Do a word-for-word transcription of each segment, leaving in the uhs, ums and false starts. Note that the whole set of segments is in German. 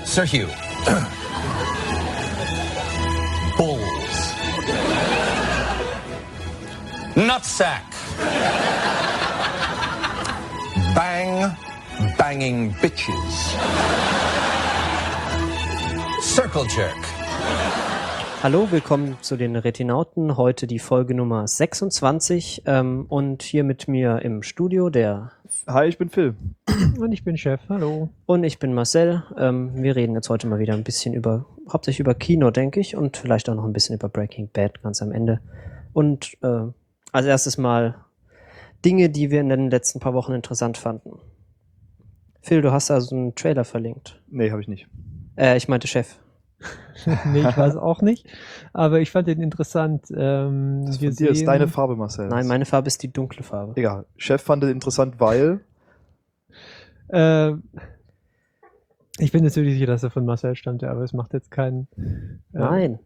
Sir Hugh. Bulls. Nutsack. Bang, banging bitches. Circle Jerk. Hallo, willkommen zu den Retinauten. Heute die Folge Nummer sechsundzwanzig ähm, und hier mit mir im Studio der... Hi, ich bin Phil. Und ich bin Chef, hallo. Und ich bin Marcel. Ähm, wir reden jetzt heute mal wieder ein bisschen über, hauptsächlich über Kino, denke ich, und vielleicht auch noch ein bisschen über Breaking Bad ganz am Ende. Und äh, als erstes mal Dinge, die wir in den letzten paar Wochen interessant fanden. Phil, du hast also einen Trailer verlinkt. Nee, habe ich nicht. Äh, ich meinte Chef. Nee, ich weiß auch nicht, aber ich fand den interessant. Ähm, Das wir von dir ist sehen- deine Farbe, Marcel. Nein, meine Farbe ist die dunkle Farbe. Egal. Chef fand es interessant, weil... Äh, ich bin natürlich sicher, dass er von Marcel stammte, aber es macht jetzt keinen äh, Nein.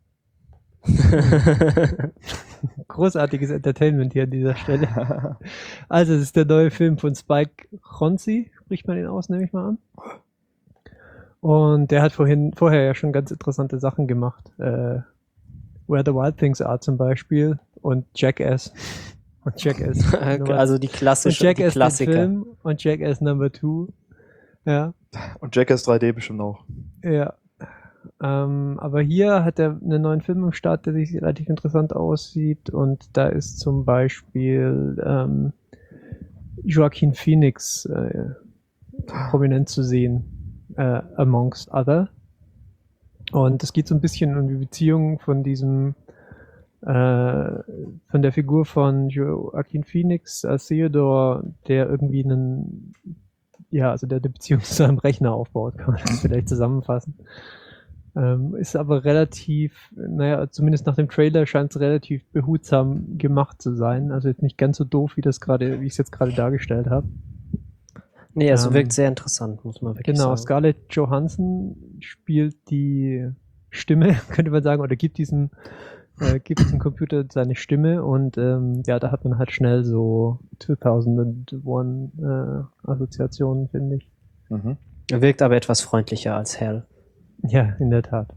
großartiges Entertainment hier an dieser Stelle. Also, es ist der neue Film von Spike Jonze, spricht man den aus, nehme ich mal an. Und der hat vorhin, vorher ja schon ganz interessante Sachen gemacht. Äh, Where the Wild Things Are zum Beispiel und Jackass. Und Jackass. Also die und klassische, die Jackass den Klassiker. Film und Jackass Number Two. Ja, Und Jackass drei D bestimmt auch. ja. Ähm, aber hier hat er einen neuen Film im Start, der sich relativ interessant aussieht. Und da ist zum Beispiel ähm, Joaquin Phoenix äh, prominent zu sehen. Uh, amongst other. Und es geht so ein bisschen um die Beziehung von diesem, äh, von der Figur von Joaquin Phoenix als Theodore, der irgendwie einen, ja, also der eine Beziehung zu seinem Rechner aufbaut, kann man das vielleicht zusammenfassen. Ähm, ist aber relativ, naja, zumindest nach dem Trailer scheint es relativ behutsam gemacht zu sein. Also jetzt nicht ganz so doof, wie das gerade, wie ich es jetzt gerade dargestellt habe. Nee, also Ähm, wirkt sehr interessant, muss man wirklich Genau, sagen. Scarlett Johansson spielt die Stimme, könnte man sagen, oder gibt diesem, äh, gibt diesem Computer seine Stimme und ähm, ja, da hat man halt schnell so zweitausendeins äh, Assoziationen, finde ich. Mhm. Er wirkt aber etwas freundlicher als Hal. Ja, in der Tat.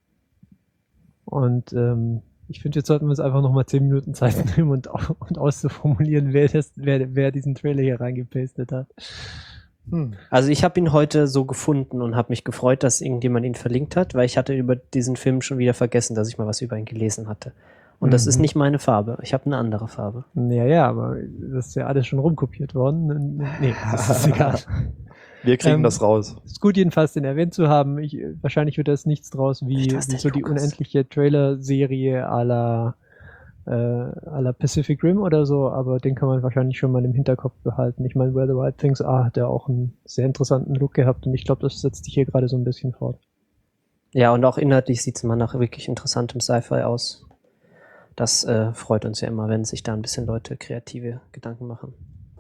Und ähm, ich finde, jetzt sollten wir uns einfach nochmal zehn Minuten Zeit nehmen und, und auszuformulieren, wer, das, wer, wer diesen Trailer hier reingepastet hat. Hm. Also ich habe ihn heute so gefunden und habe mich gefreut, dass irgendjemand ihn verlinkt hat, weil ich hatte über diesen Film schon wieder vergessen, dass ich mal was über ihn gelesen hatte. Und das Mhm. ist nicht meine Farbe. Ich habe eine andere Farbe. Ja, ja, aber das ist ja alles schon rumkopiert worden. Nee, das ist egal. Wir kriegen Ähm, das raus. Ist gut, jedenfalls den erwähnt zu haben. Ich, wahrscheinlich wird das nichts draus wie, Vielleicht war's wie der so die Lukas. unendliche Trailer-Serie à la, äh, à la Pacific Rim oder so, aber den kann man wahrscheinlich schon mal im Hinterkopf behalten. Ich meine, Where the Wild Things Are hat ja auch einen sehr interessanten Look gehabt und ich glaube, das setzt sich hier gerade so ein bisschen fort. Ja, und auch inhaltlich sieht es mal nach wirklich interessantem Sci-Fi aus. Das äh, freut uns ja immer, wenn sich da ein bisschen Leute kreative Gedanken machen.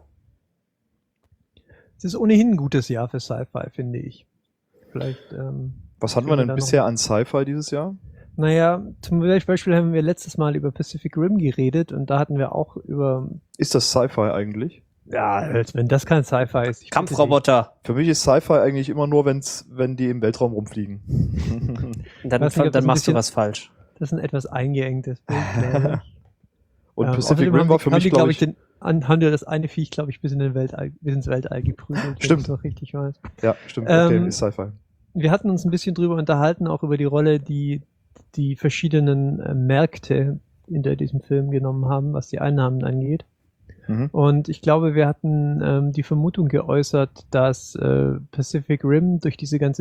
Es ist ohnehin ein gutes Jahr für Sci-Fi, finde ich. Vielleicht, ähm, Was hatten wir kriegen denn da bisher noch- an Sci-Fi dieses Jahr? Naja, zum Beispiel haben wir letztes Mal über Pacific Rim geredet und da hatten wir auch über, Ist das Sci-Fi eigentlich? ja, als wenn das kein Sci-Fi ist. Ich bitte Kampfroboter! Für mich ist Sci-Fi eigentlich immer nur, wenn's, wenn die im Weltraum rumfliegen. Dann, weiß nicht, ob das dann ein machst du bisschen- was falsch. dich. Das ist ein etwas eingeengtes Bild, glaube ich. Und Ähm, Pacific außerdem Rim haben war die- für haben mich, die, glaube glaub ich... den, an, haben die das eine Viech, glaube ich, bis, in den Weltall, bis ins Weltall geprügelt, wenn Stimmt. ich noch richtig weiß. Ja, stimmt. Okay, Ähm, ist Sci-Fi. Wir hatten uns ein bisschen drüber unterhalten, auch über die Rolle, die die verschiedenen äh, Märkte in der diesem Film genommen haben, was die Einnahmen angeht. Mhm. Und ich glaube, wir hatten ähm, die Vermutung geäußert, dass äh, Pacific Rim durch diese ganze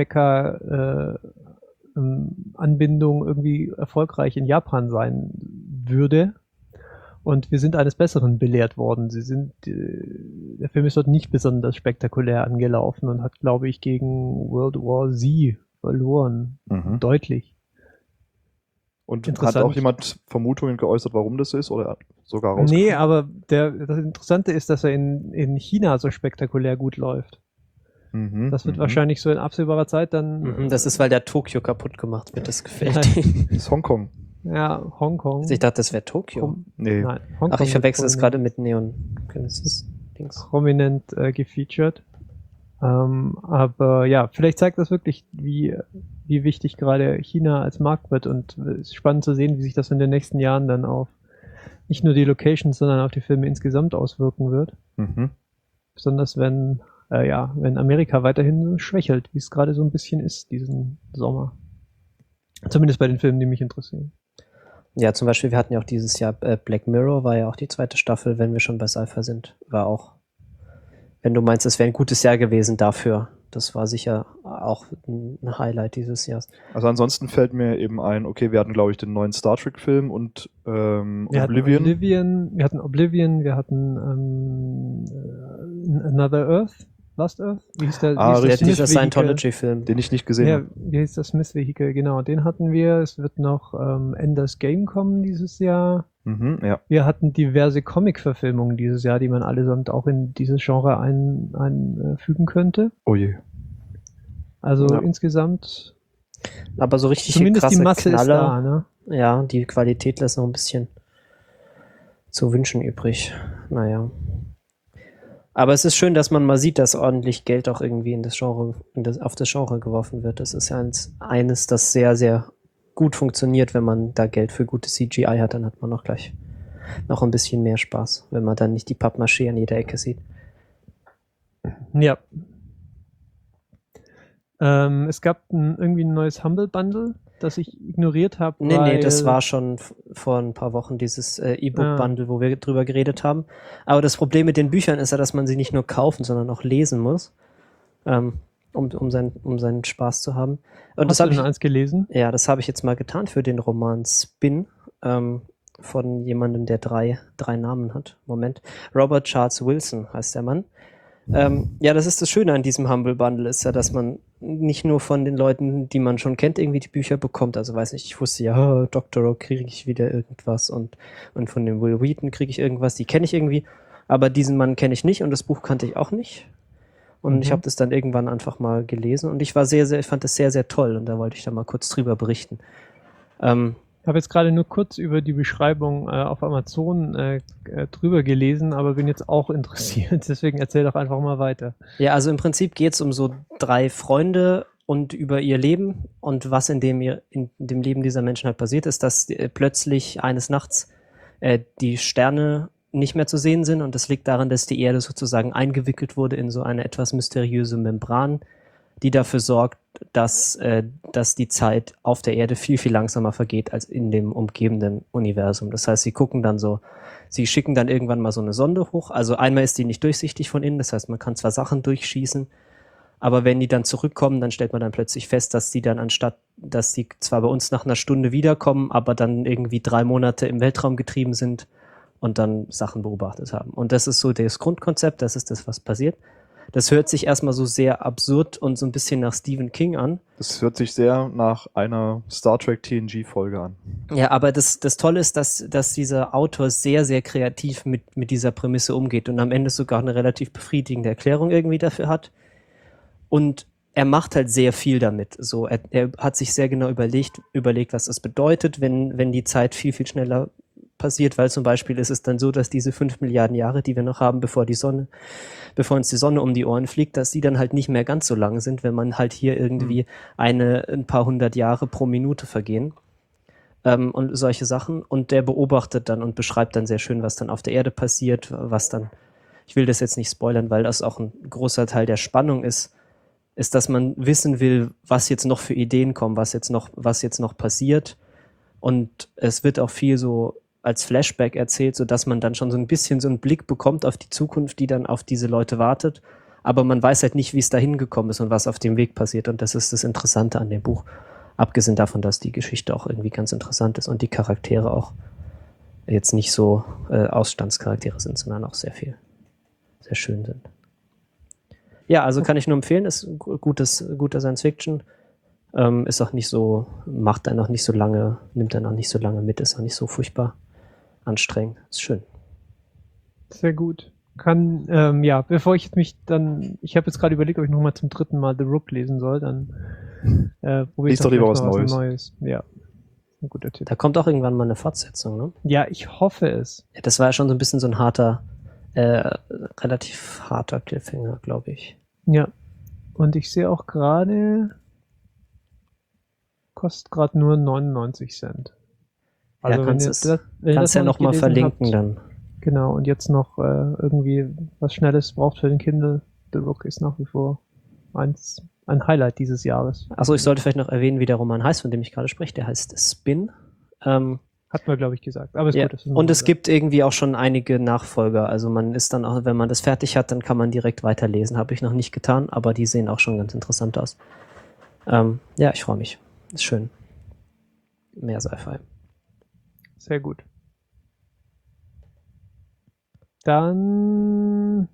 Super-Mecha-Anbindung äh, irgendwie erfolgreich in Japan sein würde. Und wir sind eines Besseren belehrt worden. Sie sind, äh, der Film ist dort nicht besonders spektakulär angelaufen und hat, glaube ich, gegen World War Z verloren. Mhm. Deutlich. Und hat Interessant. auch jemand Vermutungen geäußert, warum das ist? Oder sogar raus? Nee, aber der, das Interessante ist, dass er in, in China so spektakulär gut läuft. Mhm. Das wird mhm. wahrscheinlich so in absehbarer Zeit dann. Mhm, das ist, weil der Tokio kaputt gemacht wird. Das gefällt Ja. ihm. Das ist Hongkong. Ja, Hongkong. Also ich dachte, das wäre Tokio. Prom- Nee. Nein, Hongkong Ach, ich wird verwechsel es prominent- gerade mit Neon Genesis Dings. prominent äh, gefeatured. Ähm, aber ja, vielleicht zeigt das wirklich, wie, wie wichtig gerade China als Markt wird, und es ist spannend zu sehen, wie sich das in den nächsten Jahren dann auf nicht nur die Locations, sondern auf die Filme insgesamt auswirken wird. Mhm. Besonders wenn, äh, ja, wenn Amerika weiterhin schwächelt, wie es gerade so ein bisschen ist diesen Sommer. Zumindest bei den Filmen, die mich interessieren. Ja, zum Beispiel, wir hatten ja auch dieses Jahr äh, Black Mirror, war ja auch die zweite Staffel, wenn wir schon bei Sci-Fi sind, war auch, wenn du meinst, es wäre ein gutes Jahr gewesen dafür, das war sicher auch ein Highlight dieses Jahres. Also ansonsten fällt mir eben ein, okay, wir hatten, glaube ich, den neuen Star Trek-Film und ähm, Wir Oblivion. hatten Oblivion, wir hatten Oblivion, wir hatten ähm, äh, Another Earth, Last Earth, wie hieß der? Ah, wie hieß richtig. der Dieser Smith-Vehikel? Scientology-Film. Den ich nicht gesehen Ja, habe. wie hieß das Smith-Vehikel? Genau, den hatten wir. Es wird noch ähm, Ender's Game kommen dieses Jahr. Mhm, ja. Wir hatten diverse Comic-Verfilmungen dieses Jahr, die man allesamt auch in dieses Genre einfügen ein, äh, könnte. Oh je. Also Ja. insgesamt, Aber so richtig zumindest krasse die Masse Knaller, ist da, ne? ja, die Qualität lässt noch ein bisschen zu wünschen übrig. Naja. Aber es ist schön, dass man mal sieht, dass ordentlich Geld auch irgendwie in das Genre, in das, auf das Genre geworfen wird. Das ist ja eins, eines, das sehr, sehr gut funktioniert. Wenn man da Geld für gutes C G I hat, dann hat man auch gleich noch ein bisschen mehr Spaß, wenn man dann nicht die Pappmaché an jeder Ecke sieht. Ja. Ähm, es gab ein, irgendwie ein neues Humble Bundle, das ich ignoriert habe. Nee, weil, nee, das war schon f- vor ein paar Wochen dieses äh, E-Book-Bundle, Ah. wo wir drüber geredet haben. Aber das Problem mit den Büchern ist ja, dass man sie nicht nur kaufen, sondern auch lesen muss, ähm, um, um, sein, um seinen Spaß zu haben. Und das Hast du habe denn ich, eins gelesen? ja, das habe ich jetzt mal getan für den Roman Spin, ähm, von jemandem, der drei, drei Namen hat. Moment. Robert Charles Wilson heißt der Mann. Ähm, ja, das ist das Schöne an diesem Humble Bundle, ist ja, dass man nicht nur von den Leuten, die man schon kennt, irgendwie die Bücher bekommt. Also weiß nicht, ich wusste ja, Doctorow kriege ich wieder irgendwas und, und von dem Will Wheaton kriege ich irgendwas, die kenne ich irgendwie, aber diesen Mann kenne ich nicht und das Buch kannte ich auch nicht. Und Mhm. ich habe das dann irgendwann einfach mal gelesen und ich war sehr, sehr, ich fand das sehr, sehr toll und da wollte ich da mal kurz drüber berichten. Ähm, Ich habe jetzt gerade nur kurz über die Beschreibung äh, auf Amazon äh, äh, drüber gelesen, aber bin jetzt auch interessiert. Deswegen erzähl doch einfach mal weiter. Ja, also im Prinzip geht es um so drei Freunde und über ihr Leben und was in dem, ihr- in dem Leben dieser Menschen halt passiert ist, dass äh, plötzlich eines Nachts äh, die Sterne nicht mehr zu sehen sind und das liegt daran, dass die Erde sozusagen eingewickelt wurde in so eine etwas mysteriöse Membran, die dafür sorgt, dass, äh, dass die Zeit auf der Erde viel, viel langsamer vergeht als in dem umgebenden Universum. Das heißt, sie gucken dann so, sie schicken dann irgendwann mal so eine Sonde hoch. Also einmal ist die nicht durchsichtig von innen, das heißt, man kann zwar Sachen durchschießen, aber wenn die dann zurückkommen, dann stellt man dann plötzlich fest, dass die dann anstatt, dass die zwar bei uns nach einer Stunde wiederkommen, aber dann irgendwie drei Monate im Weltraum getrieben sind und dann Sachen beobachtet haben. Und das ist so das Grundkonzept, das ist das, was passiert. Das hört sich erstmal so sehr absurd und so ein bisschen nach Stephen King an. Das hört sich sehr nach einer Star Trek T N G-Folge an. Ja, aber das, das Tolle ist, dass, dass dieser Autor sehr, sehr kreativ mit, mit dieser Prämisse umgeht und am Ende sogar eine relativ befriedigende Erklärung irgendwie dafür hat. Und er macht halt sehr viel damit. So, er, er hat sich sehr genau überlegt, überlegt, was das bedeutet, wenn, wenn die Zeit viel, viel schneller passiert, weil zum Beispiel ist es dann so, dass diese fünf Milliarden Jahre, die wir noch haben, bevor die Sonne, bevor uns die Sonne um die Ohren fliegt, dass die dann halt nicht mehr ganz so lang sind, wenn man halt hier irgendwie eine, ein paar hundert Jahre pro Minute vergehen. Ähm, und solche Sachen. Und der beobachtet dann und beschreibt dann sehr schön, was dann auf der Erde passiert, was dann, ich will das jetzt nicht spoilern, weil das auch ein großer Teil der Spannung ist, ist, dass man wissen will, was jetzt noch für Ideen kommen, was jetzt noch, was jetzt noch passiert. Und es wird auch viel so als Flashback erzählt, sodass man dann schon so ein bisschen so einen Blick bekommt auf die Zukunft, die dann auf diese Leute wartet. Aber man weiß halt nicht, wie es da hingekommen ist und was auf dem Weg passiert. Und das ist das Interessante an dem Buch. Abgesehen davon, dass die Geschichte auch irgendwie ganz interessant ist und die Charaktere auch jetzt nicht so äh, Ausstandscharaktere sind, sondern auch sehr viel, sehr schön sind. Ja, also kann ich nur empfehlen, ist gutes, guter Science Fiction. Ähm, ist auch nicht so, macht einen auch nicht so lange, nimmt einen auch nicht so lange mit, ist auch nicht so furchtbar anstrengend. Ist schön. Sehr gut. Kann, ähm, ja, bevor ich mich dann, ich habe jetzt gerade überlegt, ob ich nochmal zum dritten Mal The Rook lesen soll, dann äh, probiere ich Lies doch lieber was Neues. Neues. Ja, ein guter Tipp. Da kommt auch irgendwann mal eine Fortsetzung, ne? Ja, ich hoffe es. Ja, das war ja schon so ein bisschen so ein harter, äh, relativ harter Cliffhanger, glaube ich. Ja, Und ich sehe auch gerade, kostet gerade nur neunundneunzig Cent. Also ja, wenn kannst ihr es, das, wenn ihr kannst das ja noch nicht nochmal gelesen verlinken habt, dann. genau, und jetzt noch äh, irgendwie was Schnelles braucht für den Kindle, The Rook ist nach wie vor eins, ein Highlight dieses Jahres. Achso, ich sollte vielleicht noch erwähnen, wie der Roman heißt, von dem ich gerade spreche. Der heißt Spin. Ähm, Hat man, glaube ich, gesagt. Aber ist ja. gut, dass du Und noch es mal gibt irgendwie auch schon einige Nachfolger. Also man ist dann auch, wenn man das fertig hat, dann kann man direkt weiterlesen. Habe ich noch nicht getan, aber die sehen auch schon ganz interessant aus. Ähm, ja, ich freue mich. Ist schön. Mehr Sci-Fi. sagst. Sehr gut. Dann,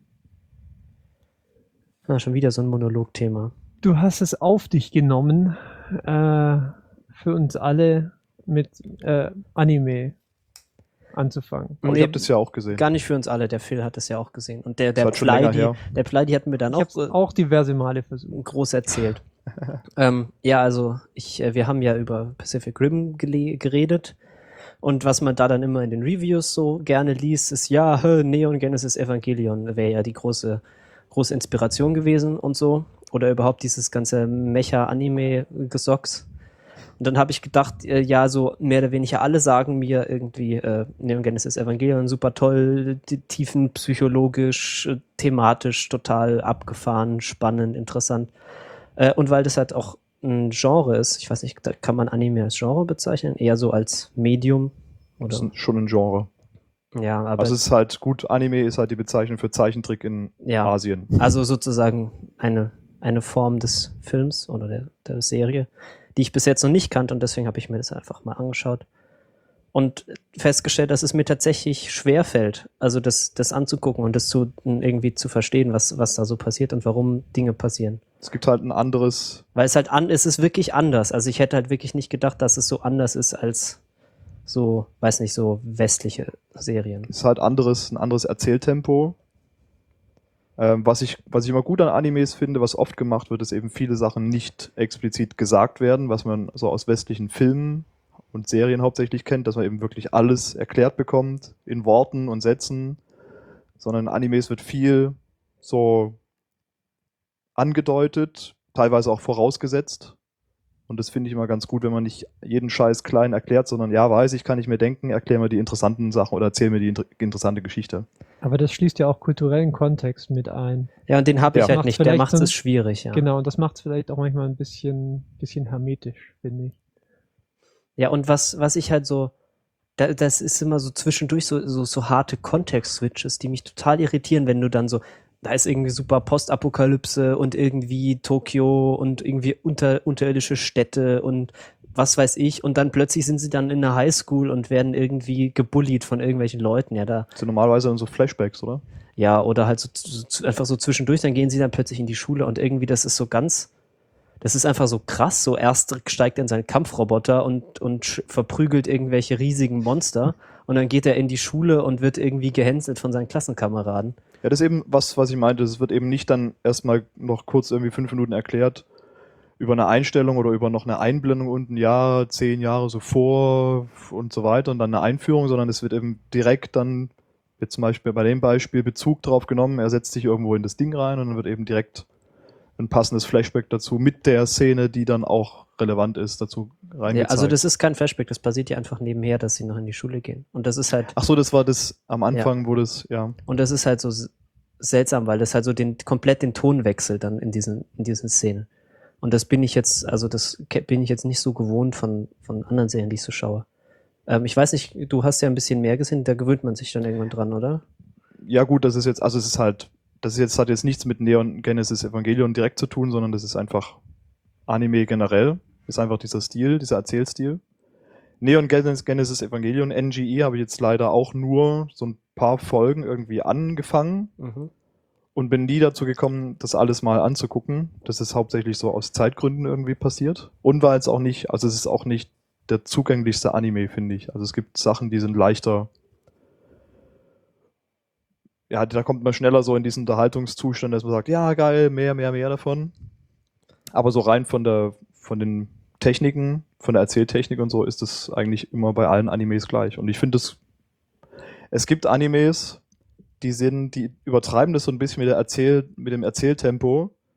Ah, schon wieder so ein Monologthema. du hast es auf dich genommen, äh, für uns alle mit äh, Anime anzufangen. Aber ich Nee, habe das ja auch gesehen. Gar nicht für uns alle. Der Phil hat das ja auch gesehen. Und der, der Das war schon länger Pleidi, her. der Pleidi hat mir dann Ich habe auch es auch diverse Male versucht. groß erzählt. ähm, ja, also ich, äh, wir haben ja über Pacific Rim gele- geredet und was man da dann immer in den Reviews so gerne liest, ist ja, hä, Neon Genesis Evangelion wäre ja die große, große Inspiration gewesen und so. Oder überhaupt dieses ganze Mecha-Anime-Gesocks. Und dann habe ich gedacht, äh, ja, so mehr oder weniger alle sagen mir irgendwie, äh, Neon Genesis Evangelion super toll, die Tiefen psychologisch, äh, thematisch total abgefahren, spannend, interessant. Äh, und weil das halt auch ein Genre ist, ich weiß nicht, da kann man Anime als Genre bezeichnen, eher so als Medium. Das Oder, ist schon ein Genre. ja, aber Also es ist halt gut, Anime ist halt die Bezeichnung für Zeichentrick in ja, Asien. also sozusagen eine, eine Form des Films oder der, der Serie, die ich bis jetzt noch nicht kannte und deswegen habe ich mir das einfach mal angeschaut und festgestellt, dass es mir tatsächlich schwerfällt, also das, das anzugucken und das zu, irgendwie zu verstehen, was, was da so passiert und warum Dinge passieren. Es gibt halt ein anderes, Weil es halt an, es ist wirklich anders. Also ich hätte halt wirklich nicht gedacht, dass es so anders ist als so, weiß nicht, so westliche Serien. ist halt anderes, ein anderes Erzähltempo. Ähm, was ich, was ich immer gut an Animes finde, was oft gemacht wird, ist eben viele Sachen nicht explizit gesagt werden, was man so aus westlichen Filmen und Serien hauptsächlich kennt, dass man eben wirklich alles erklärt bekommt in Worten und Sätzen, sondern in Animes wird viel so angedeutet, teilweise auch vorausgesetzt. Und das finde ich immer ganz gut, wenn man nicht jeden Scheiß klein erklärt, sondern ja, weiß ich, kann ich mir denken, erklär mir die interessanten Sachen oder erzähl mir die inter interessante Geschichte. Aber das schließt ja auch kulturellen Kontext mit ein. Ja, und den habe ich Ja. halt Macht's nicht. Der vielleicht macht so- es schwierig, ja. Genau, und das macht es vielleicht auch manchmal ein bisschen, bisschen hermetisch, finde ich. Ja, und was, was ich halt so, da, das ist immer so zwischendurch so, so, so harte Kontext-Switches, die mich total irritieren, wenn du dann so, da ist irgendwie super Postapokalypse und irgendwie Tokio und irgendwie unter, unterirdische Städte und was weiß ich, und dann plötzlich sind sie dann in der Highschool und werden irgendwie gebullied von irgendwelchen Leuten, ja, da, Das sind normalerweise dann so Flashbacks, oder? ja, oder halt so, so einfach so zwischendurch, dann gehen sie dann plötzlich in die Schule und irgendwie, das ist so ganz, das ist einfach so krass, so erst steigt er in seinen Kampfroboter und, und sch- verprügelt irgendwelche riesigen Monster und dann geht er in die Schule und wird irgendwie gehänselt von seinen Klassenkameraden. Ja, das ist eben was, was ich meinte. Es wird eben nicht dann erstmal noch kurz irgendwie fünf Minuten erklärt über eine Einstellung oder über noch eine Einblendung unten, ja, zehn Jahre so vor und so weiter und dann eine Einführung, sondern es wird eben direkt dann, jetzt zum Beispiel bei dem Beispiel, Bezug drauf genommen, er setzt sich irgendwo in das Ding rein und dann wird eben direkt ein passendes Flashback dazu mit der Szene, die dann auch relevant ist, dazu Ja, reingezeigt. also das ist kein Flashback, das passiert ja einfach nebenher, dass sie noch in die Schule gehen. Und das ist halt, Ach so, das war das am Anfang, wo das, ja. und das ist halt so s- seltsam, weil das halt so den, komplett den Ton wechselt dann in diesen, in diesen Szenen. Und das bin ich jetzt, also das ke- bin ich jetzt nicht so gewohnt von, von anderen Serien, die ich so schaue. Ähm, ich weiß nicht, du hast ja ein bisschen mehr gesehen, da gewöhnt man sich dann irgendwann dran, oder? Ja gut, das ist jetzt, also es ist halt, das ist jetzt, hat jetzt nichts mit Neon Genesis Evangelion direkt zu tun, sondern das ist einfach Anime generell, ist einfach dieser Stil, dieser Erzählstil. Neon Genesis Evangelion, N G E, habe ich jetzt leider auch nur so ein paar Folgen irgendwie angefangen Mhm. und bin nie dazu gekommen, das alles mal anzugucken. Das ist hauptsächlich so aus Zeitgründen irgendwie passiert. Und war jetzt auch nicht, also es ist auch nicht der zugänglichste Anime, finde ich. Also es gibt Sachen, die sind leichter. Ja, da kommt man schneller so in diesen Unterhaltungszustand, dass man sagt, ja, geil, mehr, mehr, mehr davon. Aber so rein von der, von den Techniken, von der Erzähltechnik und so ist es eigentlich immer bei allen Animes gleich. Und ich finde es, es gibt Animes, die sind, die übertreiben das so ein bisschen mit der Erzähl, mit dem Erzähltempo.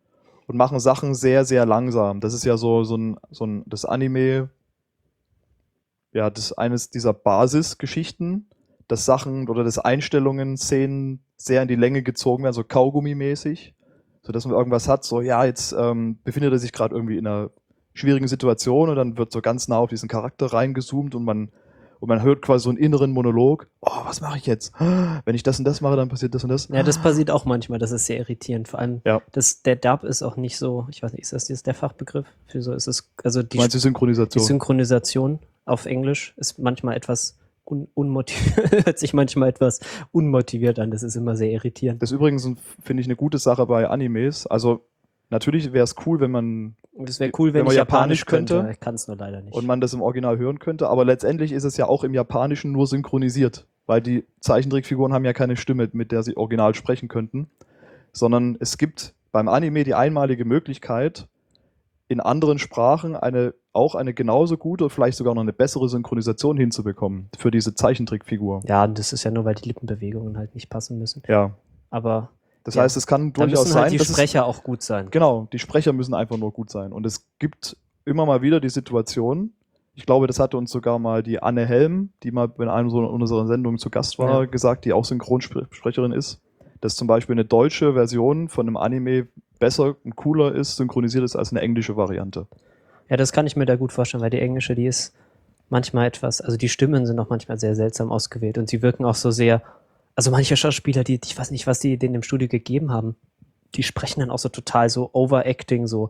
und machen Sachen sehr, sehr langsam. Das ist ja so, so ein, so ein, das Anime, ja, das ist eines dieser Basisgeschichten, dass Sachen oder dass Einstellungen, Szenen sehr in die Länge gezogen werden, so Kaugummi-mäßig, sodass man irgendwas hat, so, ja, jetzt ähm, befindet er sich gerade irgendwie in einer schwierigen Situation und dann wird so ganz nah auf diesen Charakter reingezoomt und man Und man hört quasi so einen inneren Monolog. Oh, was mache ich jetzt? Wenn ich das und das mache, dann passiert das und das. Ja, das passiert auch manchmal. Das ist sehr irritierend. Vor allem, Ja. das, der Dub ist auch nicht so, ich weiß nicht, ist das ist der Fachbegriff? Für so ist es, also die, Du meinst die die Synchronisation? Synchronisation auf Englisch ist manchmal etwas un, unmotiviert, hört sich manchmal etwas unmotiviert an. Das ist immer sehr irritierend. Das ist übrigens, ein- finde ich, eine gute Sache bei Animes. Also natürlich wäre es cool, wenn man Und es wäre cool, wenn, wenn man ich Japanisch Japanisch könnte. könnte. Ich kann es nur leider nicht. und man das im Original hören könnte, aber letztendlich ist es ja auch im Japanischen nur synchronisiert, weil die Zeichentrickfiguren haben ja keine Stimme, mit der sie original sprechen könnten, sondern es gibt beim Anime die einmalige Möglichkeit, in anderen Sprachen eine, auch eine genauso gute, vielleicht sogar noch eine bessere Synchronisation hinzubekommen für diese Zeichentrickfigur. ja, und das ist ja nur, weil die Lippenbewegungen halt nicht passen müssen. Ja, Aber das Ja. heißt, es kann da durchaus müssen halt sein, die dass es, Sprecher auch gut sein. genau, die Sprecher müssen einfach nur gut sein. Und es gibt immer mal wieder die Situation, ich glaube, das hatte uns sogar mal die Anne Helm, die mal in einer so unserer Sendungen zu Gast war, Ja. gesagt, die auch Synchronsprecherin ist, dass zum Beispiel eine deutsche Version von einem Anime besser und cooler ist, synchronisiert ist als eine englische Variante. Ja, das kann ich mir da gut vorstellen, weil die englische, die ist manchmal etwas, also die Stimmen sind auch manchmal sehr seltsam ausgewählt und sie wirken auch so sehr, also manche Schauspieler, die, ich weiß nicht, was die denen im Studio gegeben haben, die sprechen dann auch so total so overacting, so.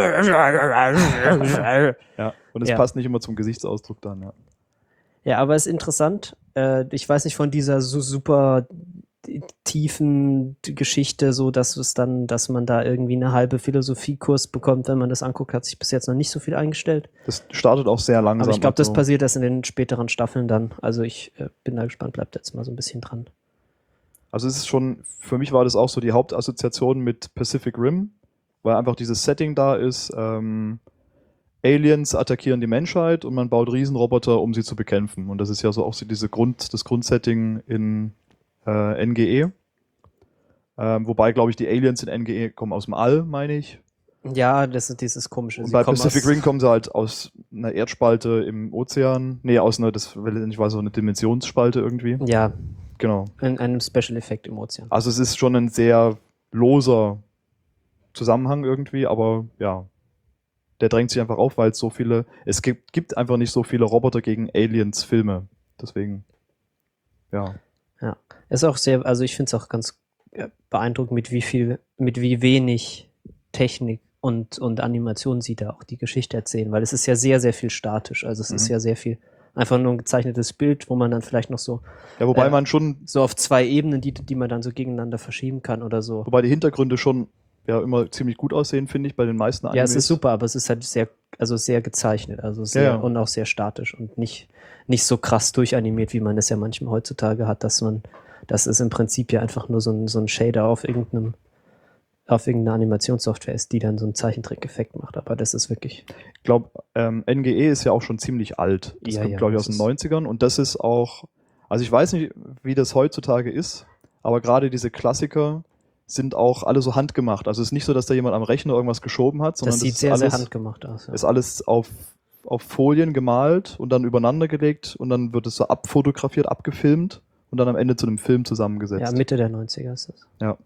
Ja, und es Ja. passt nicht immer zum Gesichtsausdruck dann, ja. Ja, aber es ist interessant. Äh, ich weiß nicht von dieser so super tiefen Geschichte, so dass es dann, dass man da irgendwie eine halbe Philosophiekurs bekommt, wenn man das anguckt, hat sich bis jetzt noch nicht so viel eingestellt. Das startet auch sehr langsam. Aber ich glaube, das und so. passiert erst in den späteren Staffeln dann. Also ich äh, bin da gespannt, bleibt jetzt mal so ein bisschen dran. Also es ist schon, für mich war das auch so die Hauptassoziation mit Pacific Rim, weil einfach dieses Setting da ist, ähm, Aliens attackieren die Menschheit und man baut Riesenroboter, um sie zu bekämpfen. Und das ist ja so auch so diese Grund, das Grundsetting in äh, N G E. Ähm, wobei, glaube ich, die Aliens in N G E kommen aus dem All, meine ich. Ja, das ist dieses komische. Und Sie bei kommen Pacific aus- Rim kommen sie halt aus einer Erddspalte im Ozean. Nee, aus einer, das ich weiß, so eine Dimensionsspalte irgendwie. Ja, Genau. in einem Special Effekt im Ozean. Also es ist schon ein sehr loser Zusammenhang irgendwie, aber ja, der drängt sich einfach auf, weil es so viele, es gibt, gibt einfach nicht so viele Roboter gegen Aliens Filme. Deswegen, ja. Ist auch sehr, also ich finde es auch ganz äh, beeindruckend, mit wie viel, mit wie wenig Technik und, und Animation sie da auch die Geschichte erzählen, weil es ist ja sehr, sehr viel statisch. Also es ist Mhm. ja sehr viel einfach nur ein gezeichnetes Bild, wo man dann vielleicht noch so, Ja, wobei Äh, man schon, so auf zwei Ebenen, die, die man dann so gegeneinander verschieben kann oder so. wobei die Hintergründe schon ja immer ziemlich gut aussehen, finde ich, bei den meisten Ja, Animes. es ist super, aber es ist halt sehr, also sehr gezeichnet, also sehr Ja, ja. und auch sehr statisch und nicht, nicht so krass durchanimiert, wie man es ja manchmal heutzutage hat, dass man, dass es im Prinzip ja einfach nur so ein, so ein Shader auf irgendeinem, auf irgendeiner Animationssoftware ist, die dann so einen Zeichentrick-Effekt macht. Aber das ist wirklich, Ich glaube, ähm, N G E ist ja auch schon ziemlich alt. Das Ja, kommt, ja, glaube ich, das aus den ist- neunzigern. Und das ist auch, also ich weiß nicht, wie das heutzutage ist, aber gerade diese Klassiker sind auch alle so handgemacht. Also es ist nicht so, dass da jemand am Rechner irgendwas geschoben hat, sondern das sieht ist sehr, alles, sehr handgemacht aus. Ja. ist alles auf, auf Folien gemalt und dann übereinander gelegt und dann wird es so abfotografiert, abgefilmt und dann am Ende zu einem Film zusammengesetzt. Ja, Mitte der neunziger ist das. Ja.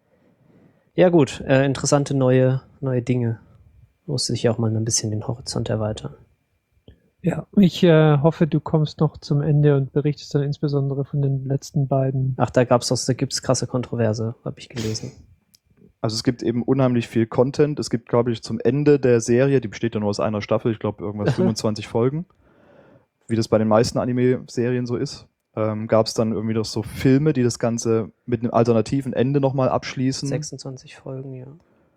Ja, gut, äh, interessante neue, neue Dinge. Musste sich auch mal ein bisschen den Horizont erweitern. Ja, ich äh, hoffe, du kommst noch zum Ende und berichtest dann insbesondere von den letzten beiden. Ach, da gab's doch, da gibt's krasse Kontroverse, habe ich gelesen. Also es gibt eben unheimlich viel Content. Es gibt, glaube ich, zum Ende der Serie, die besteht ja nur aus einer Staffel, ich glaube irgendwas fünfundzwanzig Folgen, wie das bei den meisten Anime-Serien so ist, ähm, gab es dann irgendwie noch so Filme, die das Ganze mit einem alternativen Ende nochmal abschließen. sechsundzwanzig Folgen, ja.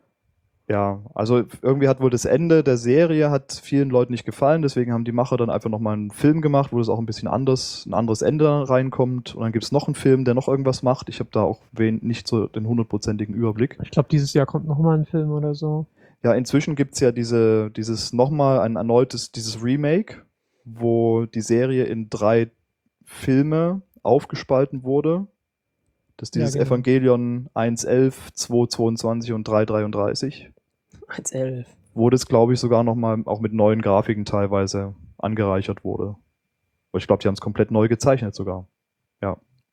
Ja, also irgendwie hat wohl das Ende der Serie hat vielen Leuten nicht gefallen, deswegen haben die Macher dann einfach nochmal einen Film gemacht, wo das auch ein bisschen anders, ein anderes Ende reinkommt und dann gibt es noch einen Film, der noch irgendwas macht. Ich habe da auch wen, nicht so den hundertprozentigen Überblick. Ich glaube, dieses Jahr kommt noch mal ein Film oder so. Ja, inzwischen gibt es ja diese, dieses nochmal ein erneutes, dieses Remake, wo die Serie in drei Filme aufgespalten wurde. Das ist Ja, dieses genau. Evangelion eins elf, zwei zweiundzwanzig und drei dreiunddreißig. eins Punkt elf. wo das, glaube ich, sogar nochmal auch mit neuen Grafiken teilweise angereichert wurde. Aber ich glaube, die haben es komplett neu gezeichnet sogar. Ja.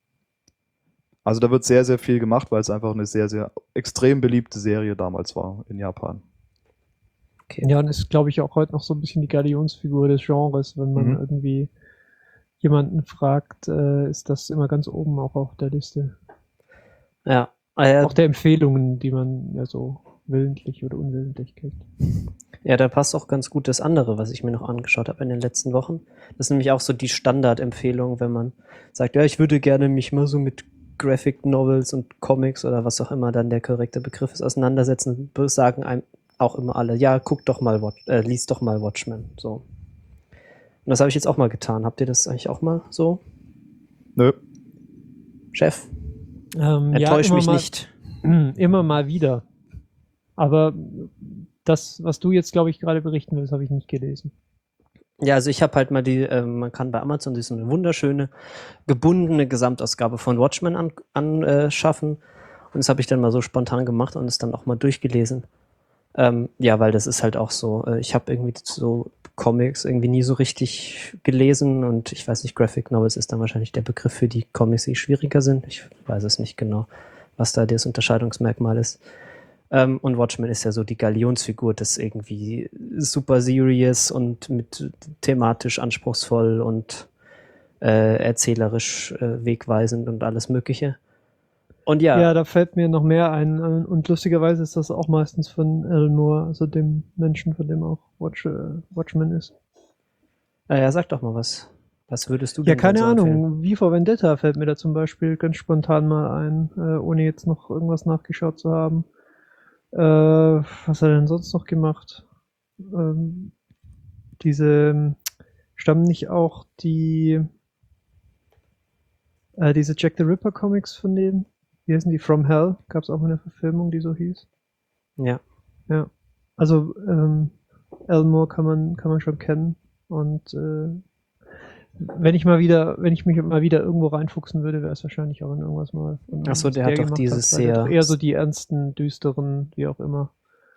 Also da wird sehr, sehr viel gemacht, weil es einfach eine sehr, sehr extrem beliebte Serie damals war in Japan. Okay. Ja, und ist, glaube ich, auch heute noch so ein bisschen die Galionsfigur des Genres, wenn man Mhm. irgendwie jemanden fragt, äh, ist das immer ganz oben auch auf der Liste. Ja. Ah, ja, Auch der Empfehlungen, die man ja so willentlich oder unwillentlich kriegt. ja, da passt auch ganz gut das andere, was ich mir noch angeschaut habe in den letzten Wochen. Das ist nämlich auch so die Standardempfehlung, wenn man sagt, ja, ich würde gerne mich mal so mit Graphic Novels und Comics oder was auch immer dann der korrekte Begriff ist, auseinandersetzen, sagen einem auch immer alle, ja, guck doch mal, Watch, äh, lies doch mal Watchmen. So. Und das habe ich jetzt auch mal getan. Habt ihr das eigentlich auch mal so? Nö. Chef, Ähm, enttäusch immer mich mal, nicht. Immer mal wieder. Aber das, was du jetzt, glaube ich, gerade berichten willst, habe ich nicht gelesen. Ja, also ich habe halt mal die, äh, man kann bei Amazon sich so eine wunderschöne, gebundene Gesamtausgabe von Watchmen anschaffen. An, äh, schaffen. Und das habe ich dann mal so spontan gemacht und es dann auch mal durchgelesen. Ähm, ja, weil das ist halt auch so, äh, ich habe irgendwie so Comics irgendwie nie so richtig gelesen und ich weiß nicht, Graphic Novels ist dann wahrscheinlich der Begriff für die Comics, die schwieriger sind. Ich weiß es nicht genau, was da das Unterscheidungsmerkmal ist. Ähm, und Watchmen ist ja so die Galionsfigur, das irgendwie super serious und mit thematisch anspruchsvoll und äh, erzählerisch äh, wegweisend und alles Mögliche. Und ja, Ja, da fällt mir noch mehr ein. Und lustigerweise ist das auch meistens von Alan Moore, also dem Menschen, von dem auch Watch, äh, Watchmen ist. äh, ja, sag doch mal was. Was würdest du Ja, denn keine so Ahnung. empfehlen? Wie vor Vendetta fällt mir da zum Beispiel ganz spontan mal ein, äh, ohne jetzt noch irgendwas nachgeschaut zu haben. Äh, was hat er denn sonst noch gemacht? Ähm, diese, stammen nicht auch die, äh, diese Jack the Ripper Comics von denen? Wie heißen die? From Hell? Gab es auch eine Verfilmung, die so hieß? Ja. Ja. Also, ähm, Alan Moore kann man, kann man schon kennen. Und äh, wenn ich mal wieder, wenn ich mich mal wieder irgendwo reinfuchsen würde, wäre es wahrscheinlich auch in irgendwas mal. Von Ach so, was der hat doch gemacht dieses weil der sehr- doch eher so die ernsten, düsteren, wie auch immer.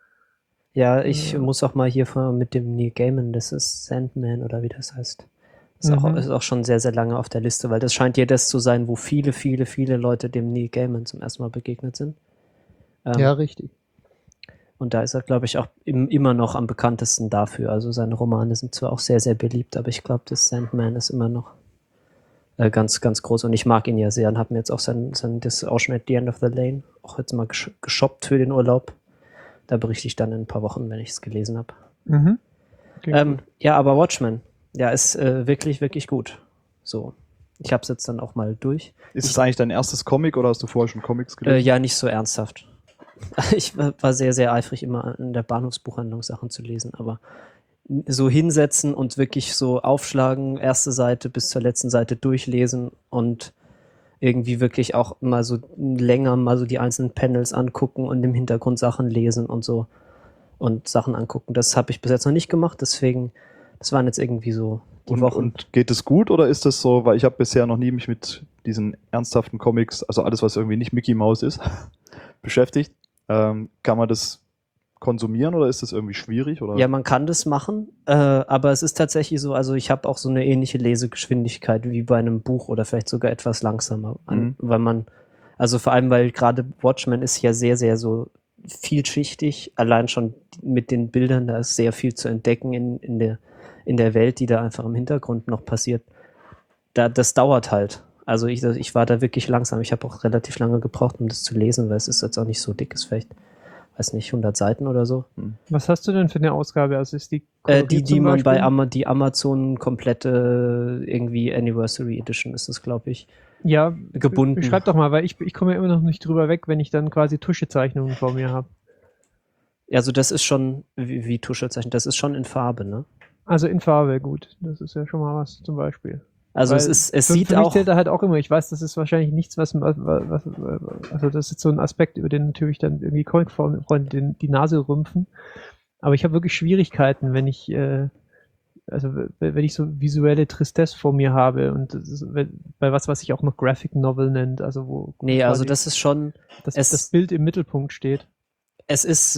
Ja, ich Ja. muss auch mal hier vor, mit dem Neil Gaiman, das ist Sandman oder wie das heißt. Ist, auch, Mhm. ist auch schon sehr, sehr lange auf der Liste, weil das scheint ja das zu sein, wo viele, viele, viele Leute dem Neil Gaiman zum ersten Mal begegnet sind. Ähm, Ja, richtig. Und da ist er, glaube ich, auch im, immer noch am bekanntesten dafür. Also seine Romane sind zwar auch sehr, sehr beliebt, aber ich glaube, das Sandman ist immer noch äh, ganz, ganz groß. Und ich mag ihn ja sehr und habe mir jetzt auch sein, sein das Ausschnitt The End of the Lane auch jetzt mal gesh geshoppt für den Urlaub. Da berichte ich dann in ein paar Wochen, wenn ich es gelesen habe. Mhm. Klingt Ähm, gut. ja, aber Watchmen, ja, ist äh, wirklich, wirklich gut. So. Ich habe es jetzt dann auch mal durch. Ist Ich- es eigentlich dein erstes Comic oder hast du vorher schon Comics gelesen? Äh, ja, nicht so ernsthaft. Ich war war sehr, sehr eifrig, immer in der Bahnhofsbuchhandlung Sachen zu lesen, aber so hinsetzen und wirklich so aufschlagen, erste Seite bis zur letzten Seite durchlesen und irgendwie wirklich auch mal so länger mal so die einzelnen Panels angucken und im Hintergrund Sachen lesen und so und Sachen angucken. Das habe ich bis jetzt noch nicht gemacht, deswegen, das waren jetzt irgendwie so die Und, Wochen. und geht es gut oder ist das so, weil ich habe bisher noch nie mich mit diesen ernsthaften Comics, also alles, was irgendwie nicht Mickey Mouse ist, beschäftigt. Ähm, kann man das konsumieren oder ist das irgendwie schwierig? Oder? Ja, man kann das machen, äh, aber es ist tatsächlich so, also ich habe auch so eine ähnliche Lesegeschwindigkeit wie bei einem Buch oder vielleicht sogar etwas langsamer, an, Mhm. weil man, also vor allem, weil gerade Watchmen ist ja sehr, sehr so vielschichtig, allein schon mit den Bildern, da ist sehr viel zu entdecken in, in, der, in der Welt, die da einfach im Hintergrund noch passiert. Da, das dauert halt. Also ich, ich war da wirklich langsam. Ich habe auch relativ lange gebraucht, um das zu lesen, weil es ist jetzt auch nicht so dick, ist vielleicht, weiß nicht, hundert Seiten oder so. Was hast du denn für eine Ausgabe? Also ist die Äh, die, koloriert die zum man bei Beispiel? Ama die Amazon komplette irgendwie Anniversary Edition ist es, glaube ich. Ja, gebunden. beschreib doch mal, weil ich, ich komme ja immer noch nicht drüber weg, wenn ich dann quasi Tuschezeichnungen vor mir habe. Also das ist schon, wie, wie Tuschezeichen, das ist schon in Farbe, ne? Also in Farbe, gut. Das ist ja schon mal was zum Beispiel. Also Weil es ist, es für, sieht für mich auch, zählt da halt auch immer, ich weiß, das ist wahrscheinlich nichts, was, was, was also das ist so ein Aspekt, über den natürlich dann irgendwie Comic-Freunde den- die Nase rümpfen. Aber ich habe wirklich Schwierigkeiten, wenn ich, äh, also w- wenn ich so visuelle Tristesse vor mir habe und das ist, wenn- bei was, was sich auch noch Graphic Novel nennt, also wo nee, also quasi das ist schon, das, es- das Bild im Mittelpunkt steht. es ist,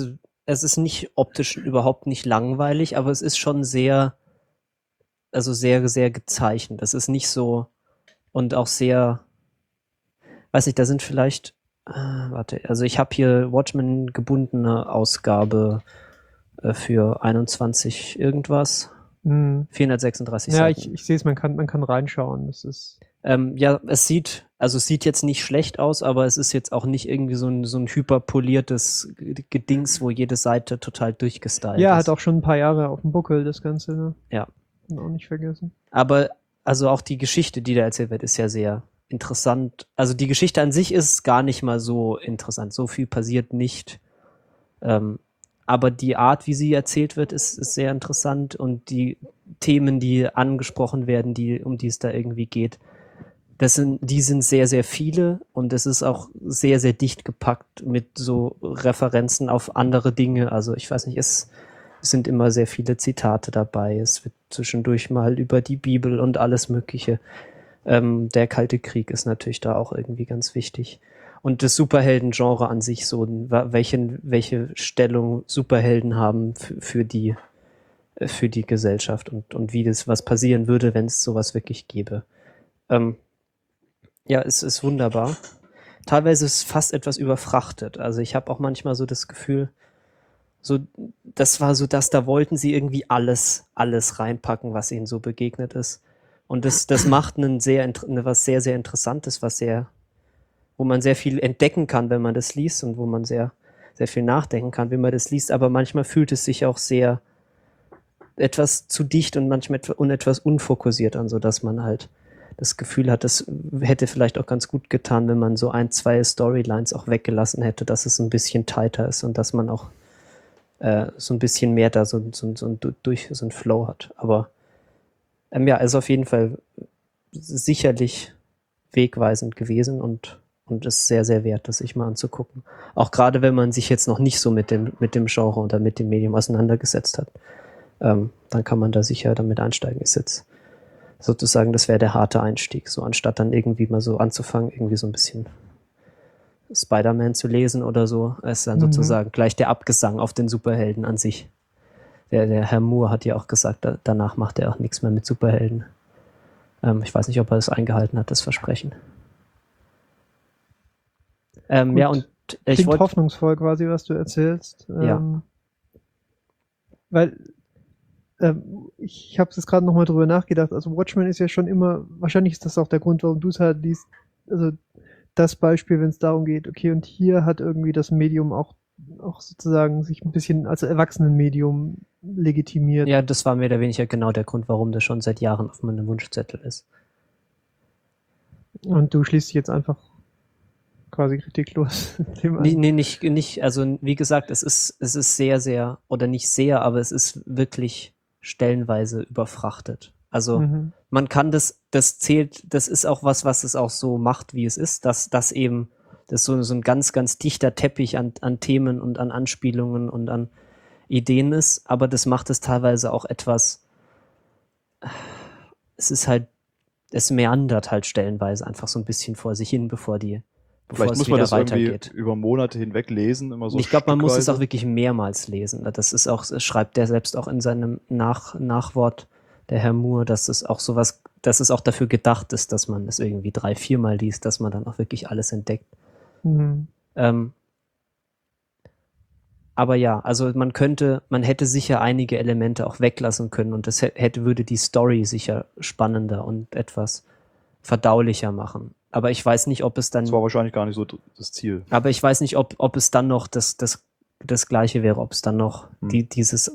es ist nicht optisch überhaupt nicht langweilig, aber es ist schon sehr, also sehr, sehr gezeichnet. Es ist nicht so und auch sehr, weiß nicht, da sind vielleicht, äh, warte, also ich habe hier Watchmen gebundene Ausgabe äh, für einundzwanzig irgendwas, Mhm. vierhundertsechsunddreißig Ja, Seiten. ich, ich sehe es, man kann, man kann reinschauen. Das ist. Ähm, ja, es sieht, also es sieht jetzt nicht schlecht aus, aber es ist jetzt auch nicht irgendwie so ein, so ein hyperpoliertes Gedings, wo jede Seite total durchgestylt Ja, ist. hat auch schon ein paar Jahre auf dem Buckel, das Ganze. Ne? Ja. Und auch nicht vergessen. Aber also auch die Geschichte, die da erzählt wird, ist ja sehr interessant. Also die Geschichte an sich ist gar nicht mal so interessant. So viel passiert nicht. Ähm, aber die Art, wie sie erzählt wird, ist, ist sehr interessant und die Themen, die angesprochen werden, die, um die es da irgendwie geht, das sind, die sind sehr, sehr viele und es ist auch sehr, sehr dicht gepackt mit so Referenzen auf andere Dinge. Also ich weiß nicht, es sind immer sehr viele Zitate dabei. Es wird zwischendurch mal über die Bibel und alles Mögliche. Ähm, der Kalte Krieg ist natürlich da auch irgendwie ganz wichtig. Und das Superhelden-Genre an sich, so welche, welche Stellung Superhelden haben für, für die für die Gesellschaft und, und wie das was passieren würde, wenn es sowas wirklich gäbe. Ähm, ja, es ist wunderbar. Teilweise ist es fast etwas überfrachtet. Also ich habe auch manchmal so das Gefühl, so, das war so, dass da wollten sie irgendwie alles, alles reinpacken, was ihnen so begegnet ist. Und das, das macht einen sehr, eine, was sehr, sehr Interessantes, was sehr, wo man sehr viel entdecken kann, wenn man das liest und wo man sehr, sehr viel nachdenken kann, wenn man das liest. Aber manchmal fühlt es sich auch sehr etwas zu dicht und manchmal etwas unfokussiert an, sodass man halt das Gefühl hat, das hätte vielleicht auch ganz gut getan, wenn man so ein, zwei Storylines auch weggelassen hätte, dass es ein bisschen tighter ist und dass man auch äh, so ein bisschen mehr da so, so, so, ein, durch, so ein Flow hat. Aber ähm, ja, ist auf jeden Fall sicherlich wegweisend gewesen und, und ist sehr, sehr wert, das sich mal anzugucken. Auch gerade, wenn man sich jetzt noch nicht so mit dem, mit dem Genre oder mit dem Medium auseinandergesetzt hat. Ähm, dann kann man da sicher damit einsteigen. Ist jetzt sozusagen, das wäre der harte Einstieg, so anstatt dann irgendwie mal so anzufangen, irgendwie so ein bisschen Spider-Man zu lesen oder so, ist dann Mhm. sozusagen gleich der Abgesang auf den Superhelden an sich. Der, der Herr Moore hat ja auch gesagt, da, danach macht er auch nichts mehr mit Superhelden. Ähm, ich weiß nicht, ob er das eingehalten hat, das Versprechen. Ähm, Gut. ja, und ich Klingt wollte... hoffnungsvoll quasi, was du erzählst. Ja. Ähm, weil ähm, ich habe jetzt gerade nochmal drüber nachgedacht. Also Watchmen ist ja schon immer, wahrscheinlich ist das auch der Grund, warum du es halt liest. Also das Beispiel, wenn es darum geht, okay, und hier hat irgendwie das Medium auch, auch sozusagen sich ein bisschen als Erwachsenenmedium legitimiert. Ja, das war mehr oder weniger genau der Grund, warum das schon seit Jahren auf meinem Wunschzettel ist. Und du schließt dich jetzt einfach quasi kritiklos dem an. Nee, nee, nicht, nicht, also wie gesagt, es ist, es ist sehr, sehr, oder nicht sehr, aber es ist wirklich stellenweise überfrachtet. Also Mhm. man kann das, das zählt, das ist auch was, was es auch so macht, wie es ist, dass das eben, das so, so ein ganz, ganz dichter Teppich an, an Themen und an Anspielungen und an Ideen ist, aber das macht es teilweise auch etwas, es ist halt, es meandert halt stellenweise einfach so ein bisschen vor sich hin, bevor die, bevor Vielleicht es muss man wieder das irgendwie weitergeht. über Monate hinweg lesen, immer so Ich glaube, man muss es stückweise. auch wirklich mehrmals lesen. Das ist auch, das schreibt der selbst auch in seinem Nach Nachwort, der Herr Moore, dass es auch sowas, dass es auch dafür gedacht ist, dass man es irgendwie drei, viermal liest, dass man dann auch wirklich alles entdeckt. Mhm. Ähm, aber ja, also man könnte, man hätte sicher einige Elemente auch weglassen können und das hätte, würde die Story sicher spannender und etwas verdaulicher machen. Aber ich weiß nicht, ob es dann. Das war wahrscheinlich gar nicht so das Ziel. Aber ich weiß nicht, ob, ob es dann noch das, das, das Gleiche wäre, ob es dann noch Hm. die, dieses,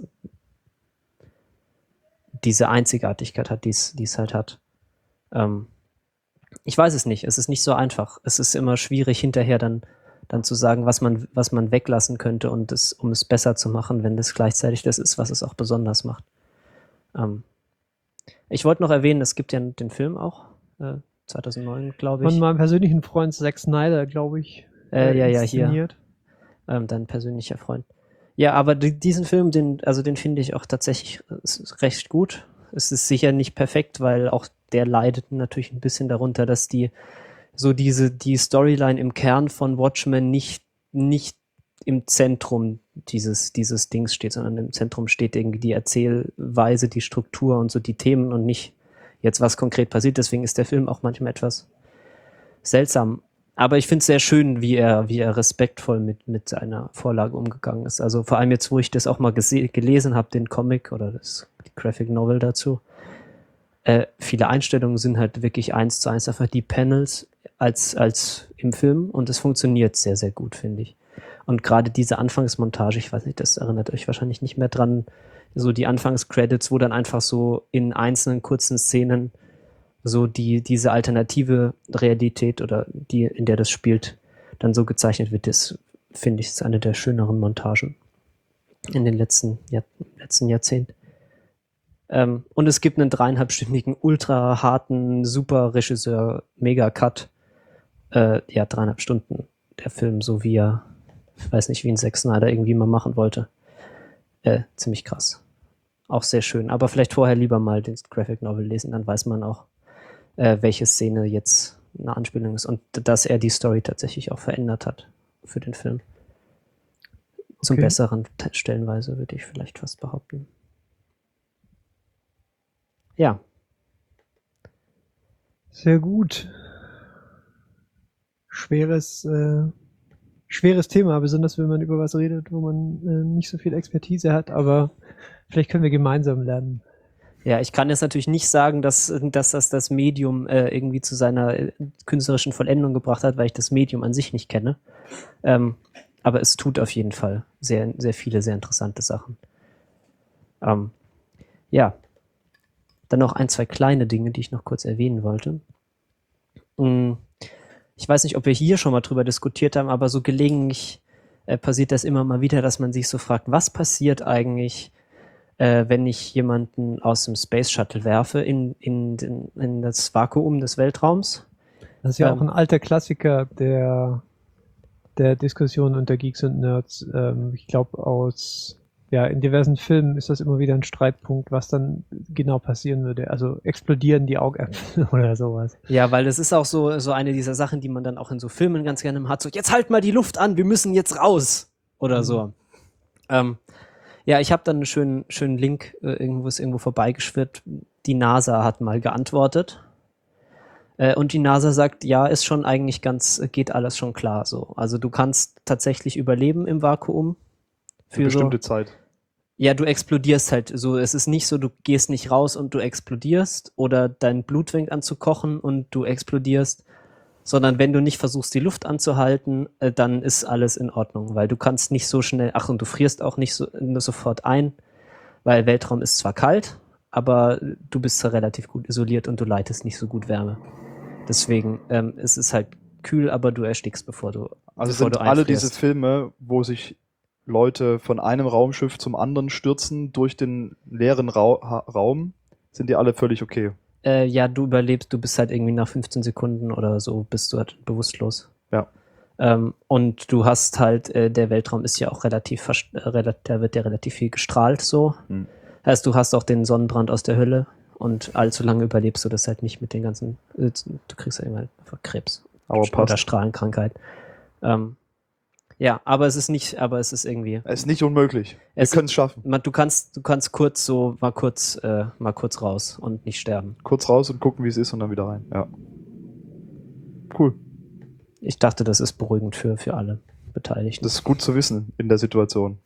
diese Einzigartigkeit hat, die es die es halt hat. Ähm, ich weiß es nicht. Es ist nicht so einfach. Es ist immer schwierig, hinterher dann, dann zu sagen, was man, was man weglassen könnte, und das, um es besser zu machen, wenn das gleichzeitig das ist, was es auch besonders macht. Ähm, ich wollte noch erwähnen, es gibt ja den Film auch, äh, zweitausendneun, glaube ich. Von meinem persönlichen Freund Zack Snyder, glaube ich. Äh, ja, ja, hier. inszeniert. Ähm, dein persönlicher Freund. Ja, aber die, diesen Film, den, also den finde ich auch tatsächlich ist recht gut. Es ist sicher nicht perfekt, weil auch der leidet natürlich ein bisschen darunter, dass die so diese die Storyline im Kern von Watchmen nicht nicht im Zentrum dieses, dieses Dings steht, sondern im Zentrum steht irgendwie die Erzählweise, die Struktur und so die Themen und nicht jetzt was konkret passiert. Deswegen ist der Film auch manchmal etwas seltsam. Aber ich finde es sehr schön, wie er, wie er respektvoll mit, mit seiner Vorlage umgegangen ist. Also vor allem jetzt, wo ich das auch mal gese- gelesen habe, den Comic oder das die Graphic Novel dazu. Äh, viele Einstellungen sind halt wirklich eins zu eins einfach die Panels als, als im Film und es funktioniert sehr, sehr gut, finde ich. Und gerade diese Anfangsmontage, ich weiß nicht, das erinnert euch wahrscheinlich nicht mehr dran, so die Anfangscredits, wo dann einfach so in einzelnen kurzen Szenen so die, diese alternative Realität oder die, in der das spielt, dann so gezeichnet wird, das finde ich ist eine der schöneren Montagen in den letzten, Jahr, letzten Jahrzehnt. Ähm, und es gibt einen dreieinhalbstündigen, ultra harten, super Regisseur, Mega-Cut. Äh, ja, dreieinhalb Stunden der Film, so wie er, ich weiß nicht, wie ein Zack Snyder irgendwie mal machen wollte. Äh, ziemlich krass. Auch sehr schön. Aber vielleicht vorher lieber mal den Graphic Novel lesen, dann weiß man auch, äh, welche Szene jetzt eine Anspielung ist und dass er die Story tatsächlich auch verändert hat für den Film. Zum Okay. Besseren t- stellenweise, würde ich vielleicht fast behaupten. Ja, Sehr gut. Schweres, äh, schweres Thema, besonders wenn man über was redet, wo man äh, nicht so viel Expertise hat, aber vielleicht können wir gemeinsam lernen. ja, ich kann jetzt natürlich nicht sagen, dass, dass das das Medium äh, irgendwie zu seiner äh, künstlerischen Vollendung gebracht hat, weil ich das Medium an sich nicht kenne. Ähm, aber es tut auf jeden Fall sehr, sehr viele, sehr interessante Sachen. Ähm, ja, dann noch ein, zwei kleine Dinge, die ich noch kurz erwähnen wollte. Mm, Ich weiß nicht, ob wir hier schon mal drüber diskutiert haben, aber so gelegentlich äh, passiert das immer mal wieder, dass man sich so fragt, was passiert eigentlich, äh, wenn ich jemanden aus dem Space Shuttle werfe in, in, den, in das Vakuum des Weltraums? Das ist ja Ähm. auch ein alter Klassiker der, der Diskussion unter Geeks und Nerds. Ähm, ich glaube, aus ja, in diversen Filmen ist das immer wieder ein Streitpunkt, was dann genau passieren würde. Also explodieren die Augäpfel oder sowas. Ja, weil das ist auch so, so eine dieser Sachen, die man dann auch in so Filmen ganz gerne hat. So, jetzt halt mal die Luft an, wir müssen jetzt raus. Oder so. Ähm, ja, ich habe dann einen schönen, schönen Link, äh, irgendwo ist irgendwo vorbeigeschwirrt. Die NASA hat mal geantwortet. Äh, und die NASA sagt, ja, ist schon eigentlich ganz, geht alles schon klar so. Also du kannst tatsächlich überleben im Vakuum. Für eine so, bestimmte Zeit. ja, du explodierst halt so. Es ist nicht so, du gehst nicht raus und du explodierst oder dein Blut fängt an zu kochen und du explodierst, sondern wenn du nicht versuchst, die Luft anzuhalten, äh, dann ist alles in Ordnung, weil du kannst nicht so schnell, ach und du frierst auch nicht so, nur sofort ein, weil Weltraum ist zwar kalt, aber du bist relativ gut isoliert und du leitest nicht so gut Wärme. Deswegen, ähm, es ist halt kühl, aber du erstickst, bevor du Also bevor sind du alle einfrierst. diese Filme, wo sich Leute von einem Raumschiff zum anderen stürzen durch den leeren Ra ha Raum, sind die alle völlig okay. Äh, ja, du überlebst, du bist halt irgendwie nach fünfzehn Sekunden oder so, bist du halt bewusstlos. Ja. Ähm, und du hast halt, äh, der Weltraum ist ja auch relativ, vers- äh, rela- da wird ja relativ viel gestrahlt so. Hm. Heißt, du hast auch den Sonnenbrand aus der Hölle und allzu lange überlebst du das halt nicht mit den ganzen, äh, du kriegst ja irgendwann einfach Krebs Aber oder passt. Strahlenkrankheit. Ähm, ja, aber es ist nicht, aber es ist irgendwie, Es ist nicht unmöglich. Wir Es- können es schaffen. man, du kannst, du kannst kurz so, mal kurz, äh, mal kurz raus und nicht sterben. Kurz raus und gucken, wie es ist und dann wieder rein. Ja. Cool. Ich dachte, das ist beruhigend für, für alle Beteiligten. Das ist gut zu wissen in der Situation.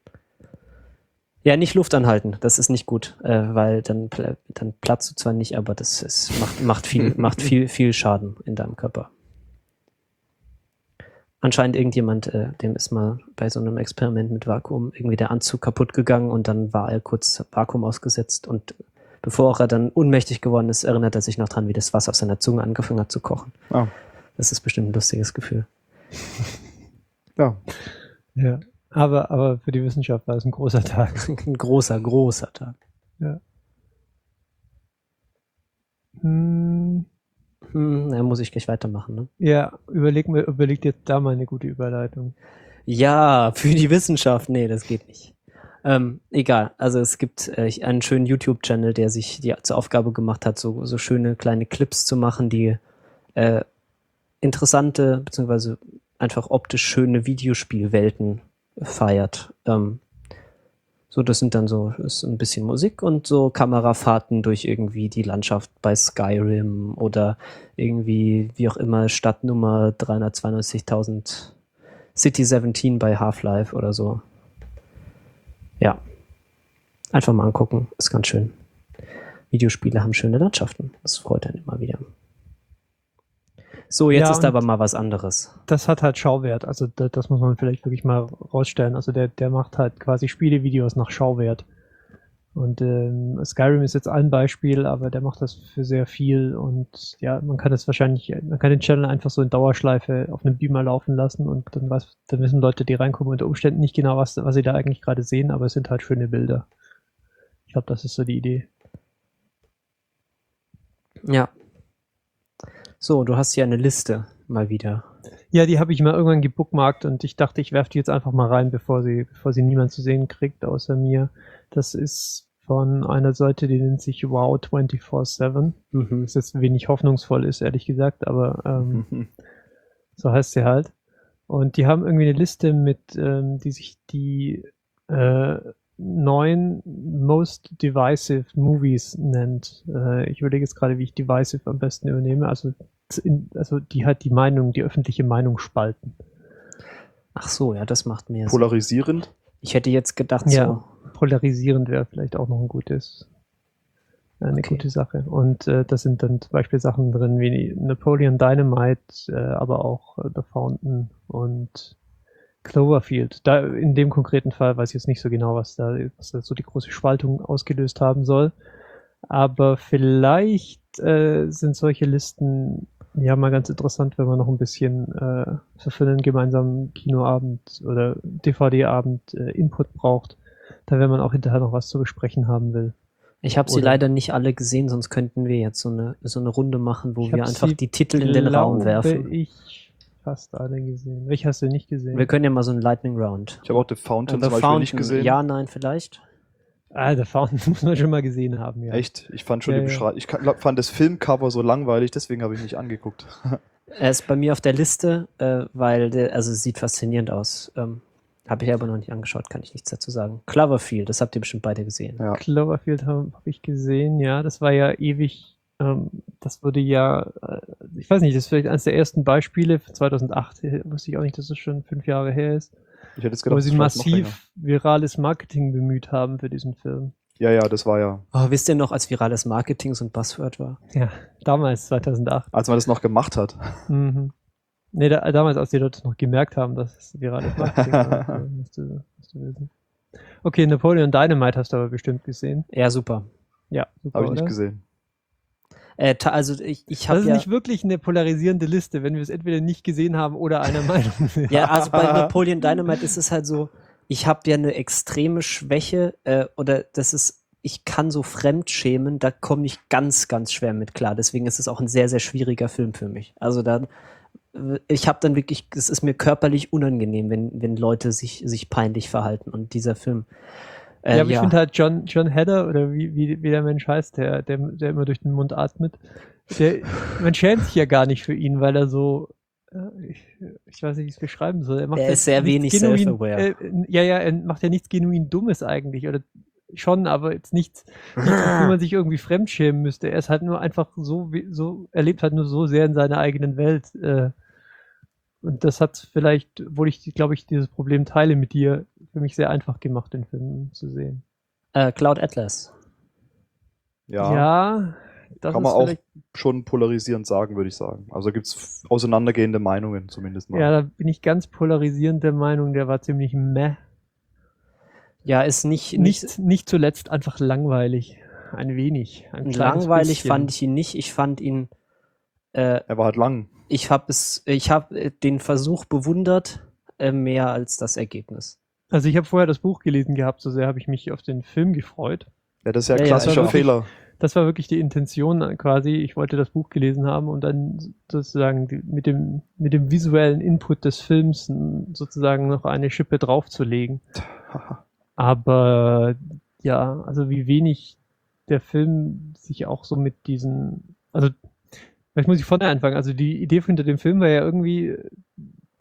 Ja, nicht Luft anhalten, das ist nicht gut, äh, weil dann, pl- dann platzt du zwar nicht, aber das ist, macht, macht, viel, macht viel, viel Schaden in deinem Körper. Anscheinend irgendjemand, äh, dem ist mal bei so einem Experiment mit Vakuum irgendwie der Anzug kaputt gegangen und dann war er kurz Vakuum ausgesetzt und bevor er dann ohnmächtig geworden ist, erinnert er sich noch dran, wie das Wasser auf seiner Zunge angefangen hat zu kochen. Ah. Das ist bestimmt ein lustiges Gefühl. Ja. Ja. Aber, aber für die Wissenschaft war es ein großer Tag. Ein großer, großer Tag. Hm, Hm, dann muss ich gleich weitermachen, ne? ja, überleg, mir, überleg dir da mal eine gute Überleitung. Ja, für die Wissenschaft, nee, das geht nicht. Ähm, egal, also es gibt äh, einen schönen YouTube-Channel, der sich die zur Aufgabe gemacht hat, so, so schöne kleine Clips zu machen, die äh, interessante, beziehungsweise einfach optisch schöne Videospielwelten feiert. Ähm, so, das sind dann so, ist ein bisschen Musik und so Kamerafahrten durch irgendwie die Landschaft bei Skyrim oder irgendwie, wie auch immer, Stadtnummer dreihundertzweiundneunzigtausend City siebzehn bei Half-Life oder so. Ja. Einfach mal angucken, ist ganz schön. Videospiele haben schöne Landschaften. Das freut einen immer wieder. So, jetzt Ja, ist und aber mal was anderes. das hat halt Schauwert. Also da, das muss man vielleicht wirklich mal rausstellen. Also der, der macht halt quasi Spielevideos nach Schauwert. Und ähm, Skyrim ist jetzt ein Beispiel, aber der macht das für sehr viel. Und ja, man kann das wahrscheinlich, man kann den Channel einfach so in Dauerschleife auf einem Beamer laufen lassen und dann, weiß, dann wissen Leute, die reinkommen, unter Umständen nicht genau, was, was sie da eigentlich gerade sehen, aber es sind halt schöne Bilder. Ich glaube, das ist so die Idee. Ja. So, du hast hier eine Liste mal wieder. Ja, die habe ich mal irgendwann gebookmarkt und ich dachte, ich werfe die jetzt einfach mal rein, bevor sie, bevor sie niemand zu sehen kriegt, außer mir. Das ist von einer Seite, die nennt sich Wow vierundzwanzig sieben. Mhm. Was jetzt wenig hoffnungsvoll ist, ehrlich gesagt, aber ähm, so heißt sie halt. Und die haben irgendwie eine Liste mit, ähm, die sich die äh, neun Most Divisive Movies nennt. Äh, ich überlege jetzt gerade, wie ich Divisive am besten übernehme. Also, in, also die hat die Meinung, die öffentliche Meinung spalten. Ach so, ja, das macht mehr Sinn. Polarisierend. Ich hätte jetzt gedacht, Ja, so. polarisierend wäre vielleicht auch noch ein gutes, eine Okay. gute Sache. Und äh, das sind dann zum Beispiel Sachen drin wie Napoleon Dynamite, äh, aber auch äh, The Fountain und Cloverfield. Da in dem konkreten Fall weiß ich jetzt nicht so genau, was da, was da so die große Spaltung ausgelöst haben soll. Aber vielleicht äh, sind solche Listen ja mal ganz interessant, wenn man noch ein bisschen äh, so für einen gemeinsamen Kinoabend oder D V D-Abend äh, Input braucht. Da wenn man auch hinterher noch was zu besprechen haben will. Ich habe sie Oder- leider nicht alle gesehen, sonst könnten wir jetzt so eine, so eine Runde machen, wo Ich wir hab einfach sie, die Titel in den Raum glaube werfen. ich fast alle gesehen. Welche hast du nicht gesehen? Wir können ja mal so einen Lightning Round. Ich habe auch The Fountain The zum Beispiel nicht Fountain, gesehen. ja, nein, vielleicht. Ah, The Fountain muss man schon mal gesehen haben, ja. Echt? Ich fand schon Ja, die ja. Beschreibung. Ich ka- fand das Filmcover so langweilig, deswegen habe ich nicht angeguckt. Er ist bei mir auf der Liste, äh, weil der, also es sieht faszinierend aus. Ähm, habe ich aber noch nicht angeschaut, kann ich nichts dazu sagen. Cloverfield, das habt ihr bestimmt beide gesehen. Ja. Cloverfield habe hab ich gesehen, ja. Das war ja ewig, ähm, das wurde ja, äh, ich weiß nicht, das ist vielleicht eines der ersten Beispiele für zweitausendacht, äh, wusste ich auch nicht, dass es schon fünf Jahre her ist, Ich hätte jetzt wo gedacht, sie das war jetzt noch länger. massiv virales Marketing bemüht haben für diesen Film. Ja, ja, das war ja. Oh, wisst ihr noch, als virales Marketing so ein Buzzword war? Ja, damals, zweitausendacht. Als man das noch gemacht hat. Mhm. Nee, da, damals, als die Leute noch gemerkt haben, dass es virales Marketing war. Ja, musst du, musst du wissen. Okay, Napoleon Dynamite hast du aber bestimmt gesehen. Ja, super. Ja, super, Habe ich nicht oder? gesehen. Äh, ta- also ich, ich Das habe ist ja, nicht wirklich eine polarisierende Liste, wenn wir es entweder nicht gesehen haben oder einer Meinung sind. ja, also bei Napoleon Dynamite ist es halt so, ich habe ja eine extreme Schwäche, äh, oder das ist, ich kann so Fremdschämen, da komme ich ganz, ganz schwer mit klar. Deswegen ist es auch ein sehr, sehr schwieriger Film für mich. Also da, äh, ich habe dann wirklich, es ist mir körperlich unangenehm, wenn, wenn Leute sich, sich peinlich verhalten. Und dieser Film, äh, Ja, aber ich ja. finde halt John, John Hedder, oder wie, wie, wie der Mensch heißt, der, der, der immer durch den Mund atmet, der, man schämt sich ja gar nicht für ihn, weil er so, äh, ich, ich weiß nicht, wie ich es beschreiben soll. Er, macht Er ja ist sehr nichts wenig genuin- self-aware. Äh, ja, ja, er macht ja nichts genuin Dummes eigentlich, oder schon, aber jetzt nichts, nichts wo man sich irgendwie fremdschämen müsste. Er ist halt nur einfach so, wie- so, er lebt halt nur so sehr in seiner eigenen Welt. Äh, und das hat vielleicht, obwohl ich, glaube ich, dieses Problem teile mit dir, für mich sehr einfach gemacht, den Film zu sehen. Äh, Cloud Atlas. Ja, Ja, das kann man ist auch vielleicht, schon polarisierend sagen, würde ich sagen. Also gibt es auseinandergehende Meinungen zumindest mal. ja, da bin ich ganz polarisierend der Meinung, der war ziemlich meh. Ja, ist nicht, nicht, Nicht, nicht zuletzt einfach langweilig. Ein wenig. Ein kleines langweilig bisschen. fand ich ihn nicht. Ich fand ihn, äh, Er war halt lang. ich habe es, ich habe den Versuch bewundert, äh, mehr als das Ergebnis. Also ich habe vorher das Buch gelesen gehabt, so sehr habe ich mich auf den Film gefreut. Ja, das ist ja ein Ja, ja, klassischer also wirklich- Fehler. Das war wirklich die Intention äh, quasi. Ich wollte das Buch gelesen haben und dann sozusagen die- mit dem, mit dem visuellen Input des Films n- sozusagen noch eine Schippe draufzulegen. Aber ja, also wie wenig der Film sich auch so mit diesen, also vielleicht muss ich vorne anfangen. Also die Idee hinter dem Film war ja irgendwie,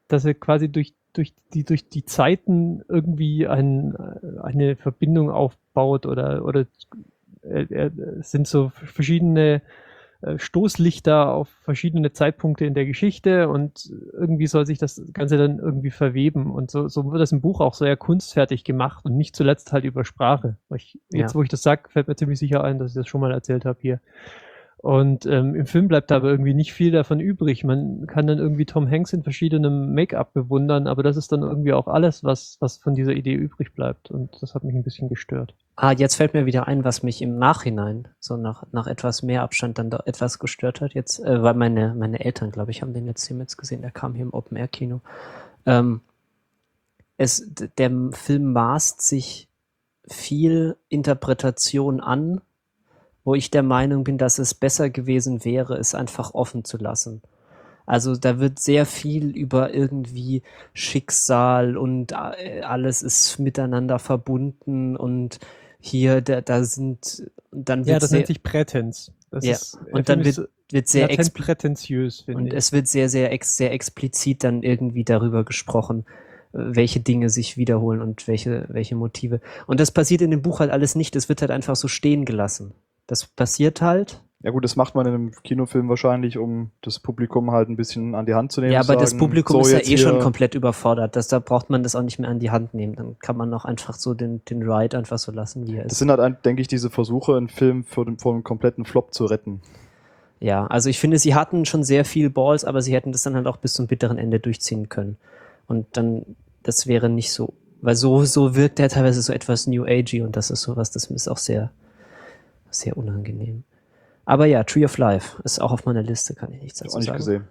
dass er quasi durch, durch, die, durch die Zeiten irgendwie ein, eine Verbindung aufbaut oder, oder er, er, es sind so verschiedene Stoßlichter auf verschiedene Zeitpunkte in der Geschichte und irgendwie soll sich das Ganze dann irgendwie verweben und so, so wird das im Buch auch sehr kunstfertig gemacht und nicht zuletzt halt über Sprache. Ich, jetzt, Ja. wo ich das sage, fällt mir ziemlich sicher ein, dass ich das schon mal erzählt habe hier. Und ähm, im Film bleibt da aber irgendwie nicht viel davon übrig. Man kann dann irgendwie Tom Hanks in verschiedenem Make-up bewundern, aber das ist dann irgendwie auch alles, was, was von dieser Idee übrig bleibt. Und das hat mich ein bisschen gestört. Ah, jetzt fällt mir wieder ein, was mich im Nachhinein, so nach, nach etwas mehr Abstand dann da etwas gestört hat. Jetzt, äh, weil meine, meine Eltern, glaube ich, haben den jetzt hier mit gesehen, der kam hier im Open-Air-Kino. Ähm, es, d- der Film maßt sich viel Interpretation an, wo ich der Meinung bin, dass es besser gewesen wäre, es einfach offen zu lassen. Also da wird sehr viel über irgendwie Schicksal und äh, alles ist miteinander verbunden und hier, da, da sind, dann wird Ja, das sehr, nennt sich Prätens. Das ja, ist, der und dann Film wird, ist wird sehr latent expl prätentiös, finde und ich. es wird sehr, sehr, ex sehr explizit dann irgendwie darüber gesprochen, äh, welche Dinge sich wiederholen und welche, welche Motive. Und das passiert in dem Buch halt alles nicht. Es wird halt einfach so stehen gelassen. Das passiert halt. Ja gut, das macht man in einem Kinofilm wahrscheinlich, um das Publikum halt ein bisschen an die Hand zu nehmen. Ja, zu aber das sagen, Publikum so ist ja jetzt eh schon hier- komplett überfordert. Das, da braucht man das auch nicht mehr an die Hand nehmen. Dann kann man auch einfach so den, den Ride einfach so lassen, wie er Das ist. sind halt, ein- denke ich, diese Versuche, einen Film vor dem, vor einem kompletten Flop zu retten. Ja, also ich finde, sie hatten schon sehr viel Balls, aber sie hätten das dann halt auch bis zum bitteren Ende durchziehen können. Und dann, das wäre nicht so, weil so, so wirkt er teilweise so etwas New Agey und das ist sowas, das ist auch sehr, sehr unangenehm. Aber ja, Tree of Life ist auch auf meiner Liste, kann ich nichts Hab dazu auch nicht sagen. gesehen.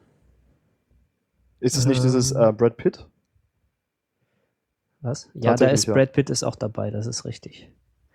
Ist es nicht Ähm. dieses äh, Brad Pitt? Was? Ja, da Tatsächlich, ist ja. Brad Pitt ist auch dabei, das ist richtig.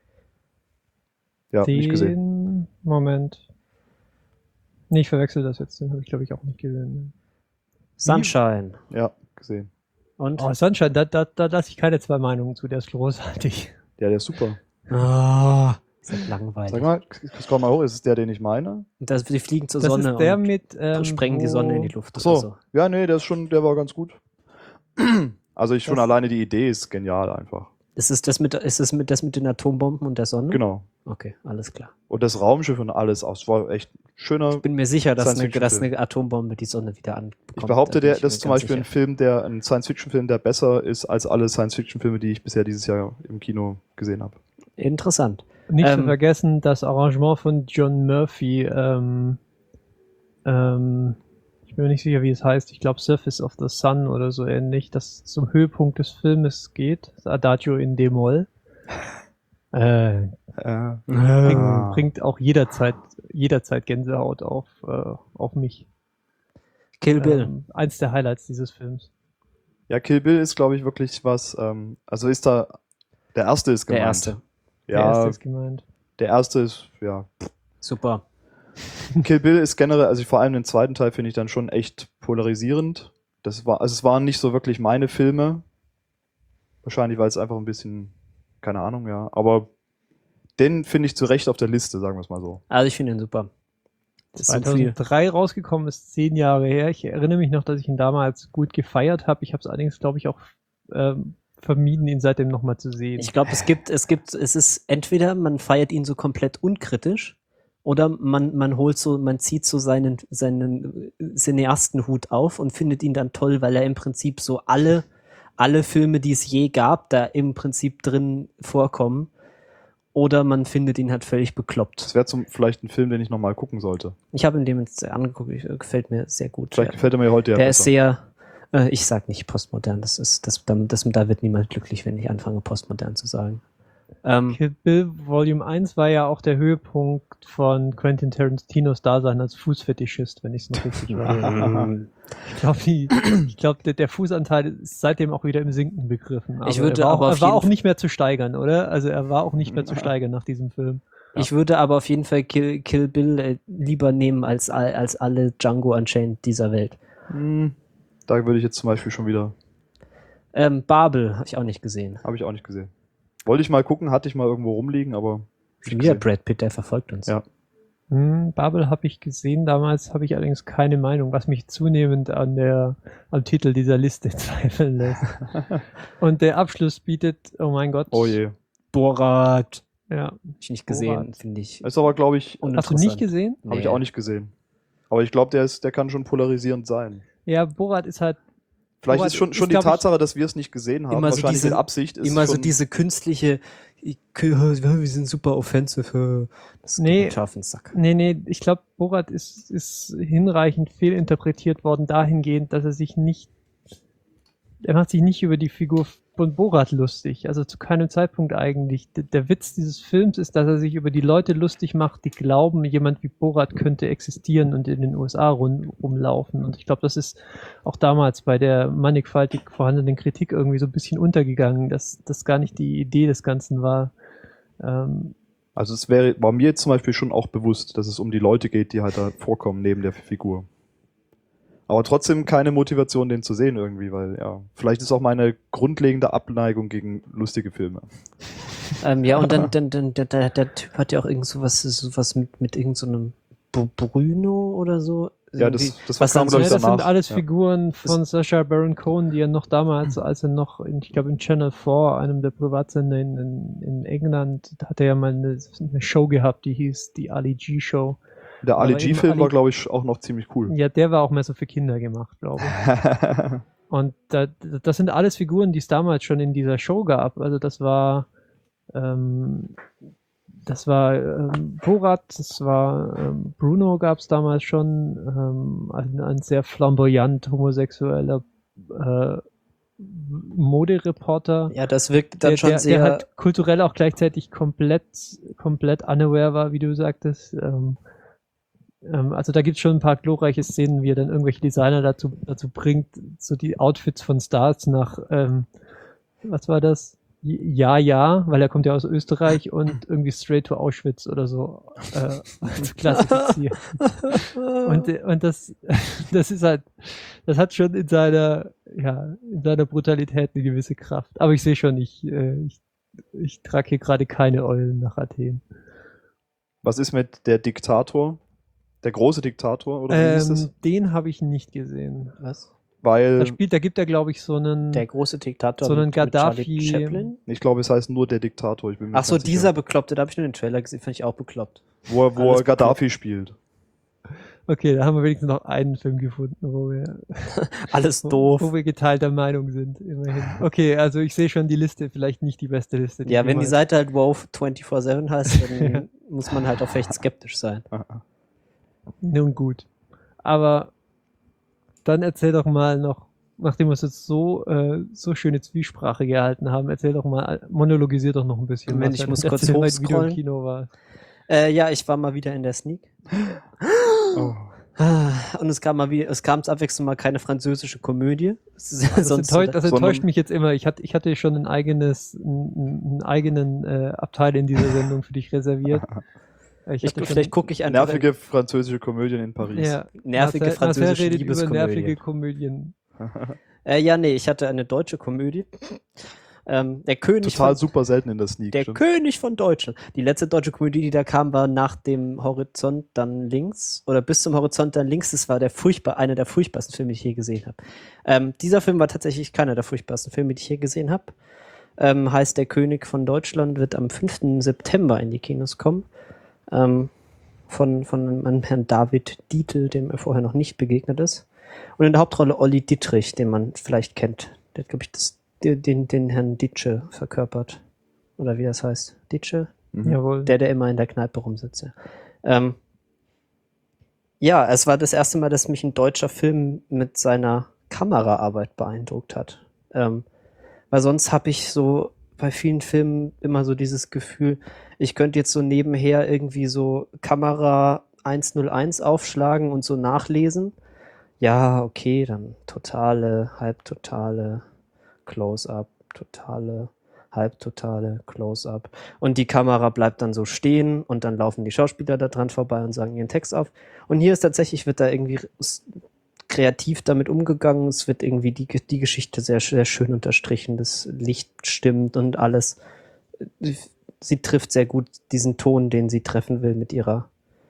Ja, den nicht gesehen. Moment. Nee, ich verwechsel das jetzt. Den habe ich, glaube ich, auch nicht gesehen. Sunshine. Ja, gesehen. Und? Oh, Sunshine, da, da, da lasse ich keine zwei Meinungen zu. Der ist großartig. Ja, der ist super. Ah, ist halt langweilig. Sag mal, scroll mal hoch, ist es der, den ich meine? Und das, die fliegen zur Das Sonne ist der und mit. Ähm, sprengen die wo- Sonne in die Luft Ach so. oder so. Ja, nee, der ist schon, der war ganz gut. Also ich schon Das- alleine die Idee ist genial einfach. Ist es das mit, ist es mit, das mit den Atombomben und der Sonne? Genau. Okay, alles klar. Und das Raumschiff und alles aus. War echt schöner. Ich bin mir sicher, dass, eine, Science-Fiction-Film. dass eine Atombombe die Sonne wieder anbekommt. Ich behaupte, Da bin der, ich das mir ist zum ganz Beispiel ein sicher. Film, der, ein Science-Fiction-Film, der besser ist als alle Science-Fiction-Filme, die ich bisher dieses Jahr im Kino gesehen habe. Interessant. Nicht zu Ähm, vergessen, das Arrangement von John Murphy. Ähm, ähm, ich bin mir nicht sicher, wie es heißt. Ich glaube, Surface of the Sun oder so ähnlich, das zum Höhepunkt des Filmes geht. Das Adagio in D-Moll. Äh, Äh, bringt, Ah. bringt auch jederzeit, jederzeit Gänsehaut auf, äh, auf mich. Kill Bill. Ähm, eins der Highlights dieses Films. ja, Kill Bill ist, glaube ich, wirklich was. Ähm, also ist da. Der erste ist Der gemeint. erste. Der Ja, erste ist gemeint. der erste ist, ja. Super. Kill Bill ist generell, also vor allem den zweiten Teil finde ich dann schon echt polarisierend. Das war, also es waren nicht so wirklich meine Filme. Wahrscheinlich, weil es einfach ein bisschen, keine Ahnung, ja. Aber den finde ich zu Recht auf der Liste, sagen wir es mal so. Also ich finde ihn super. Das ist so viel. zweitausenddrei rausgekommen, ist zehn Jahre her. Ich erinnere mich noch, dass ich ihn damals gut gefeiert habe. Ich habe es allerdings, glaube ich, auch ähm, vermieden, ihn seitdem nochmal zu sehen. Ich glaube, es gibt, es gibt, es ist entweder man feiert ihn so komplett unkritisch oder man, man holt so, man zieht so seinen, seinen Cineastenhut auf und findet ihn dann toll, weil er im Prinzip so alle, alle Filme, die es je gab, da im Prinzip drin vorkommen. Oder man findet ihn halt völlig bekloppt. Das wäre zum vielleicht ein Film, den ich nochmal gucken sollte. Ich habe ihn dem jetzt angeguckt, ich, gefällt mir sehr gut. Vielleicht Ja. gefällt er mir heute ja Der besser. ist sehr, äh, ich sag nicht postmodern, das ist, das, das, das, da wird niemand glücklich, wenn ich anfange, postmodern zu sagen. Ähm, Kill Bill Volume eins war ja auch der Höhepunkt von Quentin Tarantinos Dasein als Fußfetischist, wenn ich es noch richtig weiß. Ich glaube, ich glaub, der, der Fußanteil ist seitdem auch wieder im Sinken begriffen. Ich würde er war, aber auch, auf er war jeden auch F- nicht mehr zu steigern, oder? Also er war auch nicht mehr zu steigern nach diesem Film. Ich würde aber auf jeden Fall Kill, Kill Bill äh, lieber nehmen als, all- als alle Django Unchained dieser Welt. Hm, da würde ich jetzt zum Beispiel schon wieder, Ähm, Babel habe ich auch nicht gesehen. habe ich auch nicht gesehen. Wollte ich mal gucken, hatte ich mal irgendwo rumliegen, aber Schon nicht wieder gesehen. Brad Pitt, der verfolgt uns. Ja. Hm, Babel habe ich gesehen, damals habe ich allerdings keine Meinung, was mich zunehmend an der, am Titel dieser Liste zweifeln lässt. Und der Abschluss bietet, oh mein Gott. Oh je. Borat. Ja. Hab ich nicht gesehen, Borat. finde ich. Ist aber, glaube ich, Hast du nicht gesehen? habe ich Nee. auch nicht gesehen. Aber ich glaube, der ist, der kann schon polarisierend sein. Ja, Borat ist halt, Vielleicht Borat ist schon, ist, schon die glaub ich, Tatsache, dass wir es nicht gesehen haben, Immer so wahrscheinlich diese- mit Absicht, ist Immer schon, so diese künstliche, ich- wir sind super offensive. Das geht Nee. mir scharf ins Sack. nee, nee, ich glaube, Borat ist, ist hinreichend fehlinterpretiert worden dahingehend, dass er sich nicht, er macht sich nicht über die Figur von Borat lustig, also zu keinem Zeitpunkt eigentlich. D- Der Witz dieses Films ist, dass er sich über die Leute lustig macht, die glauben, jemand wie Borat könnte existieren und in den U S A rum, rumlaufen. Und ich glaube, das ist auch damals bei der mannigfaltig vorhandenen Kritik irgendwie so ein bisschen untergegangen, dass das gar nicht die Idee des Ganzen war. Ähm, Also es wäre, war mir jetzt zum Beispiel schon auch bewusst, dass es um die Leute geht, die halt da vorkommen neben der Figur. Aber trotzdem keine Motivation, den zu sehen irgendwie, weil ja, vielleicht ist auch meine grundlegende Abneigung gegen lustige Filme. Ähm, ja, und dann, dann, dann der, der, der Typ hat ja auch irgend sowas, sowas mit, mit irgend so einem Bu- Bruno oder so. Ja, das, Irgendwie- das was kam, dann glaube ja, ich, das danach. sind alles ja. Figuren von Sacha Baron Cohen, die er noch damals, als er noch, in, ich glaube in Channel vier, einem der Privatsender in, in, in England, da hat er ja mal eine, eine Show gehabt, die hieß die Ali G Show. Der Ali aber eben G-Film Ali- war, glaube ich, auch noch ziemlich cool. Ja, der war auch mehr so für Kinder gemacht, glaube ich. Und da, das sind alles Figuren, die es damals schon in dieser Show gab. Also das war ähm, das war ähm, Borat, das war ähm, Bruno gab es damals schon, ähm, ein, ein sehr flamboyant homosexueller äh, Modereporter, Ja, das wirkt dann der, schon der, sehr. der halt kulturell auch gleichzeitig komplett komplett unaware war, wie du sagtest. Ähm, ähm, also da gibt es schon ein paar glorreiche Szenen, wie er dann irgendwelche Designer dazu, dazu bringt, so die Outfits von Stars nach, ähm, was war das? Ja, ja, weil er kommt ja aus Österreich und irgendwie straight to Auschwitz oder so äh, zu klassifizieren. Und, äh, und das, das ist halt, das hat schon in seiner, ja, in seiner Brutalität eine gewisse Kraft. Aber ich sehe schon, ich, äh, ich, ich trage hier gerade keine Eulen nach Athen. Was ist mit der Diktator? Der große Diktator, oder wie hieß das? Ähm, den habe ich nicht gesehen. Was? Weil, Da spielt, da gibt er, glaube ich, so einen. Der große Diktator. So einen mit- mit Charlie Gaddafi- Chaplin? ich glaube, es heißt nur der Diktator. Ich bin mir Ach so, ganz sicher. dieser Bekloppte, da habe ich nur den Trailer gesehen, fand ich auch bekloppt. Wo er, wo Alles er Gaddafi spielt. Okay, da haben wir wenigstens noch einen Film gefunden, wo wir, Alles wo, doof. wo wir geteilter Meinung sind, immerhin. Okay, also ich sehe schon die Liste, vielleicht nicht die beste Liste. Ja, wenn die jemals- Seite halt WoW vierundzwanzig sieben heißt, dann Ja. muss man halt auch echt skeptisch sein. Nun gut. Aber dann erzähl doch mal noch, nachdem wir uns jetzt so, äh, so schöne Zwiesprache gehalten haben, erzähl doch mal, monologisier doch noch ein bisschen. Moment, was ich er- muss kurz erzähl mal, wie du im hochscrollen. Kino warst. Äh, ja, ich war mal wieder in der Sneak. Oh. Ah, Und es kam mal wieder, es kam abwechselnd mal keine französische Komödie. Das, Sonst enttäuscht, das sondern- enttäuscht mich jetzt immer. Ich hatte, ich hatte schon ein eigenes, einen, einen eigenen äh, Abteil in dieser Sendung für dich reserviert. Ich ich, hatte schon- vielleicht gucke ich einfach Nervige französische Komödien in Paris. ja, nervige Marcel- französische Marcel redet über Liebeskomödie. nervige Komödien. Äh, ja, nee, ich hatte eine deutsche Komödie. Ähm, der König Total von, super selten in der Sneak. der stimmt. König von Deutschland. Die letzte deutsche Komödie, die da kam, war nach dem Horizont dann links oder bis zum Horizont dann links. Das war der furchtbar, einer der furchtbarsten Filme, die ich je gesehen habe. Ähm, dieser Film war tatsächlich keiner der furchtbarsten Filme, die ich je gesehen habe. Ähm, heißt Der König von Deutschland, wird am fünften September in die Kinos kommen. Ähm, von, von einem Herrn David Dietl, dem er vorher noch nicht begegnet ist. Und in der Hauptrolle Olli Dittrich, den man vielleicht kennt. Der hat, glaube ich, das, den, den, den Herrn Ditsche verkörpert. Oder wie das heißt. Ditsche? Mhm. Jawohl. Der, der immer in der Kneipe rumsitzt. Ja. Ähm, ja, es war das erste Mal, dass mich ein deutscher Film mit seiner Kameraarbeit beeindruckt hat. Ähm, weil sonst habe ich so bei vielen Filmen immer so dieses Gefühl, ich könnte jetzt so nebenher irgendwie so Kamera hunderteins aufschlagen und so nachlesen. Ja, okay, dann totale, halbtotale Close-up, totale, halbtotale Close-up. Und die Kamera bleibt dann so stehen und dann laufen die Schauspieler da dran vorbei und sagen ihren Text auf. Und hier ist tatsächlich, wird da irgendwie s- kreativ damit umgegangen. Es wird irgendwie die, die Geschichte sehr, sehr schön unterstrichen. Das Licht stimmt und alles. Sie trifft sehr gut diesen Ton, den sie treffen will mit ihrer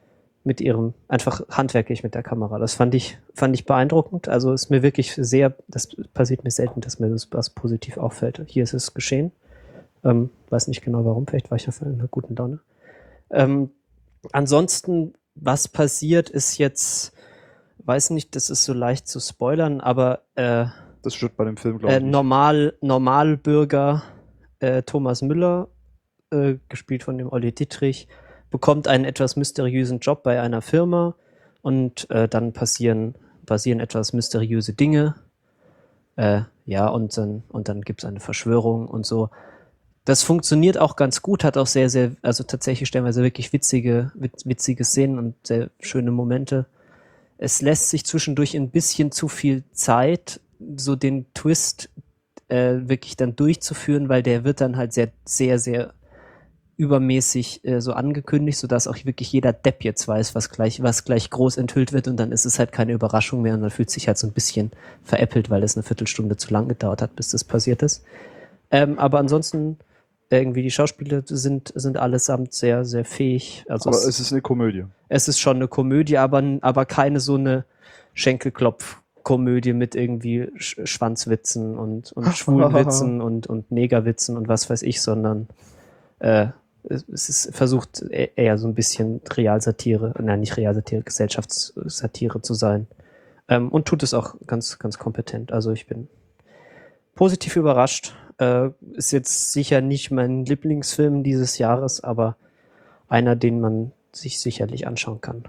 mit ihrem, einfach handwerklich mit der Kamera. Das fand ich, fand ich beeindruckend. Also ist mir wirklich sehr, das passiert mir selten, dass mir das was positiv auffällt. Hier ist es geschehen. Ähm, weiß nicht genau warum, vielleicht war ich auf einer guten Laune. Ähm, ansonsten, was passiert, ist jetzt, weiß nicht, das ist so leicht zu spoilern, aber äh, Das steht bei dem Film, glaube äh, ich. nicht. Normal, Normalbürger äh, Thomas Müller, äh, gespielt von dem Olli Dittrich, bekommt einen etwas mysteriösen Job bei einer Firma und äh, dann passieren, passieren etwas mysteriöse Dinge. Äh, ja, und dann, und dann gibt es eine Verschwörung und so. Das funktioniert auch ganz gut, hat auch sehr, sehr, also tatsächlich stellenweise wirklich witzige, witz, witzige Szenen und sehr schöne Momente. Es lässt sich zwischendurch ein bisschen zu viel Zeit, so den Twist äh, wirklich dann durchzuführen, weil der wird dann halt sehr, sehr, sehr übermäßig äh, so angekündigt, sodass auch wirklich jeder Depp jetzt weiß, was gleich, was gleich groß enthüllt wird und dann ist es halt keine Überraschung mehr und man fühlt sich halt so ein bisschen veräppelt, weil es eine Viertelstunde zu lang gedauert hat, bis das passiert ist. Ähm, aber ansonsten irgendwie die Schauspieler sind, sind allesamt sehr, sehr fähig. Also Aber es, es ist eine Komödie. es ist schon eine Komödie, aber, aber keine so eine Schenkelklopf-Komödie mit irgendwie Sch- Schwanzwitzen und, und Schwulenwitzen und, und Negerwitzen und was weiß ich, sondern äh, es ist versucht e- eher so ein bisschen Realsatire, nein, nicht Realsatire, Gesellschaftssatire zu sein. Ähm, und tut es auch ganz, ganz kompetent. Also ich bin positiv überrascht. Äh, ist jetzt sicher nicht mein Lieblingsfilm dieses Jahres, aber einer, den man sich sicherlich anschauen kann.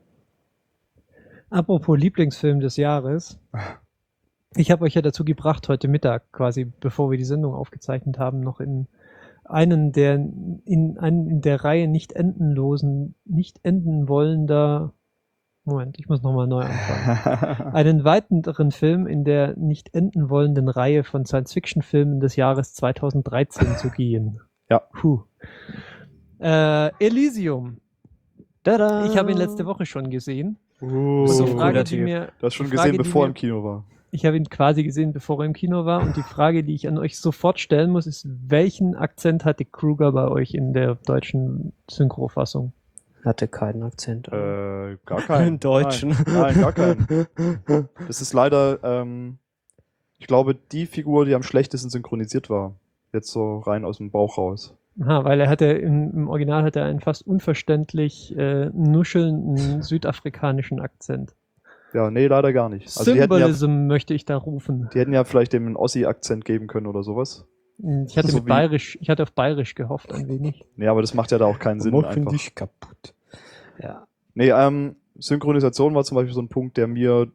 Apropos Lieblingsfilm des Jahres. Ich habe euch ja dazu gebracht, heute Mittag, quasi bevor wir die Sendung aufgezeichnet haben, noch in einen der in einen in der Reihe nicht endenlosen, nicht enden wollender Moment, ich muss nochmal neu anfangen. Einen weiteren Film in der nicht enden wollenden Reihe von Science-Fiction-Filmen des Jahres zweitausenddreizehn zu gehen. Ja. Puh. Äh, Elysium. Tada! Ich habe ihn letzte Woche schon gesehen. Uh, Und So die ein Frage, cooler die Typ. mir, du hast schon die Frage, gesehen, die bevor er mir- im Kino war. ich habe ihn quasi gesehen, bevor er im Kino war. Und die Frage, die ich an euch sofort stellen muss, ist, welchen Akzent hatte Kruger bei euch in der deutschen Synchrofassung? Hatte keinen Akzent. Äh, gar keinen. Im Deutschen. Nein, nein, gar keinen. Das ist leider, ähm, ich glaube, die Figur, die am schlechtesten synchronisiert war. Jetzt so rein aus dem Bauch raus. Aha, weil er hatte im, im Original hat er einen fast unverständlich äh, nuschelnden südafrikanischen Akzent. Ja, nee, leider gar nicht. Also die hätten, ja, Symbolism möchte ich da rufen. die hätten ja vielleicht dem einen Ossi-Akzent geben können oder sowas. Ich hatte so mit wie- Bayerisch, ich hatte auf Bayerisch gehofft ein wenig. Nee, aber das macht ja da auch keinen Sinn einfach. dich kaputt. Ja. Nee, ähm, Synchronisation war zum Beispiel so ein Punkt, der mir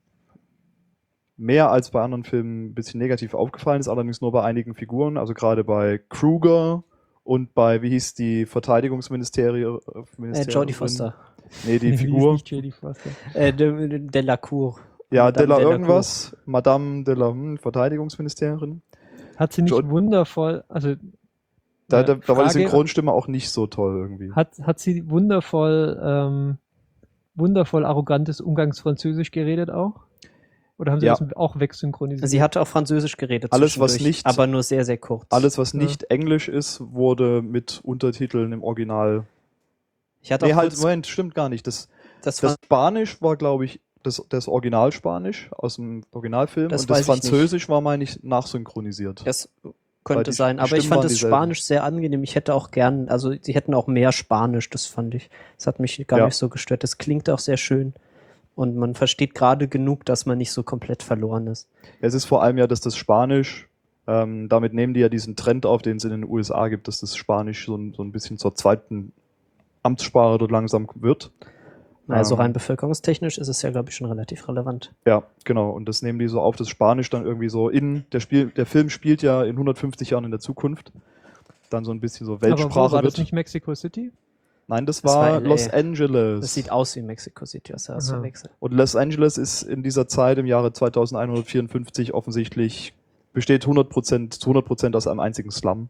mehr als bei anderen Filmen ein bisschen negativ aufgefallen ist, allerdings nur bei einigen Figuren, also gerade bei Kruger und bei, wie hieß die Verteidigungsministerin? Äh, Jodie Foster. Nee, die ist Figur. nicht Jodie Foster. Äh, de, de, Delacour. Ja, Madame Della Delacour. irgendwas. Madame Della hm, Verteidigungsministerin. Hat sie nicht Jo- wundervoll, also Da, äh, da, da war die Frage, Synchronstimme auch nicht so toll irgendwie. hat, hat sie wundervoll, ähm, wundervoll arrogantes Umgangsfranzösisch geredet auch? Oder haben sie Ja. das auch wegsynchronisiert? Sie hatte auch Französisch geredet. Alles, was zwischendurch, nicht- aber nur sehr, sehr kurz. Alles, was Ja. nicht Englisch ist, wurde mit Untertiteln im Original. Ich hatte Nee, auch halt, kurz, Moment, stimmt gar nicht. Das, das das war, Spanisch war, glaube ich, das, das Originalspanisch aus dem Originalfilm. Das und das weiß ich nicht. Französisch war, meine ich, nachsynchronisiert. das Weil könnte die sein, aber ich Stimmen fand waren das dieselben. Spanisch sehr angenehm. Ich hätte auch gern, also sie hätten auch mehr Spanisch, das fand ich. Das hat mich gar Ja. nicht so gestört. Das klingt auch sehr schön. Und man versteht gerade genug, dass man nicht so komplett verloren ist. Es ist vor allem ja, dass das Spanisch, ähm, damit nehmen die ja diesen Trend auf, den es in den U S A gibt, dass das Spanisch so ein, so ein bisschen zur zweiten Amtssprache dort langsam wird. Also Ähm. rein bevölkerungstechnisch ist es ja, glaube ich, schon relativ relevant. Ja, genau. Und das nehmen die so auf, das Spanisch dann irgendwie so in, der Spiel, der Film spielt ja in hundertfünfzig Jahren in der Zukunft. Dann so ein bisschen so Aber wo Weltsprache war wird. das nicht Mexico City? Nein, das Das war, war L A. Los Angeles. Das sieht aus wie Mexico City, was da hast du Aha. verwechselt. Und Los Angeles ist in dieser Zeit im Jahre zweitausendeinhundertvierundfünfzig offensichtlich, besteht hundert Prozent, zu hundert Prozent aus einem einzigen Slum.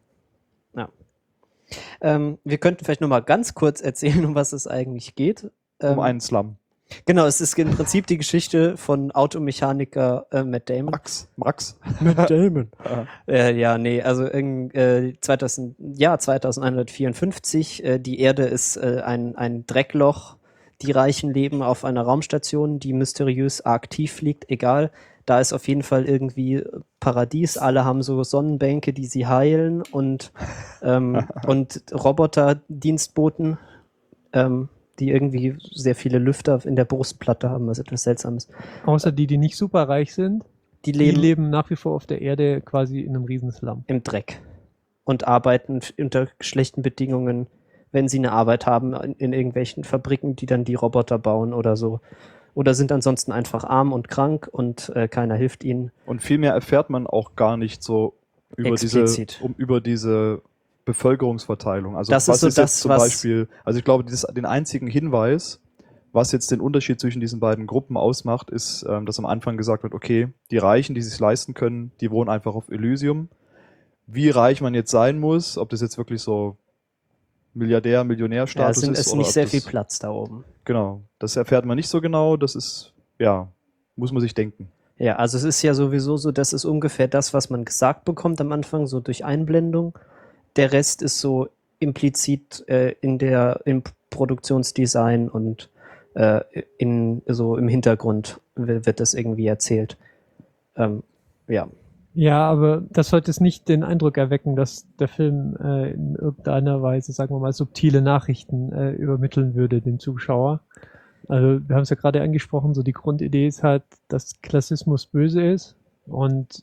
Ähm, wir könnten vielleicht noch mal ganz kurz erzählen, um was es eigentlich geht. Ähm, Um einen Slum. Genau, es ist im Prinzip die Geschichte von Automechaniker äh, Matt Damon. Max, Max. Matt Damon. Ja. Äh, ja, nee, also in, äh, zweitausend, ja, zweitausendeinhundertvierundfünfzig, äh, die Erde ist äh, ein, ein Dreckloch, die Reichen leben auf einer Raumstation, die mysteriös arg tief fliegt, egal. Da ist auf jeden Fall irgendwie Paradies. Alle haben so Sonnenbänke, die sie heilen und, ähm, und Roboter-Dienstboten, ähm, die irgendwie sehr viele Lüfter in der Brustplatte haben, was etwas Seltsames. Außer die, die nicht superreich sind, Die die leben, leben nach wie vor auf der Erde quasi in einem Riesenslum. im Dreck und arbeiten f- unter schlechten Bedingungen, wenn sie eine Arbeit haben, in, in irgendwelchen Fabriken, die dann die Roboter bauen oder so. Oder sind ansonsten einfach arm und krank und äh, keiner hilft ihnen. Und viel mehr erfährt man auch gar nicht so über diese, Explizit. um, über diese Bevölkerungsverteilung. Also Das was ist so ist das, jetzt zum was- Beispiel, also ich glaube, dieses, den einzigen Hinweis, was jetzt den Unterschied zwischen diesen beiden Gruppen ausmacht, ist, ähm, dass am Anfang gesagt wird, okay, die Reichen, die es sich leisten können, die wohnen einfach auf Elysium. Wie reich man jetzt sein muss, ob das jetzt wirklich so Milliardär, Ja, es Millionärstatus sind, ist. es ist oder nicht ob sehr das, viel Platz da oben. Genau, das erfährt man nicht so genau, das ist, ja, muss man sich denken. Ja, also es ist ja sowieso so, das ist ungefähr das, was man gesagt bekommt am Anfang, so durch Einblendung. Der Rest ist so implizit äh, in der, im Produktionsdesign und äh, in, so im Hintergrund wi- wird das irgendwie erzählt. Ähm, ja. Ja, aber das sollte es nicht den Eindruck erwecken, dass der Film äh, in irgendeiner Weise, sagen wir mal, subtile Nachrichten äh, übermitteln würde dem Zuschauer. Also wir haben es ja gerade angesprochen, so die Grundidee ist halt, dass Klassismus böse ist und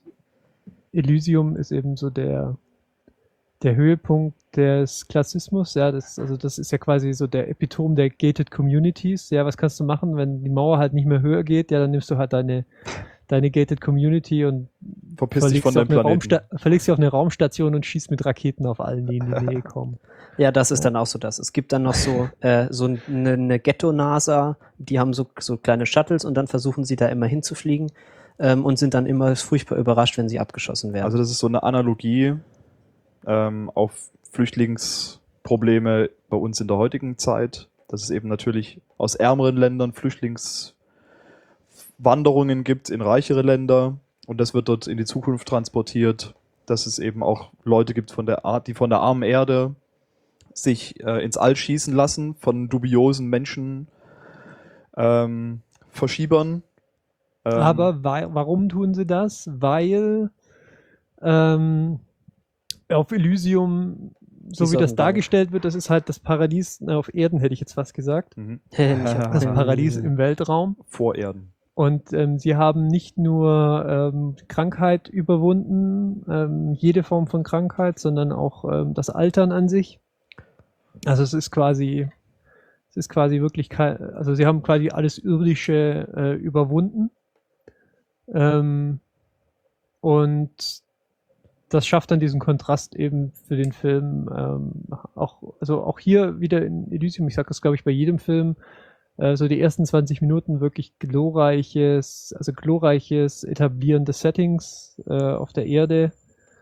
Elysium ist eben so der der Höhepunkt des Klassismus. Ja, das also das ist ja quasi so der Epitom der gated Communities. Ja, was kannst du machen, wenn die Mauer halt nicht mehr höher geht? Ja, dann nimmst du halt deine deine gated Community und Verpiss dich von auf deinem eine Planeten. Raumsta- verlegst dich auf eine Raumstation und schießt mit Raketen auf allen, die in die Nähe kommen. Ja, das ist dann auch so das. Es gibt dann noch so, äh, so eine, eine Ghetto-NASA, die haben so, so kleine Shuttles und dann versuchen sie da immer hinzufliegen ähm, und sind dann immer furchtbar überrascht, wenn sie abgeschossen werden. Also das ist so eine Analogie ähm, auf Flüchtlingsprobleme bei uns in der heutigen Zeit, dass es eben natürlich aus ärmeren Ländern Flüchtlingswanderungen gibt in reichere Länder und das wird dort in die Zukunft transportiert, dass es eben auch Leute gibt, von der Art, die von der armen Erde sich äh, ins All schießen lassen, von dubiosen Menschen ähm, Verschiebern. Ähm, Aber wei- warum tun sie das? Weil ähm, auf Elysium, so Die wie das Sonnenbank. dargestellt wird, das ist halt das Paradies na, auf Erden, hätte ich jetzt fast gesagt. mhm. Nicht auf Das den- Paradies im Weltraum. Vor Erden. Und ähm, sie haben nicht nur ähm, Krankheit überwunden, ähm, jede Form von Krankheit, sondern auch ähm, das Altern an sich. Also es ist quasi, es ist quasi wirklich, kei- also sie haben quasi alles Irdische äh, überwunden. Ähm, und das schafft dann diesen Kontrast eben für den Film. Ähm, auch, also auch hier wieder in Elysium, ich sage das glaube ich bei jedem Film, äh, so die ersten zwanzig Minuten wirklich glorreiches, also glorreiches Etablieren des Settings äh, auf der Erde.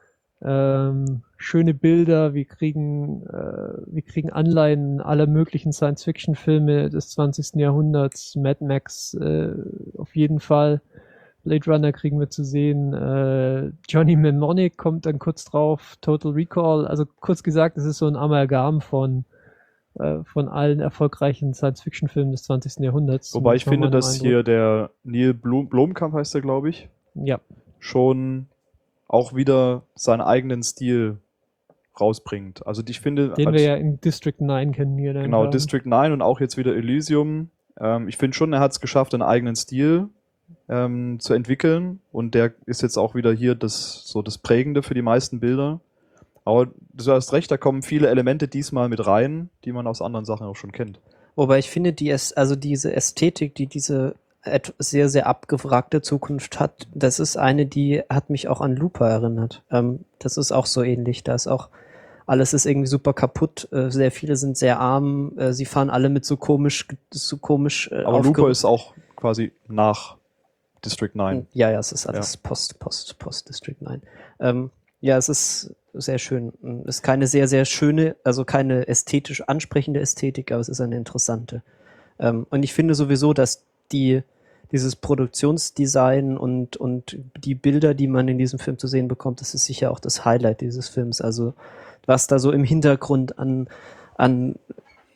Ähm, schöne Bilder, wir kriegen, äh, wir kriegen Anleihen aller möglichen Science-Fiction-Filme des zwanzigsten Jahrhunderts, Mad Max äh, auf jeden Fall, Blade Runner kriegen wir zu sehen, äh, Johnny Mnemonic kommt dann kurz drauf, Total Recall, also kurz gesagt, es ist so ein Amalgam von äh, von allen erfolgreichen Science-Fiction-Filmen des zwanzigsten Jahrhunderts. Wobei ich nach finde, meinem dass Eindruck. hier der Neil Blom Blomkamp heißt er, glaube ich, Ja, schon auch wieder seinen eigenen Stil rausbringt. Also ich finde, den als- wir ja in District neun kennengelernt genau, haben. District neun und auch jetzt wieder Elysium. Ähm, ich finde schon, er hat es geschafft, einen eigenen Stil ähm, zu entwickeln und der ist jetzt auch wieder hier das, so das Prägende für die meisten Bilder. Aber du hast recht, da kommen viele Elemente diesmal mit rein, die man aus anderen Sachen auch schon kennt. Wobei ich finde, die es, also diese Ästhetik, die diese et- sehr, sehr abgewrackte Zukunft hat, das ist eine, die hat mich auch an Looper erinnert. Ähm, das ist auch so ähnlich. Da ist auch, alles ist irgendwie super kaputt. Äh, sehr viele sind sehr arm. Äh, sie fahren alle mit so komisch, so komisch. Äh, Aber aufge- Looper ist auch quasi nach District neun. Ja, ja, es ist alles Post, Post, Post District neun. Ähm, ja, es ist sehr schön. Es ist keine sehr, sehr schöne, also keine ästhetisch ansprechende Ästhetik, aber es ist eine interessante. Ähm, und ich finde sowieso, dass die, dieses Produktionsdesign und, und die Bilder, die man in diesem Film zu sehen bekommt, das ist sicher auch das Highlight dieses Films. Also was da so im Hintergrund an, an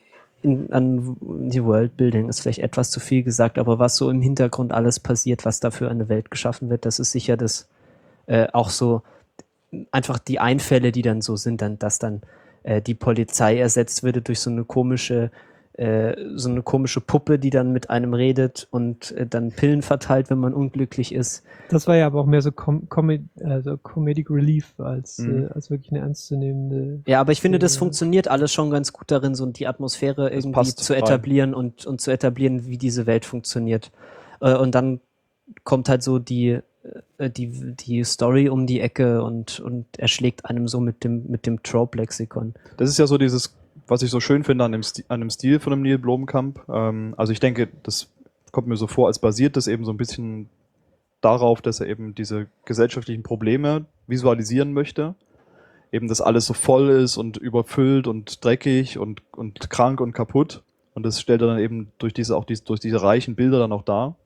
in, an die Worldbuilding ist vielleicht etwas zu viel gesagt, aber was so im Hintergrund alles passiert, was da für eine Welt geschaffen wird, das ist sicher das äh, auch so einfach die Einfälle, die dann so sind, dann, dass dann äh, die Polizei ersetzt würde durch so eine komische äh, so eine komische Puppe, die dann mit einem redet und äh, dann Pillen verteilt, wenn man unglücklich ist. Das war ja aber auch mehr so Com Com also Comedic Relief als, Mhm. äh, als wirklich eine ernstzunehmende. Ja, aber ich finde, das Szene. funktioniert alles schon ganz gut darin, so die Atmosphäre irgendwie passt zu rein. etablieren und, und zu etablieren, wie diese Welt funktioniert. Äh, und dann kommt halt so die, äh, die, die Story um die Ecke und, und erschlägt einem so mit dem, mit dem Trope-Lexikon. Das ist ja so dieses, was ich so schön finde an dem, Sti an dem Stil von dem Neil Blomkamp. Ähm, also ich denke, das kommt mir so vor, als basiert das eben so ein bisschen darauf, dass er eben diese gesellschaftlichen Probleme visualisieren möchte. Eben, dass alles so voll ist und überfüllt und dreckig und, und krank und kaputt. Und das stellt er dann eben durch diese, auch dies, durch diese reichen Bilder dann auch dar.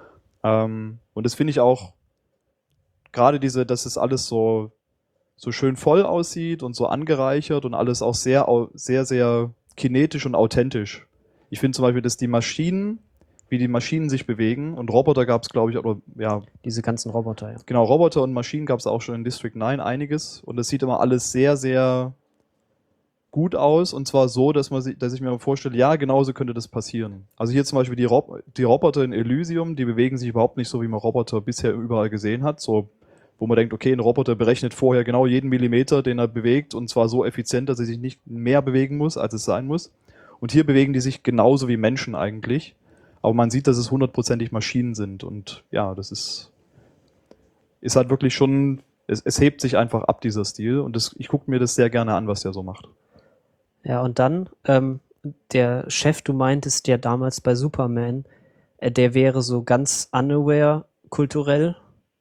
Ähm, und das finde ich auch, gerade diese, dass es alles so, so schön voll aussieht und so angereichert und alles auch sehr, au- sehr, sehr kinetisch und authentisch. Ich finde zum Beispiel, dass die Maschinen, wie die Maschinen sich bewegen, und Roboter gab es, glaube ich, oder ja, Diese ganzen Roboter, ja. genau, Roboter und Maschinen gab es auch schon in District neun einiges. Und das sieht immer alles sehr, sehr gut aus. Und zwar so, dass, man sich, dass ich mir vorstelle, ja, genauso könnte das passieren. Also hier zum Beispiel die, Rob die Roboter in Elysium, die bewegen sich überhaupt nicht so, wie man Roboter bisher überall gesehen hat. So, wo man denkt, okay, ein Roboter berechnet vorher genau jeden Millimeter, den er bewegt, und zwar so effizient, dass er sich nicht mehr bewegen muss, als es sein muss. Und hier bewegen die sich genauso wie Menschen eigentlich. Aber man sieht, dass es hundertprozentig Maschinen sind. Und ja, das ist, ist halt wirklich schon, es, es hebt sich einfach ab, dieser Stil. Und das, ich gucke mir das sehr gerne an, was der so macht. Ja, und dann, ähm, der Chef, du meintest ja damals bei Superman, äh, der wäre so ganz unaware kulturell.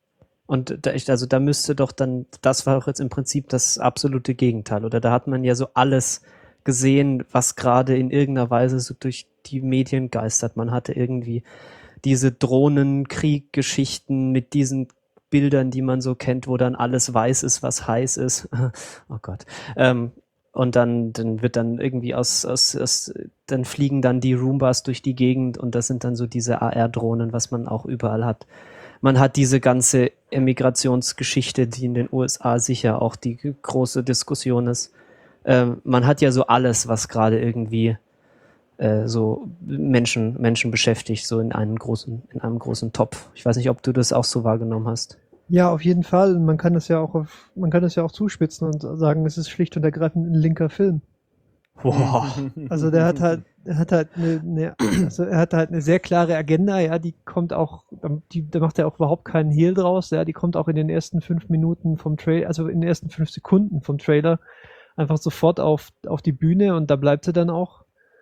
Und da, ich, also da müsste doch dann, das war auch jetzt im Prinzip das absolute Gegenteil. Oder da hat man ja so alles gesehen, was gerade in irgendeiner Weise so durch die Medien geistert. Man hatte irgendwie diese Drohnenkrieg-Geschichten mit diesen Bildern, die man so kennt, wo dann alles weiß ist, was heiß ist. Oh Gott. Ähm, und dann, dann wird dann irgendwie aus, aus, aus, dann fliegen dann die Roombas durch die Gegend und das sind dann so diese A R-Drohnen, was man auch überall hat. Man hat diese ganze Emigrationsgeschichte, die in den U S A sicher auch die große Diskussion ist. Ähm, man hat ja so alles, was gerade irgendwie äh, so Menschen, Menschen beschäftigt, so in einem großen, in einem großen Topf. Ich weiß nicht, ob du das auch so wahrgenommen hast. Ja, auf jeden Fall. Man kann das ja auch auf, man kann das ja auch zuspitzen und sagen, es ist schlicht und ergreifend ein linker Film. Wow. Also der hat halt, er hat halt eine, eine, also er hat halt eine sehr klare Agenda, ja, die kommt auch, die, da macht er auch überhaupt keinen Hehl draus, ja, die kommt auch in den ersten fünf Minuten vom Trailer, also in den ersten fünf Sekunden vom Trailer einfach sofort auf, auf die Bühne und da bleibt sie dann auch.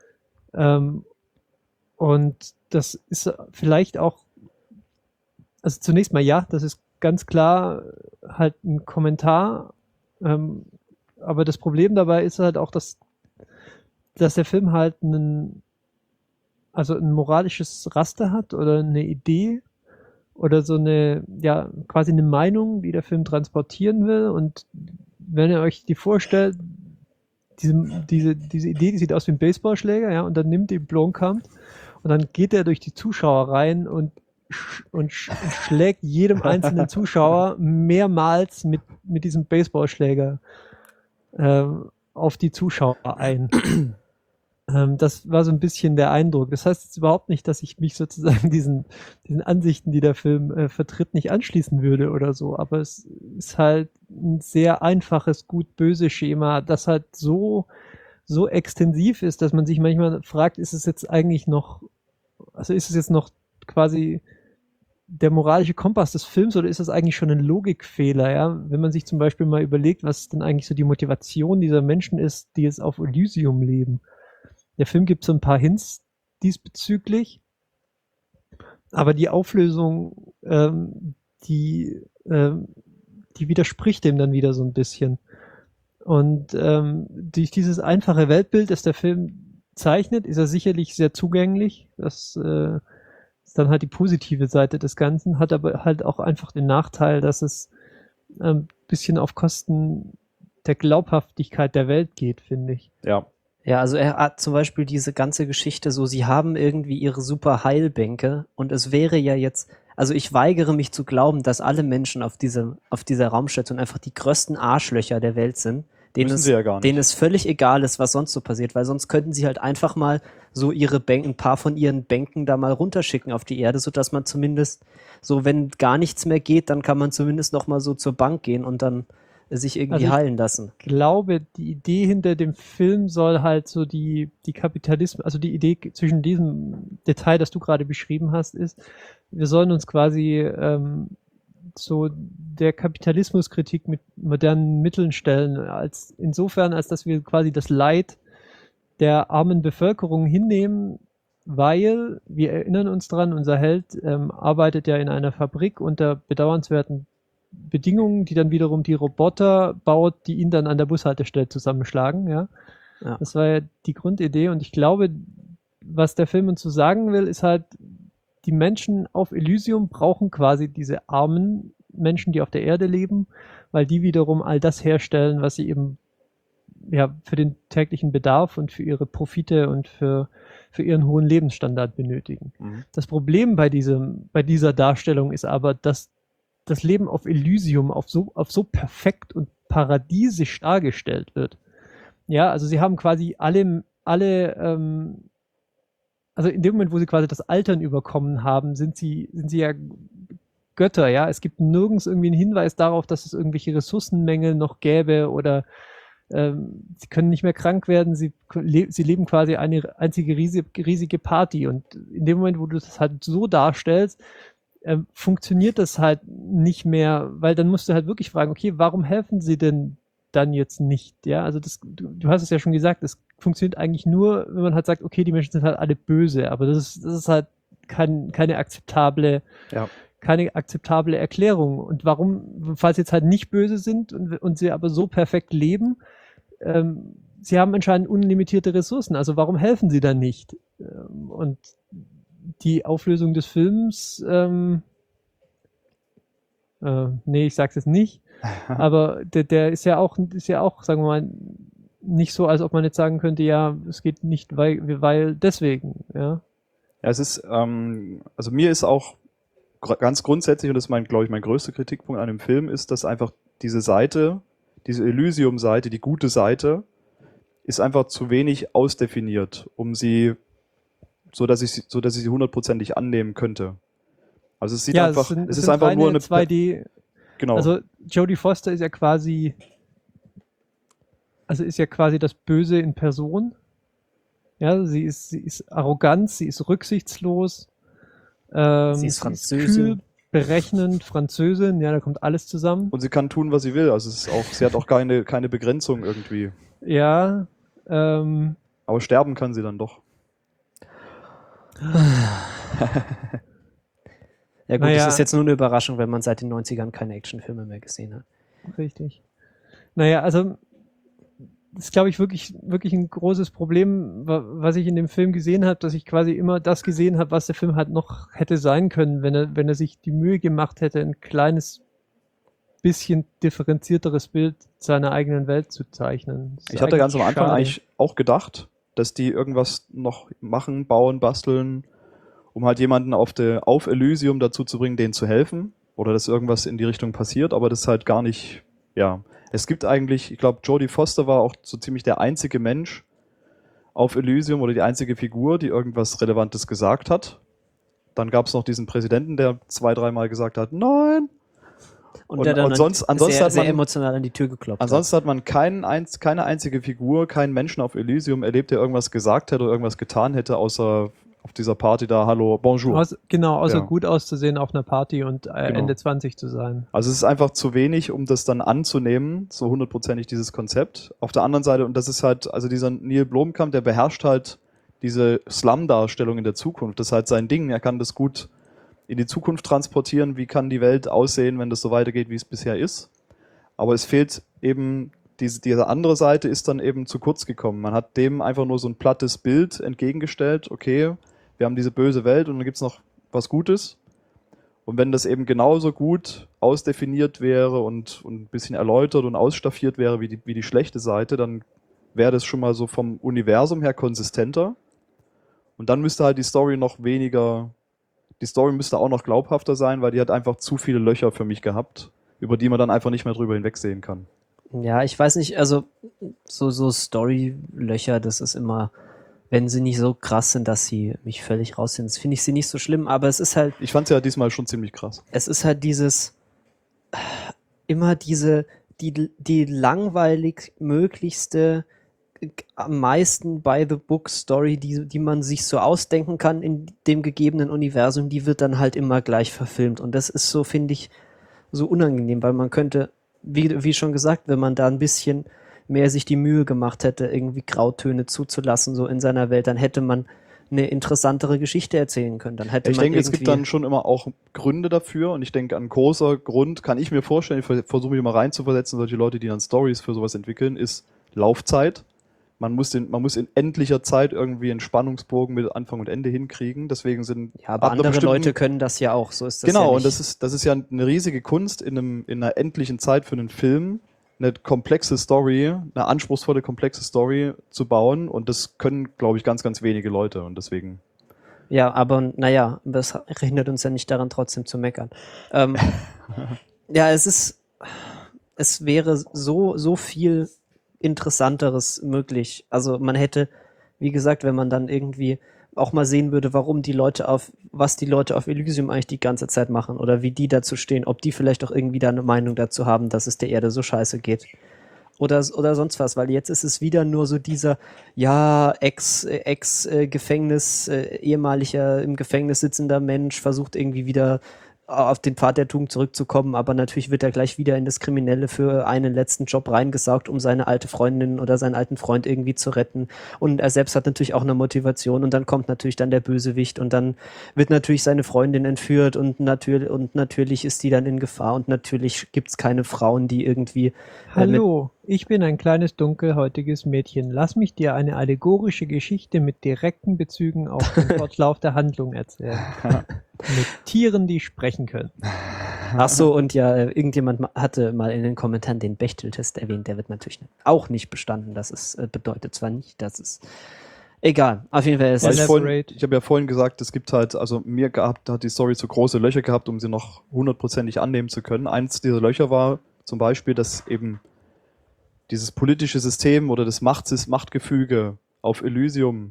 Ähm, und das ist vielleicht auch, also zunächst mal ja, das ist ganz klar halt ein Kommentar, ähm, aber das Problem dabei ist halt auch, dass dass der Film halt einen, also ein moralisches Raster hat oder eine Idee oder so eine, ja, quasi eine Meinung, die der Film transportieren will. Und wenn ihr euch die vorstellt, diese, diese, diese Idee, die sieht aus wie ein Baseballschläger, ja, und dann nimmt die Blomkamp und dann geht er durch die Zuschauer rein und, sch und, sch und schlägt jedem einzelnen Zuschauer mehrmals mit, mit diesem Baseballschläger äh, auf die Zuschauer ein. Ähm, das war so ein bisschen der Eindruck. Das heißt jetzt überhaupt nicht, dass ich mich sozusagen diesen, diesen Ansichten, die der Film äh, vertritt, nicht anschließen würde oder so. Aber es ist halt ein sehr einfaches gut-böse Schema, das halt so, so extensiv ist, dass man sich manchmal fragt, ist es jetzt eigentlich noch, also ist es jetzt noch quasi der moralische Kompass des Films oder ist das eigentlich schon ein Logikfehler, ja? Wenn man sich zum Beispiel mal überlegt, was denn eigentlich so die Motivation dieser Menschen ist, die jetzt auf Elysium leben. Der Film gibt so ein paar Hints diesbezüglich, aber die Auflösung, ähm, die, ähm, die widerspricht dem dann wieder so ein bisschen. Und ähm, durch dieses einfache Weltbild, das der Film zeichnet, ist er sicherlich sehr zugänglich. Das äh, ist dann halt die positive Seite des Ganzen, hat aber halt auch einfach den Nachteil, dass es ein ähm, bisschen auf Kosten der Glaubhaftigkeit der Welt geht, finde ich. Ja. Ja, also er hat zum Beispiel diese ganze Geschichte so, sie haben irgendwie ihre super Heilbänke und es wäre ja jetzt, also ich weigere mich zu glauben, dass alle Menschen auf, diese, auf dieser Raumstation einfach die größten Arschlöcher der Welt sind, denen, Müssen es, sie ja gar nicht. denen es völlig egal ist, was sonst so passiert, weil sonst könnten sie halt einfach mal so ihre Bänke, ein paar von ihren Bänken da mal runterschicken auf die Erde, sodass man zumindest so, wenn gar nichts mehr geht, dann kann man zumindest noch mal so zur Bank gehen und dann sich irgendwie Also ich- heilen lassen. Ich glaube, die Idee hinter dem Film soll halt so die, die Kapitalismus, also die Idee zwischen diesem Detail, das du gerade beschrieben hast, ist, wir sollen uns quasi ähm, so der Kapitalismuskritik mit modernen Mitteln stellen, als insofern, als dass wir quasi das Leid der armen Bevölkerung hinnehmen, weil wir erinnern uns dran, unser Held ähm, arbeitet ja in einer Fabrik unter bedauernswerten Bedingungen, die dann wiederum die Roboter baut, die ihn dann an der Bushaltestelle zusammenschlagen, ja. Ja. Das war ja die Grundidee und ich glaube, was der Film uns so sagen will, ist halt, die Menschen auf Elysium brauchen quasi diese armen Menschen, die auf der Erde leben, weil die wiederum all das herstellen, was sie eben ja für den täglichen Bedarf und für ihre Profite und für, für ihren hohen Lebensstandard benötigen. Mhm. Das Problem bei diesem, bei dieser Darstellung ist aber, dass das Leben auf Elysium auf so, auf so perfekt und paradiesisch dargestellt wird. Ja, also sie haben quasi alle, alle, ähm, also in dem Moment, wo sie quasi das Altern überkommen haben, sind sie, sind sie ja Götter, ja. Es gibt nirgends irgendwie einen Hinweis darauf, dass es irgendwelche Ressourcenmängel noch gäbe oder ähm, sie können nicht mehr krank werden, sie, le sie leben quasi eine einzige riesige, riesige Party und in dem Moment, wo du das halt so darstellst, ähm, funktioniert das halt nicht mehr, weil dann musst du halt wirklich fragen, okay, warum helfen sie denn dann jetzt nicht? Ja, also das, du, du hast es ja schon gesagt, es funktioniert eigentlich nur, wenn man halt sagt, okay, die Menschen sind halt alle böse, aber das ist, das ist halt kein, keine akzeptable, Ja. keine akzeptable Erklärung. Und warum, falls sie jetzt halt nicht böse sind und, und sie aber so perfekt leben, ähm, sie haben anscheinend unlimitierte Ressourcen, also warum helfen sie dann nicht? Ähm, und die Auflösung des Films, ähm, äh, nee, ich sag's jetzt nicht, aber der, der ist ja auch, ist ja auch, sagen wir mal, nicht so, als ob man jetzt sagen könnte, ja, es geht nicht, weil, weil deswegen, ja. Ja, es ist, ähm, also mir ist auch gr- ganz grundsätzlich, und das ist mein, glaube ich, mein größter Kritikpunkt an dem Film, ist, dass einfach diese Seite, diese Elysium-Seite, die gute Seite, ist einfach zu wenig ausdefiniert, um sie, so dass ich sie, so dass ich sie hundertprozentig annehmen könnte. Also es sieht ja, einfach, es, sind, es es ist sind einfach reine nur eine, zwei D, genau, also Jodie Foster ist ja quasi, also ist ja quasi das Böse in Person. Ja, sie ist, sie ist arrogant, sie ist rücksichtslos, ähm, Sie ist kühl, Französin. berechnend, Französin, ja, da kommt alles zusammen. und sie kann tun, was sie will. Also es ist auch, sie hat auch keine, keine Begrenzung irgendwie. Ja, ähm, Aber sterben kann sie dann doch. Ja gut, Naja. das ist jetzt nur eine Überraschung, wenn man seit den neunzigern keine Actionfilme mehr gesehen hat. richtig. Naja, also das ist, glaube ich, wirklich, wirklich ein großes Problem, wa- was ich in dem Film gesehen habe, dass ich quasi immer das gesehen habe, was der Film halt noch hätte sein können, wenn er, wenn er sich die Mühe gemacht hätte, ein kleines bisschen differenzierteres Bild seiner eigenen Welt zu zeichnen. Das ist Ich hatte ganz am eigentlich Anfang schade. eigentlich auch gedacht, dass die irgendwas noch machen, bauen, basteln, um halt jemanden auf, der, auf Elysium dazu zu bringen, denen zu helfen. Oder dass irgendwas in die Richtung passiert, aber das ist halt gar nicht, ja. Es gibt eigentlich, ich glaube, Jodie Foster war auch so ziemlich der einzige Mensch auf Elysium oder die einzige Figur, die irgendwas Relevantes gesagt hat. Dann gab es noch diesen Präsidenten, der zwei, dreimal gesagt hat, nein. Und, Und- der dann und sonst- sehr, ansonsten hat sehr man- emotional an die Tür geklopft Ansonsten hat man keinen, einz- keine einzige Figur, keinen Menschen auf Elysium erlebt, der irgendwas gesagt hätte oder irgendwas getan hätte, außer auf dieser Party da, hallo, bonjour. Aus, genau, außer Ja. gut auszusehen auf einer Party und äh, Genau. Ende zwanzig zu sein. Also es ist einfach zu wenig, um das dann anzunehmen, so hundertprozentig dieses Konzept. Auf der anderen Seite, und das ist halt, also dieser Neil Blomkamp, der beherrscht halt diese Slum-Darstellung in der Zukunft. Das ist halt sein Ding, er kann das gut in die Zukunft transportieren, wie kann die Welt aussehen, wenn das so weitergeht, wie es bisher ist. Aber es fehlt eben, diese, diese andere Seite ist dann eben zu kurz gekommen. Man hat dem einfach nur so ein plattes Bild entgegengestellt, okay, wir haben diese böse Welt und dann gibt es noch was Gutes. Und wenn das eben genauso gut ausdefiniert wäre und, und ein bisschen erläutert und ausstaffiert wäre wie die, wie die schlechte Seite, dann wäre das schon mal so vom Universum her konsistenter. Und dann müsste halt die Story noch weniger, die Story müsste auch noch glaubhafter sein, weil die hat einfach zu viele Löcher für mich gehabt, über die man dann einfach nicht mehr drüber hinwegsehen kann. Ja, ich weiß nicht, also so, so Story-Löcher, das ist immer, wenn sie nicht so krass sind, dass sie mich völlig raus sind, das finde ich sie nicht so schlimm, aber es ist halt, Ich fand es ja diesmal schon ziemlich krass. es ist halt dieses, immer diese, die, die langweilig möglichste, am meisten by-the-book-Story, die, die man sich so ausdenken kann in dem gegebenen Universum, die wird dann halt immer gleich verfilmt. Und das ist so, finde ich, so unangenehm, weil man könnte, wie, wie schon gesagt, wenn man da ein bisschen mehr sich die Mühe gemacht hätte, irgendwie Grautöne zuzulassen, so in seiner Welt, dann hätte man eine interessantere Geschichte erzählen können. Dann hätte Ich man denke, es irgendwie- gibt dann schon immer auch Gründe dafür und ich denke, ein großer Grund, kann ich mir vorstellen, ich versuche mich mal reinzuversetzen, solche Leute, die dann Stories für sowas entwickeln, ist Laufzeit. Man muss, den, man muss in endlicher Zeit irgendwie einen Spannungsbogen mit Anfang und Ende hinkriegen, deswegen sind Ja, aber ab einer andere bestimmten- Leute können das ja auch, so ist das Genau, ja nicht. und das ist, das ist ja eine riesige Kunst, in, einem, in einer endlichen Zeit für einen Film eine komplexe Story, eine anspruchsvolle, komplexe Story zu bauen und das können, glaube ich, ganz, ganz wenige Leute und deswegen... Ja, aber naja, das hindert uns ja nicht daran, trotzdem zu meckern. Ähm, ja, es ist, es wäre so, so viel Interessanteres möglich. Also man hätte, wie gesagt, wenn man dann irgendwie auch mal sehen würde, warum die Leute auf, was die Leute auf Elysium eigentlich die ganze Zeit machen oder wie die dazu stehen, ob die vielleicht auch irgendwie da eine Meinung dazu haben, dass es der Erde so scheiße geht. Oder, oder sonst was, weil jetzt ist es wieder nur so dieser, ja, Ex, äh, Ex-Gefängnis, äh, ehemaliger im Gefängnis sitzender Mensch versucht irgendwie wieder auf den Pfad der Tugend zurückzukommen, aber natürlich wird er gleich wieder in das Kriminelle für einen letzten Job reingesaugt, um seine alte Freundin oder seinen alten Freund irgendwie zu retten. Und er selbst hat natürlich auch eine Motivation und dann kommt natürlich dann der Bösewicht und dann wird natürlich seine Freundin entführt und, natür und natürlich ist die dann in Gefahr und natürlich gibt's keine Frauen, die irgendwie... Äh, Hallo, ich bin ein kleines dunkelhäutiges Mädchen. Lass mich dir eine allegorische Geschichte mit direkten Bezügen auf den Fortlauf der Handlung erzählen. Mit Tieren, die sprechen können. Ach so, und ja, äh, irgendjemand ma- hatte mal in den Kommentaren den Bechteltest erwähnt. Der wird natürlich auch nicht bestanden. Das ist, äh, bedeutet zwar nicht, dass es... Egal, auf jeden Fall ist Weil ich es... vorhin, Elaborate. ich habe ja vorhin gesagt, es gibt halt, also mir gehabt, hat die Story so große Löcher gehabt, um sie noch hundertprozentig annehmen zu können. Eins dieser Löcher war zum Beispiel, dass eben dieses politische System oder das Macht, Machtgefüge auf Elysium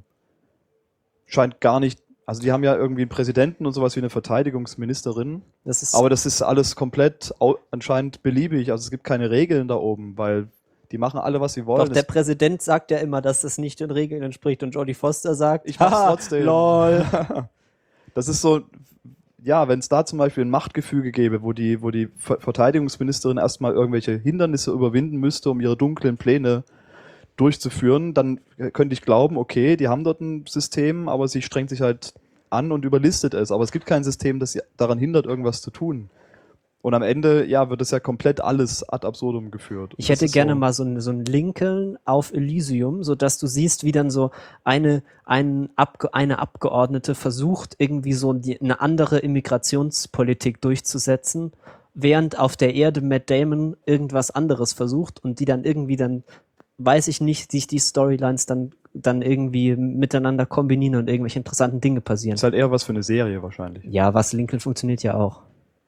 scheint gar nicht, also die haben ja irgendwie einen Präsidenten und sowas wie eine Verteidigungsministerin, Das ist aber das ist alles komplett au- anscheinend beliebig, also es gibt keine Regeln da oben, weil die machen alle, was sie wollen. doch, der Es- Präsident sagt ja immer, dass das nicht den Regeln entspricht und Jodie Foster sagt, Ich mach's "Haha, trotzdem." lol. Das ist so, ja, wenn es da zum Beispiel ein Machtgefüge gäbe, wo die, wo die Ver- Verteidigungsministerin erstmal irgendwelche Hindernisse überwinden müsste, um ihre dunklen Pläne durchzuführen, dann könnte ich glauben, okay, die haben dort ein System, aber sie strengt sich halt an und überlistet es. Aber es gibt kein System, das sie daran hindert, irgendwas zu tun. Und am Ende, ja, wird es ja komplett alles ad absurdum geführt. Ich Das hätte ist gerne so, mal so ein, so ein Lincoln auf Elysium, sodass du siehst, wie dann so eine, ein Abge eine Abgeordnete versucht, irgendwie so die, eine andere Immigrationspolitik durchzusetzen, während auf der Erde Matt Damon irgendwas anderes versucht und die dann irgendwie dann, weiß ich nicht, sich die Storylines dann, dann irgendwie miteinander kombinieren und irgendwelche interessanten Dinge passieren. ist halt eher was für eine Serie wahrscheinlich. Ja, was Lincoln funktioniert ja auch.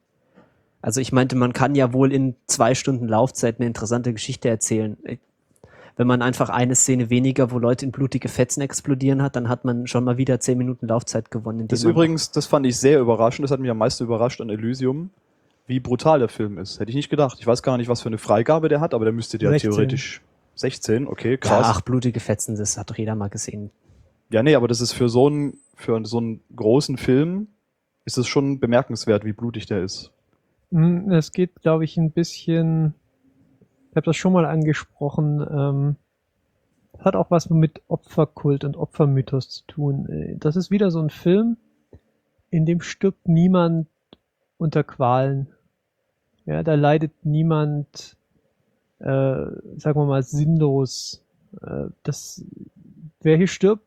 Also ich meinte, man kann ja wohl in zwei Stunden Laufzeit eine interessante Geschichte erzählen. Wenn man einfach eine Szene weniger, wo Leute in blutige Fetzen explodieren hat, dann hat man schon mal wieder zehn Minuten Laufzeit gewonnen. indem Das man- übrigens, das fand ich sehr überraschend, das hat mich am meisten überrascht an Elysium, wie brutal der Film ist. Hätte ich nicht gedacht. Ich weiß gar nicht, was für eine Freigabe der hat, aber der müsste ja sechzehn. theoretisch sechzehn, okay, Ja, krass. ach, blutige Fetzen, das hat doch jeder mal gesehen. Ja, nee, aber das ist für so einen, für so einen großen Film, ist es schon bemerkenswert, wie blutig der ist. Hm, Es geht, glaube ich, ein bisschen, ich habe das schon mal angesprochen, ähm, hat auch was mit Opferkult und Opfermythos zu tun. Äh, Das ist wieder so ein Film, in dem stirbt niemand unter Qualen. Ja, da leidet niemand, äh, sagen wir mal, sinnlos. Äh, das, wer hier stirbt,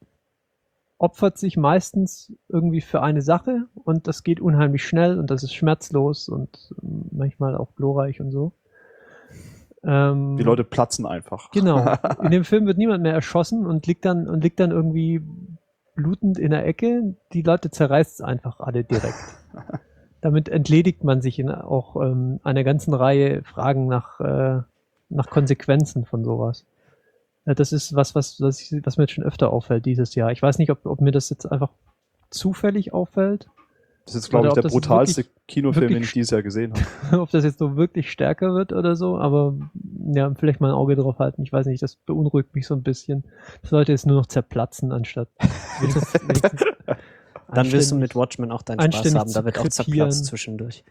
opfert sich meistens irgendwie für eine Sache und das geht unheimlich schnell und das ist schmerzlos und ähm, manchmal auch glorreich und so. Ähm, Die Leute platzen einfach. Genau. In dem Film wird niemand mehr erschossen und liegt dann und liegt dann irgendwie blutend in der Ecke. Die Leute zerreißt es einfach alle direkt. Damit entledigt man sich in auch ähm, einer ganzen Reihe Fragen nach, äh, nach Konsequenzen von sowas. Ja, das ist was, was, was, ich, was mir jetzt schon öfter auffällt dieses Jahr. Ich weiß nicht, ob, ob mir das jetzt einfach zufällig auffällt. Das ist, glaube ich, der brutalste wirklich, Kinofilm, wirklich den ich dieses Jahr gesehen habe. ob das jetzt so wirklich stärker wird oder so, aber ja, vielleicht mal ein Auge drauf halten. Ich weiß nicht, das beunruhigt mich so ein bisschen. Das sollte jetzt nur noch zerplatzen, anstatt wenigstens, wenigstens Dann wirst du mit Watchmen auch deinen Spaß haben. Da wird auch krepieren. zerplatzt zwischendurch.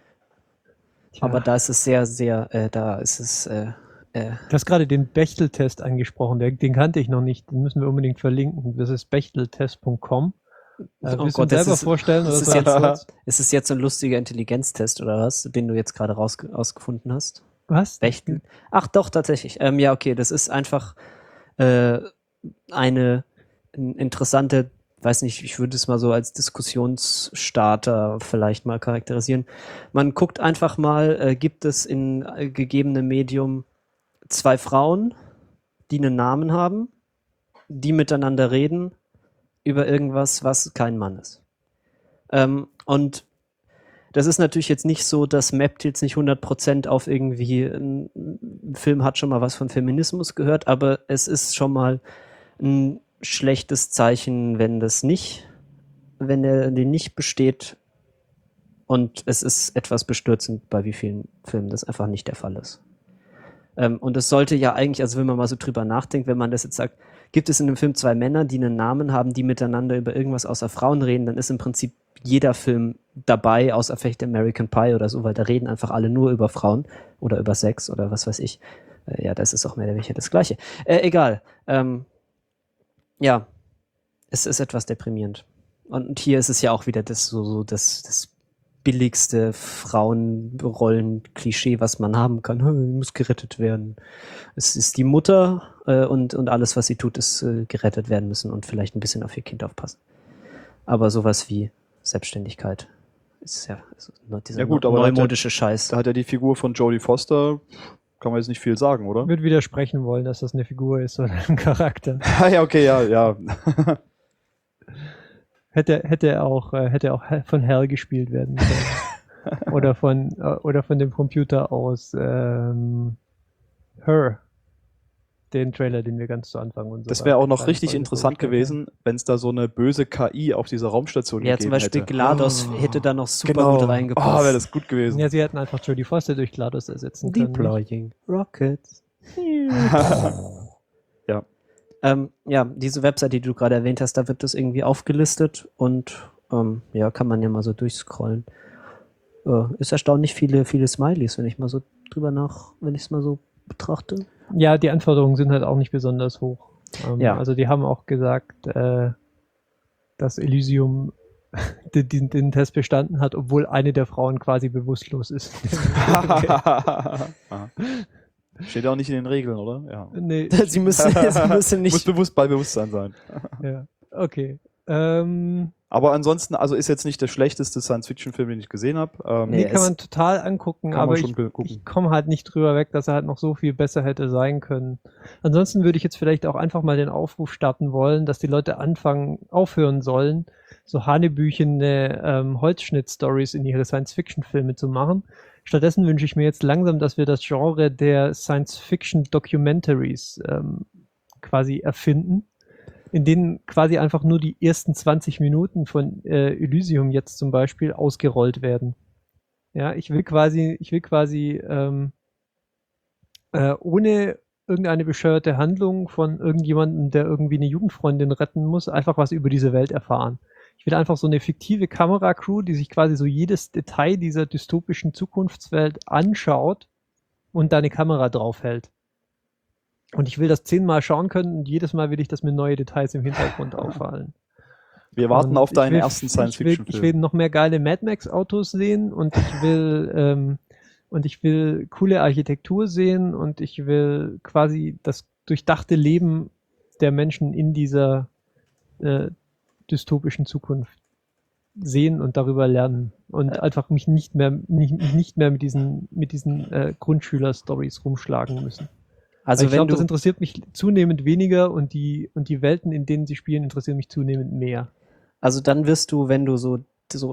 Tja. Aber da ist es sehr, sehr, äh, da ist es, äh, äh, Du hast gerade den Bechtel-Test angesprochen, den, den kannte ich noch nicht, den müssen wir unbedingt verlinken. Das ist bechteltest punkt com. Äh, oh willst du Gott, ihn das selber ist, vorstellen? das Oder ist, soll ich jetzt, kurz? ist es jetzt so ein lustiger Intelligenztest oder was, den du jetzt gerade raus, rausgefunden hast? Was? Bechtel? Ach doch, tatsächlich. Ähm, ja, okay, das ist einfach äh, eine ein interessante, weiß nicht, ich würde es mal so als Diskussionsstarter vielleicht mal charakterisieren. Man guckt einfach mal, äh, gibt es in äh, gegebenem Medium zwei Frauen, die einen Namen haben, die miteinander reden über irgendwas, was kein Mann ist. Ähm, und das ist natürlich jetzt nicht so, dass Mappt jetzt nicht hundert Prozent auf irgendwie ein, ein Film hat schon mal was von Feminismus gehört, aber es ist schon mal ein schlechtes Zeichen, wenn das nicht, wenn der den nicht besteht, und es ist etwas bestürzend, bei wie vielen Filmen das einfach nicht der Fall ist. Ähm, und es sollte ja eigentlich, also wenn man mal so drüber nachdenkt, wenn man das jetzt sagt, gibt es in dem Film zwei Männer, die einen Namen haben, die miteinander über irgendwas außer Frauen reden, dann ist im Prinzip jeder Film dabei, außer vielleicht American Pie oder so, weil da reden einfach alle nur über Frauen oder über Sex oder was weiß ich. Äh, ja, das ist auch mehr oder weniger das Gleiche. Äh, egal. Ähm, ja, es ist etwas deprimierend. Und hier ist es ja auch wieder das so, so das, das billigste Frauenrollen-Klischee, was man haben kann. Hm, muss gerettet werden. Es ist die Mutter äh, und, und alles, was sie tut, ist äh, gerettet werden müssen und vielleicht ein bisschen auf ihr Kind aufpassen. Aber sowas wie Selbstständigkeit ist ja ist dieser Ja gut, aber neumodische da hat, Scheiß. da hat ja die Figur von Jodie Foster, kann man jetzt nicht viel sagen, oder? Ich würde widersprechen wollen, dass das eine Figur ist oder ein Charakter. Ah ja, okay, ja, ja. Hätte, hätte auch, äh, hätte auch von Hell gespielt werden können. oder von, äh, oder von dem Computer aus, ähm, Her. Den Trailer, den wir ganz zu Anfang und so. Das wäre auch noch richtig Folge interessant gewesen, wenn es da so eine böse K I auf dieser Raumstation Ja, gegeben zum Beispiel hätte. GLaDOS Oh. hätte da noch super Genau. gut reingepasst. Oh, wäre das gut gewesen. Ja, sie hätten einfach Jodie Foster durch GLaDOS ersetzen können. Deploying Rockets. Ja. Ähm, ja, diese Website, die du gerade erwähnt hast, da wird das irgendwie aufgelistet und ähm, ja, kann man ja mal so durchscrollen. Äh, ist erstaunlich viele, viele Smileys, wenn ich mal so drüber nach, wenn ich es mal so betrachte. Ja, die Anforderungen sind halt auch nicht besonders hoch. Ähm, Ja. Also die haben auch gesagt, äh, dass Elysium den, den, den Test bestanden hat, obwohl eine der Frauen quasi bewusstlos ist. Steht ja auch nicht in den Regeln, oder? Ja. Nee, Sie müssen, sie müssen Muss nicht. bewusst bei Bewusstsein sein. ja. Okay. Ähm, Aber ansonsten, also ist jetzt nicht der schlechteste Science-Fiction-Film, den ich gesehen habe. Ähm, nee, Nee, kann es- man total angucken, kann man aber schon ich, gucken. ich komme halt nicht drüber weg, dass er halt noch so viel besser hätte sein können. Ansonsten würde ich jetzt vielleicht auch einfach mal den Aufruf starten wollen, dass die Leute anfangen, aufhören sollen, so hanebüchene ähm, Holzschnitt-Stories in ihre Science-Fiction-Filme zu machen. Stattdessen wünsche ich mir jetzt langsam, dass wir das Genre der Science-Fiction-Documentaries ähm, quasi erfinden, in denen quasi einfach nur die ersten zwanzig Minuten von äh, Elysium jetzt zum Beispiel ausgerollt werden. Ja, ich will quasi, ich will quasi ähm, äh, ohne irgendeine bescheuerte Handlung von irgendjemandem, der irgendwie eine Jugendfreundin retten muss, einfach was über diese Welt erfahren. Ich will einfach so eine fiktive Kameracrew, die sich quasi so jedes Detail dieser dystopischen Zukunftswelt anschaut und da eine Kamera draufhält. Und ich will das zehnmal schauen können und jedes Mal will ich, dass mir neue Details im Hintergrund auffallen. Wir warten Und auf deinen ich will- ersten Ich will, ich will Science-Fiction-Film. noch mehr geile Mad Max Autos sehen und ich will ähm, und ich will coole Architektur sehen und ich will quasi das durchdachte Leben der Menschen in dieser äh, dystopischen Zukunft sehen und darüber lernen und Äh. einfach mich nicht mehr nicht, mich nicht mehr mit diesen mit diesen äh, Grundschüler-Stories rumschlagen müssen. Also Weil ich wenn glaube, du, das interessiert mich zunehmend weniger und die und die Welten, in denen sie spielen, interessieren mich zunehmend mehr. also dann wirst du, wenn du so, so,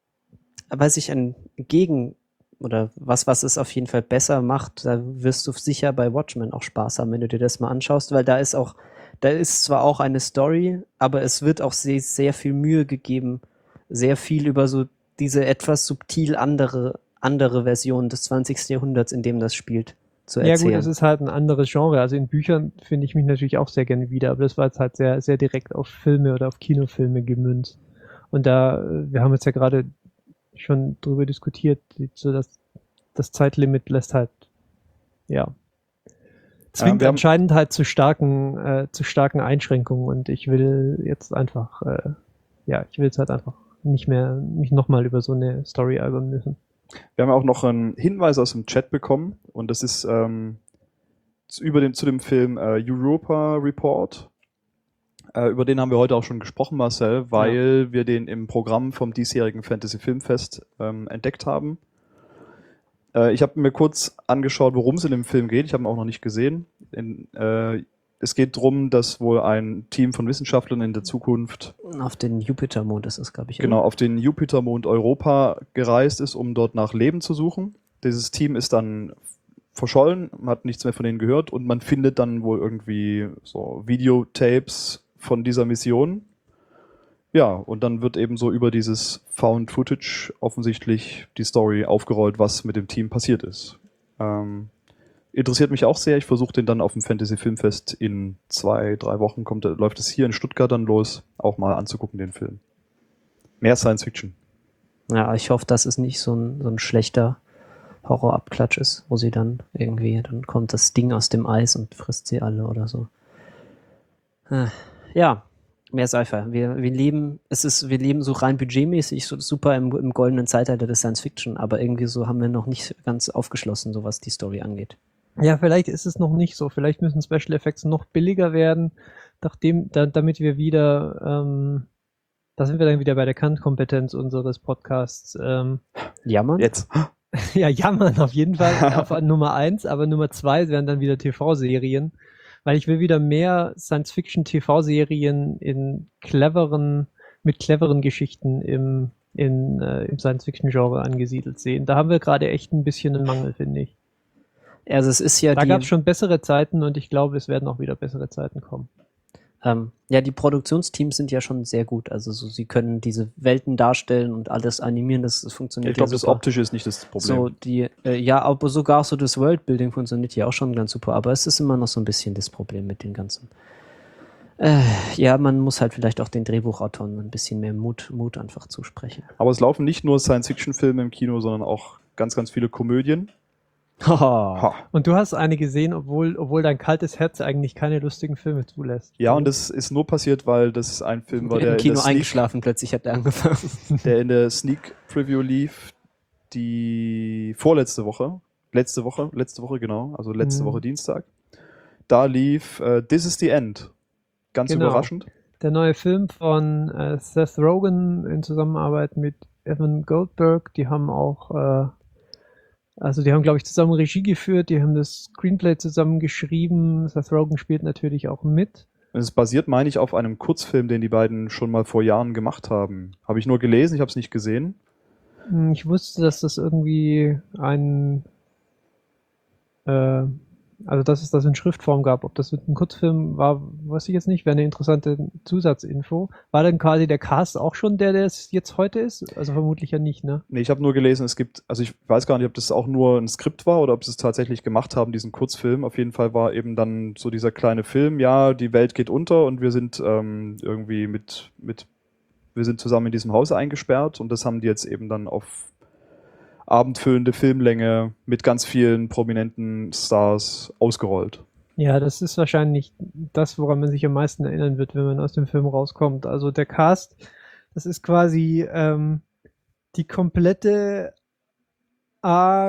weiß ich, ein Gegen oder was, was es auf jeden Fall besser macht, da wirst du sicher bei Watchmen auch Spaß haben, wenn du dir das mal anschaust, weil da ist auch, da ist zwar auch eine Story, aber es wird auch sehr, sehr viel Mühe gegeben, sehr viel über so diese etwas subtil andere, andere Version des zwanzigsten Jahrhunderts, in dem das spielt, zu Ja erzählen. gut, es ist halt ein anderes Genre. Also in Büchern finde ich mich natürlich auch sehr gerne wieder, aber das war jetzt halt sehr, sehr direkt auf Filme oder auf Kinofilme gemünzt. Und da, äh, wir haben jetzt ja gerade schon drüber diskutiert, die- so das, das Zeitlimit lässt halt, ja, zwingt wir haben- anscheinend halt zu starken, äh, zu starken Einschränkungen und ich will jetzt einfach, äh, ja, ich will jetzt halt einfach nicht mehr mich nochmal über so eine Story ärgern müssen. Wir haben auch noch einen Hinweis aus dem Chat bekommen und das ist ähm, zu, über den, zu dem Film äh, Europa Report. Äh, über den haben wir heute auch schon gesprochen, Marcel, weil wir den im Programm vom diesjährigen Fantasy Filmfest ähm, entdeckt haben. Äh, ich habe mir kurz angeschaut, worum es in dem Film geht. Ich habe ihn auch noch nicht gesehen. In, äh, es geht darum, dass wohl ein Team von Wissenschaftlern in der Zukunft Auf den Jupitermond ist es, glaube ich. genau oder? auf den Jupitermond Europa gereist ist, um dort nach Leben zu suchen. Dieses Team ist dann verschollen, man hat nichts mehr von denen gehört und man findet dann wohl irgendwie so Videotapes von dieser Mission. Ja, und dann wird eben so über dieses Found Footage offensichtlich die Story aufgerollt, was mit dem Team passiert ist. Ähm, interessiert mich auch sehr. Ich versuche den dann auf dem Fantasy Filmfest in zwei, drei Wochen, kommt, läuft es hier in Stuttgart dann los, auch mal anzugucken, den Film. Mehr Science Fiction. Ja, ich hoffe, dass es nicht so ein, so ein schlechter Horrorabklatsch ist, wo sie dann irgendwie, dann kommt das Ding aus dem Eis und frisst sie alle oder so. Äh, Ja, mehr Sci-Fi. Wir, wir leben, es ist, wir leben so rein budgetmäßig so super im, im goldenen Zeitalter des Science Fiction, aber irgendwie so haben wir noch nicht ganz aufgeschlossen, so was die Story angeht. Ja, vielleicht ist es noch nicht so. Vielleicht müssen Special Effects noch billiger werden, nachdem, da, damit wir wieder, ähm, da sind wir dann wieder bei der Kernkompetenz unseres Podcasts. Ähm, Jammern? Jetzt. ja, jammern auf jeden Fall auf Nummer eins, aber Nummer zwei wären dann wieder T V-Serien, weil ich will wieder mehr Science-Fiction-T V-Serien in cleveren, mit cleveren Geschichten im, in, äh, im Science-Fiction-Genre angesiedelt sehen. Da haben wir gerade echt ein bisschen einen Mangel, finde ich. Also es ist ja Da die, gab es schon bessere Zeiten und ich glaube, es werden auch wieder bessere Zeiten kommen. ähm, ja, die Produktionsteams sind ja schon sehr gut. Also so, sie können diese Welten darstellen und alles animieren, das, das funktioniert Ich glaube, ja das super. Optische ist nicht das Problem. So die, äh, ja, aber sogar so das Worldbuilding funktioniert ja auch schon ganz super, aber es ist immer noch so ein bisschen das Problem mit den ganzen. Äh, ja, man muss halt vielleicht auch den Drehbuchautoren ein bisschen mehr Mut, Mut einfach zusprechen. Aber es laufen nicht nur Science-Fiction-Filme im Kino, sondern auch ganz, ganz viele Komödien. Haha. Ha. Und du hast eine gesehen, obwohl, obwohl dein kaltes Herz eigentlich keine lustigen Filme zulässt. Ja, und das ist nur passiert, weil das ein Film war, Im der in, Kino der Sneak, eingeschlafen, plötzlich hat er angefangen. der in der Sneak Preview lief, die vorletzte Woche. Letzte Woche, letzte Woche, genau. Also letzte Mhm. Woche Dienstag. Da lief äh, This is the End. Ganz Genau. überraschend. Der neue Film von äh, Seth Rogen in Zusammenarbeit mit Evan Goldberg, die haben auch, äh, also die haben, glaube ich, zusammen Regie geführt, die haben das Screenplay zusammen geschrieben. Seth Rogen spielt natürlich auch mit. Es basiert, meine ich, auf einem Kurzfilm, den die beiden schon mal vor Jahren gemacht haben. Habe ich nur gelesen, ich habe es nicht gesehen. Hm, Ich wusste, dass das irgendwie ein, äh, also dass es das in Schriftform gab. Ob das ein Kurzfilm war, weiß ich jetzt nicht. Wäre eine interessante Zusatzinfo. War dann quasi der Cast auch schon der, der es jetzt heute ist? Also vermutlich ja nicht, ne? Nee, ich habe nur gelesen, es gibt, also ich weiß gar nicht, ob das auch nur ein Skript war oder ob sie es tatsächlich gemacht haben, diesen Kurzfilm. Auf jeden Fall war eben dann so dieser kleine Film, ja, die Welt geht unter und wir sind ähm, irgendwie mit, mit, wir sind zusammen in diesem Haus eingesperrt und das haben die jetzt eben dann auf abendfüllende Filmlänge mit ganz vielen prominenten Stars ausgerollt. Ja, das ist wahrscheinlich das, woran man sich am meisten erinnern wird, wenn man aus dem Film rauskommt. Also der Cast, das ist quasi ähm, die komplette A,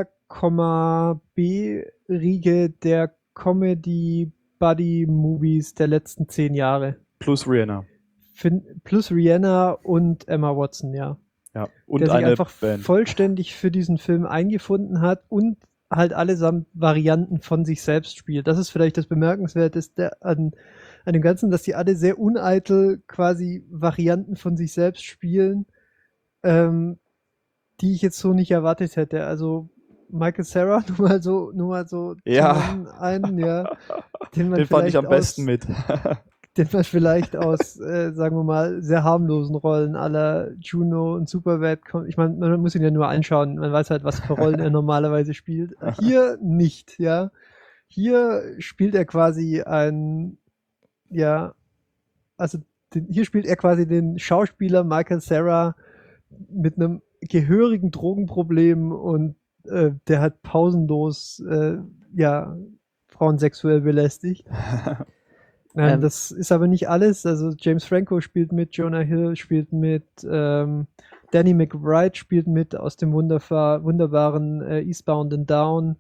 B-Riege der Comedy-Buddy-Movies der letzten zehn Jahre. Plus Rihanna. Fin- plus Rihanna und Emma Watson, ja. Ja. Und Der sich eine einfach Band. vollständig für diesen Film eingefunden hat und halt allesamt Varianten von sich selbst spielt. Das ist vielleicht das Bemerkenswerteste an, an dem Ganzen, dass die alle sehr uneitel quasi Varianten von sich selbst spielen, ähm, die ich jetzt so nicht erwartet hätte. Also Michael Cera, nur mal so, nur mal so Ja. zu nennen, einen, ja, den man Den fand ich am vielleicht besten aus, mit. den man vielleicht aus, äh, sagen wir mal, sehr harmlosen Rollen aller Juno und Superbad kommt. Ich meine, man muss ihn ja nur anschauen, man weiß halt, was für Rollen er normalerweise spielt. Hier nicht, ja. Hier spielt er quasi ein, ja, also den, hier spielt er quasi den Schauspieler Michael Cera mit einem gehörigen Drogenproblem und äh, der hat pausenlos, äh, ja, Frauen sexuell belästigt. Ähm, Ähm. das ist aber nicht alles. Also James Franco spielt mit, Jonah Hill spielt mit, ähm, Danny McBride spielt mit aus dem wunderbar, wunderbaren äh, Eastbound and Down.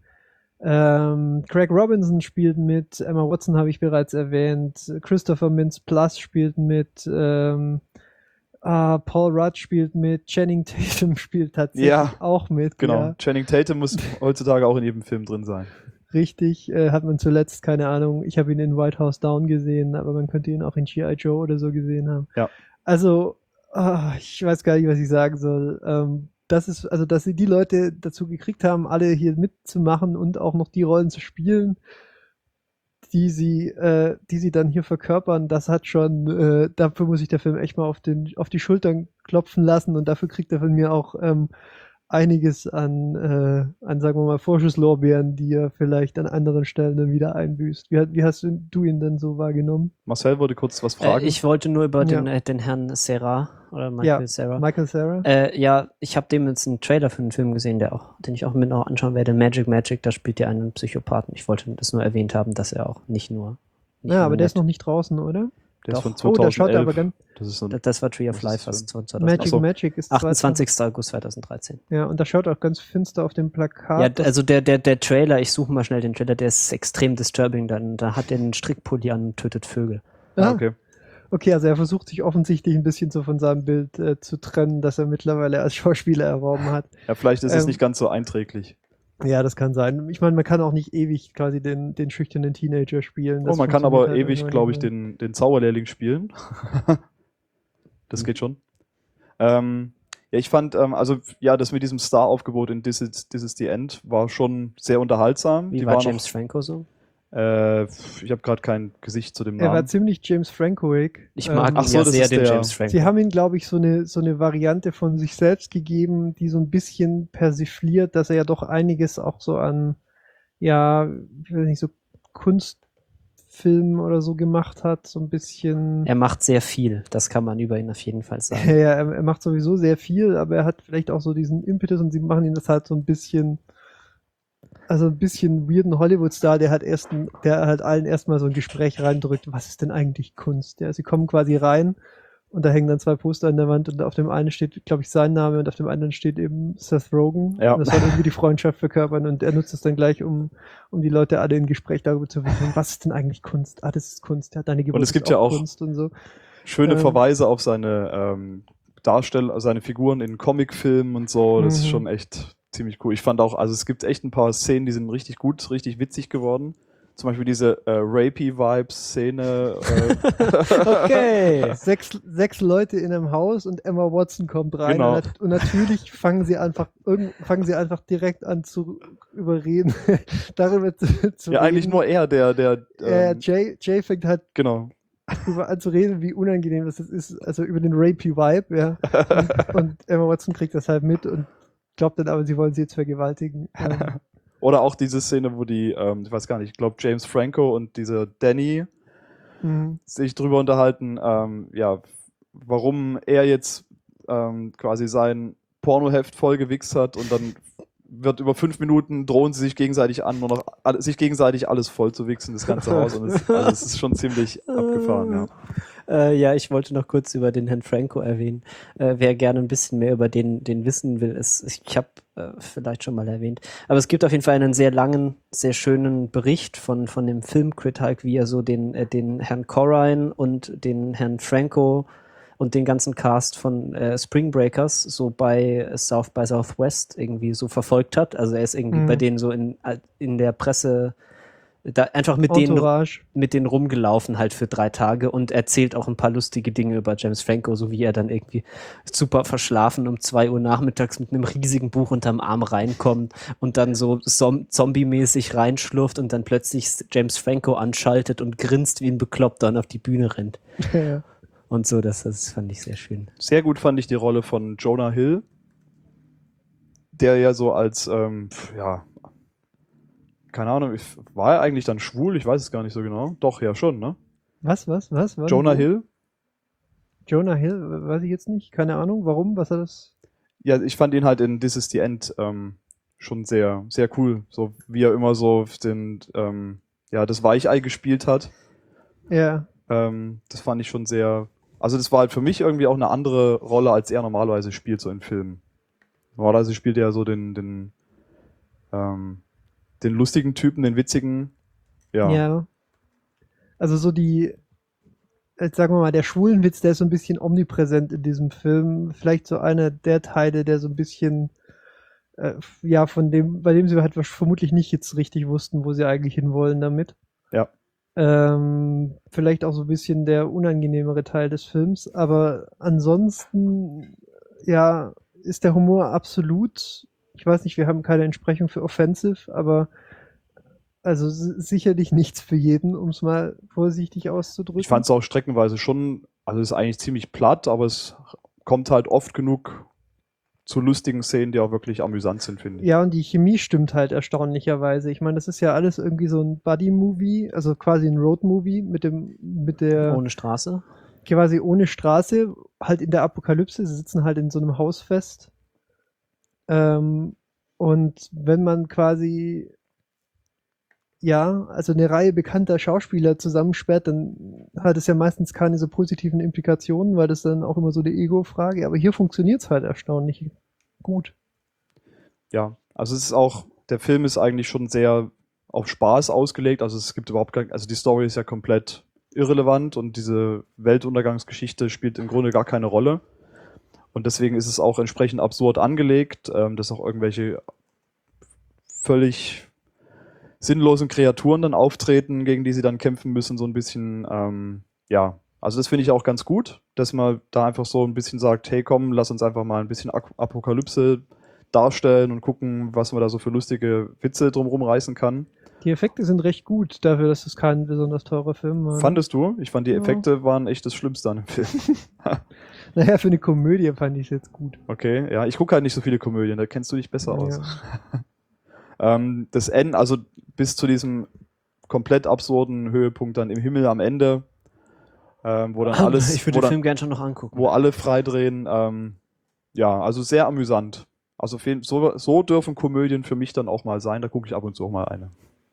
Ähm, Craig Robinson spielt mit, Emma Watson habe ich bereits erwähnt, Christopher Mintz-Plasse spielt mit, ähm, ah, Paul Rudd spielt mit, Channing Tatum spielt tatsächlich Ja, auch mit. Genau. Ja. Channing Tatum muss heutzutage auch in jedem Film drin sein. Richtig, äh, hat man zuletzt, keine Ahnung, ich habe ihn in White House Down gesehen, aber man könnte ihn auch in G I. Joe oder so gesehen haben. Ja. Also, ah, ich weiß gar nicht, was ich sagen soll. Ähm, das ist, also, dass sie die Leute dazu gekriegt haben, alle hier mitzumachen und auch noch die Rollen zu spielen, die sie, äh, die sie dann hier verkörpern, das hat schon, äh, dafür muss ich der Film echt mal auf den, auf die Schultern klopfen lassen und dafür kriegt er von mir auch ähm, einiges an, äh, an, sagen wir mal, Vorschusslorbeeren, die er vielleicht an anderen Stellen dann wieder einbüßt. Wie, wie hast du, du ihn denn so wahrgenommen? Marcel wollte kurz was Äh, fragen. ich wollte nur über den, Ja. äh, den Herrn Serra oder Michael Ja, Cera. Michael Cera? Äh, ja, ich habe dem jetzt einen Trailer für einen Film gesehen, der auch, den ich auch mit noch anschauen werde. Magic Magic, da spielt er einen Psychopathen. Ich wollte das nur erwähnt haben, dass er auch nicht nur. Nicht Ja, nur aber der ist nett- noch nicht draußen, oder? Der ist doch. von Oh, da schaut er aber zweitausendelf. ganz. Das ist so ein, Das, das war Tree of Was Life, ist was das? zwanzig Magic Ach so. Magic ist achtundzwanzigster August zweitausenddreizehn. zweitausend. Ja, und da schaut auch ganz finster auf dem Plakat. Ja, das- also der, der, der Trailer, ich suche mal schnell den Trailer, der ist extrem disturbing. Dann, da hat er einen Strickpulli an und tötet Vögel. ah, Ah, okay. Okay, also er versucht sich offensichtlich ein bisschen so von seinem Bild äh, zu trennen, das er mittlerweile als Schauspieler erworben hat. Ja, vielleicht ist es Ähm, nicht ganz so einträglich. Ja, das kann sein. Ich meine, man kann auch nicht ewig quasi den, den schüchternen Teenager spielen. Oh, Das man kann funktioniert aber halt ewig, irgendwann glaube ich, nicht mehr. den, den Zauberlehrling spielen. Das geht schon. Ähm, ja, ich fand, ähm, also ja, das mit diesem Star-Aufgebot in This is, This is the End war schon sehr unterhaltsam. Wie Die war waren James Franco so? Noch, äh, ich habe gerade kein Gesicht zu dem Er war Namen. ziemlich James Francoig. Ich mag ach ihn so, ja das sehr, ist den der- James Franco. Sie haben ihm, glaube ich, so eine, so eine Variante von sich selbst gegeben, die so ein bisschen persifliert, dass er ja doch einiges auch so an, ja, ich weiß nicht, so Kunstfilmen oder so gemacht hat, so ein bisschen. Er macht sehr viel, das kann man über ihn auf jeden Fall Ja, sagen. ja, er, er macht sowieso sehr viel, aber er hat vielleicht auch so diesen Impetus und sie machen ihn das halt so ein bisschen, also ein bisschen weirden Hollywood-Star, der halt erst, ein- der halt allen erstmal so ein Gespräch reindrückt, was ist denn eigentlich Kunst? Ja, sie kommen quasi rein und da hängen dann zwei Poster an der Wand und auf dem einen steht, glaube ich, sein Name und auf dem anderen steht eben Seth Rogen. Ja. Und das soll irgendwie die Freundschaft verkörpern und er nutzt es dann gleich, um, um die Leute alle in Gespräch darüber zu bringen, was ist denn eigentlich Kunst? Ah, das ist Kunst, ja, deine Geburt es gibt ist ja auch- Kunst und so. Schöne ähm, Verweise auf seine ähm, Darsteller, seine Figuren in Comicfilmen und so. Das ist Mhm. schon echt ziemlich cool. Ich fand auch, also es gibt echt ein paar Szenen, die sind richtig gut, richtig witzig geworden. Zum Beispiel diese äh, Rapey-Vibe-Szene. Äh, Okay. Sechs, sechs Leute in einem Haus und Emma Watson kommt rein Genau. und, nat und natürlich fangen sie einfach irgend fangen sie einfach direkt an zu überreden, darüber zu, zu ja, reden. eigentlich nur er, der, der, äh, ähm, Jay, Jay fängt halt genau. darüber an zu reden, wie unangenehm das ist, also über den Rapey-Vibe, ja. Und, und Emma Watson kriegt das halt mit und glaubt dann aber, sie wollen sie jetzt vergewaltigen. Ähm, Oder auch diese Szene, wo die, ähm, ich weiß gar nicht, ich glaube James Franco und dieser Danny mhm. sich drüber unterhalten, ähm, ja, warum er jetzt ähm, quasi sein Pornoheft vollgewichst hat und dann wird über fünf Minuten drohen sie sich gegenseitig an, nur noch alle, sich gegenseitig alles voll zu wichsen, das ganze Haus. Und es, also es ist schon ziemlich abgefahren, ja. Äh, ja, ich wollte noch kurz über den Herrn Franco erwähnen. Äh, wer gerne ein bisschen mehr über den, den wissen will, ist, ich habe äh, vielleicht schon mal erwähnt, aber es gibt auf jeden Fall einen sehr langen, sehr schönen Bericht von, von dem Filmcritic, wie er so den, äh, den Herrn Corrine und den Herrn Franco und den ganzen Cast von äh, Spring Breakers so bei South by Southwest irgendwie so verfolgt hat. Also er ist irgendwie Mhm. bei denen so in, in der Presse da einfach mit denen, Entourage. mit denen rumgelaufen halt für drei Tage und erzählt auch ein paar lustige Dinge über James Franco, so wie er dann irgendwie super verschlafen um zwei Uhr nachmittags mit einem riesigen Buch unterm Arm reinkommt und dann so zom- zombie-mäßig reinschlurft und dann plötzlich James Franco anschaltet und grinst wie ein Bekloppter und auf die Bühne rennt. Ja. Und so, das, das fand ich sehr schön. Sehr gut fand ich die Rolle von Jonah Hill, der ja so als, ähm, pf, ja, keine Ahnung, ich, war er eigentlich dann schwul? Ich weiß es gar nicht so genau. Doch, ja schon, ne? Was, was, was? was? Jonah Hill? Jonah Hill, weiß ich jetzt nicht. Keine Ahnung, warum, was er das... Ja, ich fand ihn halt in This Is the End ähm, schon sehr, sehr cool. So wie er immer so den, ähm, ja, das Weichei gespielt hat. Ja, Ähm, das fand ich schon sehr. Also das war halt für mich irgendwie auch eine andere Rolle, als er normalerweise spielt, so in Filmen. Normalerweise spielt er ja so den, den, ähm, den lustigen Typen, den witzigen. Ja. ja. Also so die, jetzt sagen wir mal, der Schwulenwitz, der ist so ein bisschen omnipräsent in diesem Film. Vielleicht so einer der Teile, der so ein bisschen, äh, ja, von dem, bei dem sie halt vermutlich nicht jetzt richtig wussten, wo sie eigentlich hinwollen damit. Ja. Ähm, vielleicht auch so ein bisschen der unangenehmere Teil des Films, aber ansonsten, ja, ist der Humor absolut, ich weiß nicht, wir haben keine Entsprechung für offensive, aber also s- sicherlich nichts für jeden, um es mal vorsichtig auszudrücken. Ich fand es auch streckenweise schon, also es ist eigentlich ziemlich platt, aber es kommt halt oft genug zu lustigen Szenen, die auch wirklich amüsant sind, finde ich. Ja, und die Chemie stimmt halt erstaunlicherweise. Ich meine, das ist ja alles irgendwie so ein Buddy-Movie, also quasi ein Road-Movie mit dem, mit der, Ohne Straße. quasi ohne Straße, halt in der Apokalypse. Sie sitzen halt in so einem Haus fest. Ähm, und wenn man quasi, ja, also eine Reihe bekannter Schauspieler zusammensperrt, dann hat es ja meistens keine so positiven Implikationen, weil das dann auch immer so eine Ego-Frage. Aber hier funktioniert es halt erstaunlich gut. Ja, also es ist auch, der Film ist eigentlich schon sehr auf Spaß ausgelegt, also es gibt überhaupt gar, also die Story ist ja komplett irrelevant und diese Weltuntergangsgeschichte spielt im Grunde gar keine Rolle. Und deswegen ist es auch entsprechend absurd angelegt, ähm, dass auch irgendwelche völlig sinnlosen Kreaturen dann auftreten, gegen die sie dann kämpfen müssen, so ein bisschen, ähm, ja, also das finde ich auch ganz gut, dass man da einfach so ein bisschen sagt, hey komm, lass uns einfach mal ein bisschen Ak- Apokalypse darstellen und gucken, was man da so für lustige Witze drumherum reißen kann. Die Effekte sind recht gut dafür, dass es kein besonders teurer Film war. Fandest du? Ich fand die Ja. Effekte waren echt das Schlimmste an dem Film. Naja, für eine Komödie fand ich es jetzt gut. Okay, ja, ich gucke halt nicht so viele Komödien, da kennst du dich besser Ja. aus. ähm, das Ende, also bis zu diesem komplett absurden Höhepunkt dann im Himmel am Ende, ähm, wo dann alles, ich würde wo, den Film dann, gern schon noch angucken. wo alle freidrehen, ähm, ja, also sehr amüsant. Also Film- so, so dürfen Komödien für mich dann auch mal sein, da gucke ich ab und zu auch mal eine.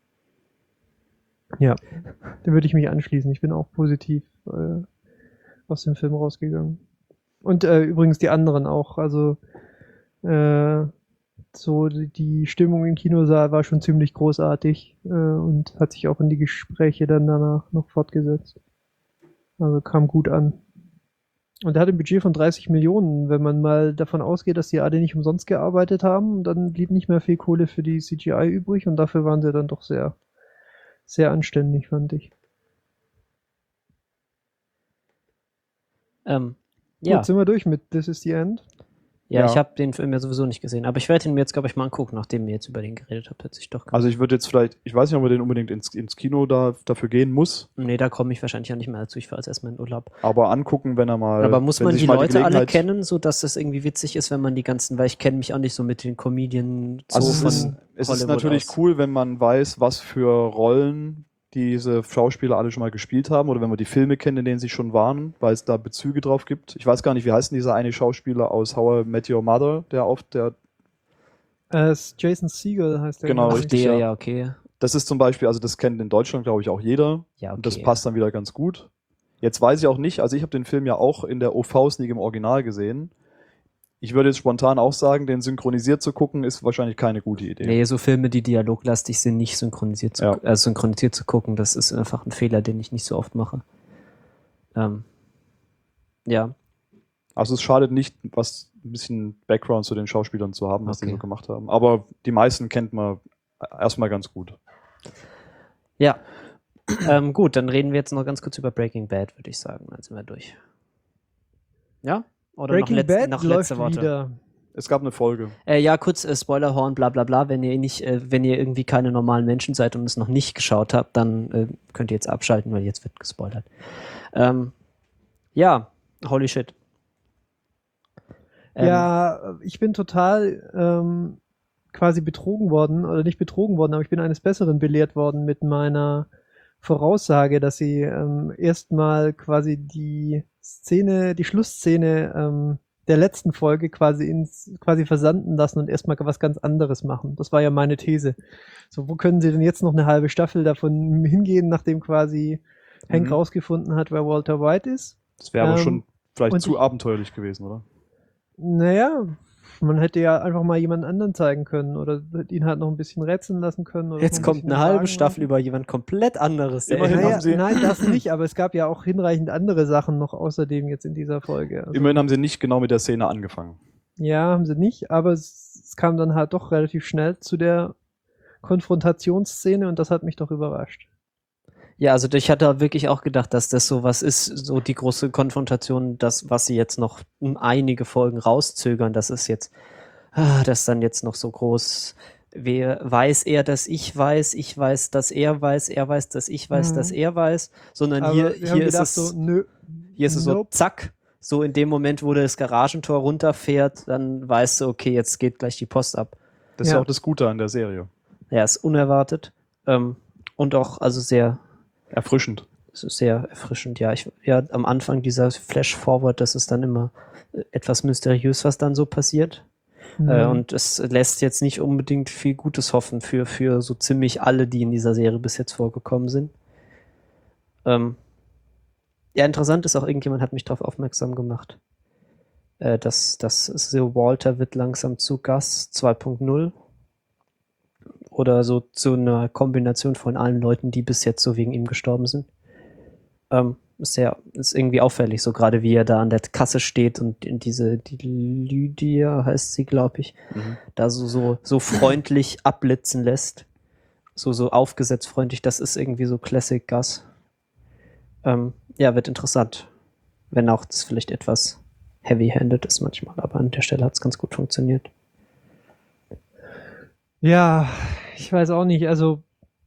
Ja, da würde ich mich anschließen. Ich bin auch positiv äh, aus dem Film rausgegangen. Und äh, übrigens die anderen auch. Also äh, so die, die Stimmung im Kinosaal war schon ziemlich großartig äh, und hat sich auch in die Gespräche dann danach noch fortgesetzt. Also kam gut an. Und er hat ein Budget von dreißig Millionen. Wenn man mal davon ausgeht, dass die alle nicht umsonst gearbeitet haben, dann blieb nicht mehr viel Kohle für die C G I übrig und dafür waren sie dann doch sehr sehr anständig, fand ich. Ähm, ja. Gut, sind wir durch mit This is the End. ja, Ja. ich habe den Film ja sowieso nicht gesehen, aber ich werde ihn mir jetzt, glaube ich, mal angucken, nachdem ihr jetzt über den geredet habt. Hört sich doch ganz Also ich würde jetzt vielleicht, ich weiß nicht, ob man den unbedingt ins, ins Kino da, dafür gehen muss, Nee, da komme ich wahrscheinlich auch nicht mehr dazu. Ich fahre jetzt erstmal in Urlaub. aber angucken, wenn er mal. Aber muss wenn man sich die mal Leute alle Gelegenheit- kennen, sodass das irgendwie witzig ist, wenn man die ganzen, weil ich kenne mich auch nicht so mit den Comedian so Also es von ist, es ist Hollywood natürlich aus. cool, wenn man weiß, was für Rollen diese Schauspieler alle schon mal gespielt haben oder wenn man die Filme kennt, in denen sie schon waren, weil es da Bezüge drauf gibt. Ich weiß gar nicht, wie heißt denn dieser eine Schauspieler aus How I Met Your Mother, der oft der Äh, ist Jason Segel heißt der. Genau, glaub Ach, ich. richtig. der, ja. ja, okay. Das ist zum Beispiel, also das kennt in Deutschland, glaube ich, auch jeder. Ja, okay. Und das passt dann wieder ganz gut. Jetzt weiß ich auch nicht, also ich habe den Film ja auch in der O V-Sneak im Original gesehen. Ich würde jetzt spontan auch sagen, den synchronisiert zu gucken, ist wahrscheinlich keine gute Idee. Nee, so Filme, die dialoglastig sind, nicht synchronisiert zu, Ja. äh, synchronisiert zu gucken, das ist einfach ein Fehler, den ich nicht so oft mache. Ähm, ja. Also es schadet nicht, was ein bisschen Background zu den Schauspielern zu haben, was Okay. die so gemacht haben. Aber die meisten kennt man erstmal ganz gut. Ja. ähm, gut, dann reden wir jetzt noch ganz kurz über Breaking Bad, würde ich sagen. Dann sind wir durch. Ja? Oder Breaking noch, letz Bad noch läuft letzte Worte? wieder. Es gab eine Folge. Äh, ja, kurz äh, Spoilerhorn, bla bla bla. Wenn ihr nicht, äh, wenn ihr irgendwie keine normalen Menschen seid und es noch nicht geschaut habt, dann äh, könnt ihr jetzt abschalten, weil jetzt wird gespoilert. Ähm, ja, holy shit. Ähm, Ja, ich bin total ähm, quasi betrogen worden, oder nicht betrogen worden, aber ich bin eines Besseren belehrt worden mit meiner Voraussage, dass sie ähm, erstmal quasi die Szene, die Schlussszene ähm, der letzten Folge quasi ins quasi versanden lassen und erstmal was ganz anderes machen. Das war ja meine These. So, wo können sie denn jetzt noch eine halbe Staffel davon hingehen, nachdem quasi Hank Mhm. rausgefunden hat, wer Walter White ist? Das wäre aber Ähm, schon vielleicht und zu ich- abenteuerlich gewesen, oder? Naja, man hätte ja einfach mal jemand anderen zeigen können oder ihn halt noch ein bisschen rätseln lassen können. Oder noch jetzt ein kommt bisschen eine halbe sagen Staffel lassen. über jemand komplett anderes. der Immerhin Naja, haben sie- nein, das nicht, aber es gab ja auch hinreichend andere Sachen noch außerdem jetzt in dieser Folge. Also, Immerhin haben sie nicht genau mit der Szene angefangen. ja, haben sie nicht, aber es, es kam dann halt doch relativ schnell zu der Konfrontationsszene und das hat mich doch überrascht. Ja, also ich hatte wirklich auch gedacht, dass das so was ist, so die große Konfrontation, das, was sie jetzt noch um einige Folgen rauszögern, das ist jetzt, ah, das dann jetzt noch so groß. Wer weiß er, dass ich weiß, ich weiß, dass er weiß, er weiß, dass ich weiß, Mhm. dass er weiß, sondern Aber hier, wir haben hier ist gedacht es, so, nö, hier ist es so, nope. zack, so in dem Moment, wo das Garagentor runterfährt, dann weißt du, okay, jetzt geht gleich die Post ab. Das ist Ja. ja auch das Gute an der Serie. Ja, ist unerwartet, ähm, und auch, also sehr, Erfrischend. es ist sehr erfrischend, ja. Ich, ja, am Anfang dieser Flash-Forward, das ist dann immer äh, etwas mysteriös, was dann so passiert. Mhm. Äh, und es lässt jetzt nicht unbedingt viel Gutes hoffen für, für so ziemlich alle, die in dieser Serie bis jetzt vorgekommen sind. Ähm, ja, interessant ist auch, irgendjemand hat mich darauf aufmerksam gemacht, äh, dass, dass so Walter wird langsam zu Gus zwei Punkt null. Oder so zu einer Kombination von allen Leuten, die bis jetzt so wegen ihm gestorben sind. Ähm, ist sehr, ist irgendwie auffällig, so gerade wie er da an der Kasse steht und in diese, die Lydia heißt sie, glaube ich, Mhm. da so, so, so freundlich abblitzen lässt. So, so aufgesetzt freundlich, das ist irgendwie so Classic Gus. Ähm, ja, wird interessant. Wenn auch das vielleicht etwas heavy-handed ist manchmal, aber an der Stelle hat es ganz gut funktioniert. Ja, ich weiß auch nicht. Also,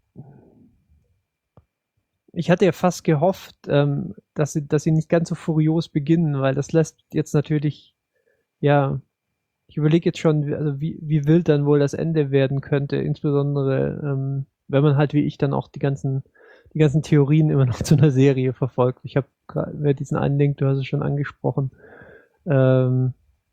ich hatte ja fast gehofft, ähm, dass sie, dass sie nicht ganz so furios beginnen, weil das lässt jetzt natürlich, ja, ich überlege jetzt schon, wie- also wie, wie wild dann wohl das Ende werden könnte, insbesondere, ähm, wenn man halt wie ich dann auch die ganzen, die ganzen Theorien immer noch zu einer Serie verfolgt. Ich habe gerade diesen einen Link, du hast es schon angesprochen, ähm,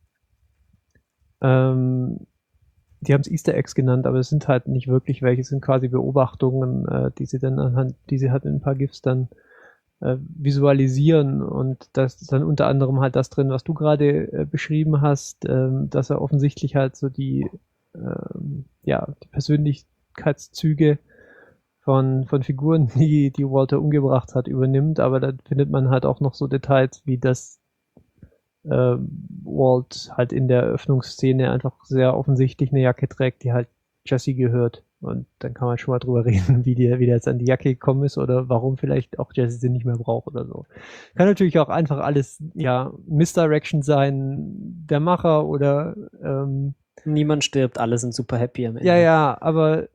ähm, die haben es Easter Eggs genannt, aber es sind halt nicht wirklich welche, es sind quasi Beobachtungen, äh, die sie dann anhand, die sie halt in ein paar GIFs dann äh, visualisieren und das ist dann unter anderem halt das drin, was du gerade äh, beschrieben hast, ähm, dass er offensichtlich halt so die, ähm, ja, die Persönlichkeitszüge von, von Figuren, die, die Walter umgebracht hat, übernimmt, aber da findet man halt auch noch so Details, wie das äh, Walt halt in der Eröffnungsszene einfach sehr offensichtlich eine Jacke trägt, die halt Jesse gehört. Und dann kann man schon mal drüber reden, wie der, wie der jetzt an die Jacke gekommen ist oder warum vielleicht auch Jesse sie nicht mehr braucht oder so. Kann natürlich auch einfach alles, ja, Misdirection sein, der Macher oder ähm, Niemand stirbt, alle sind super happy am Ende. ja, ja, aber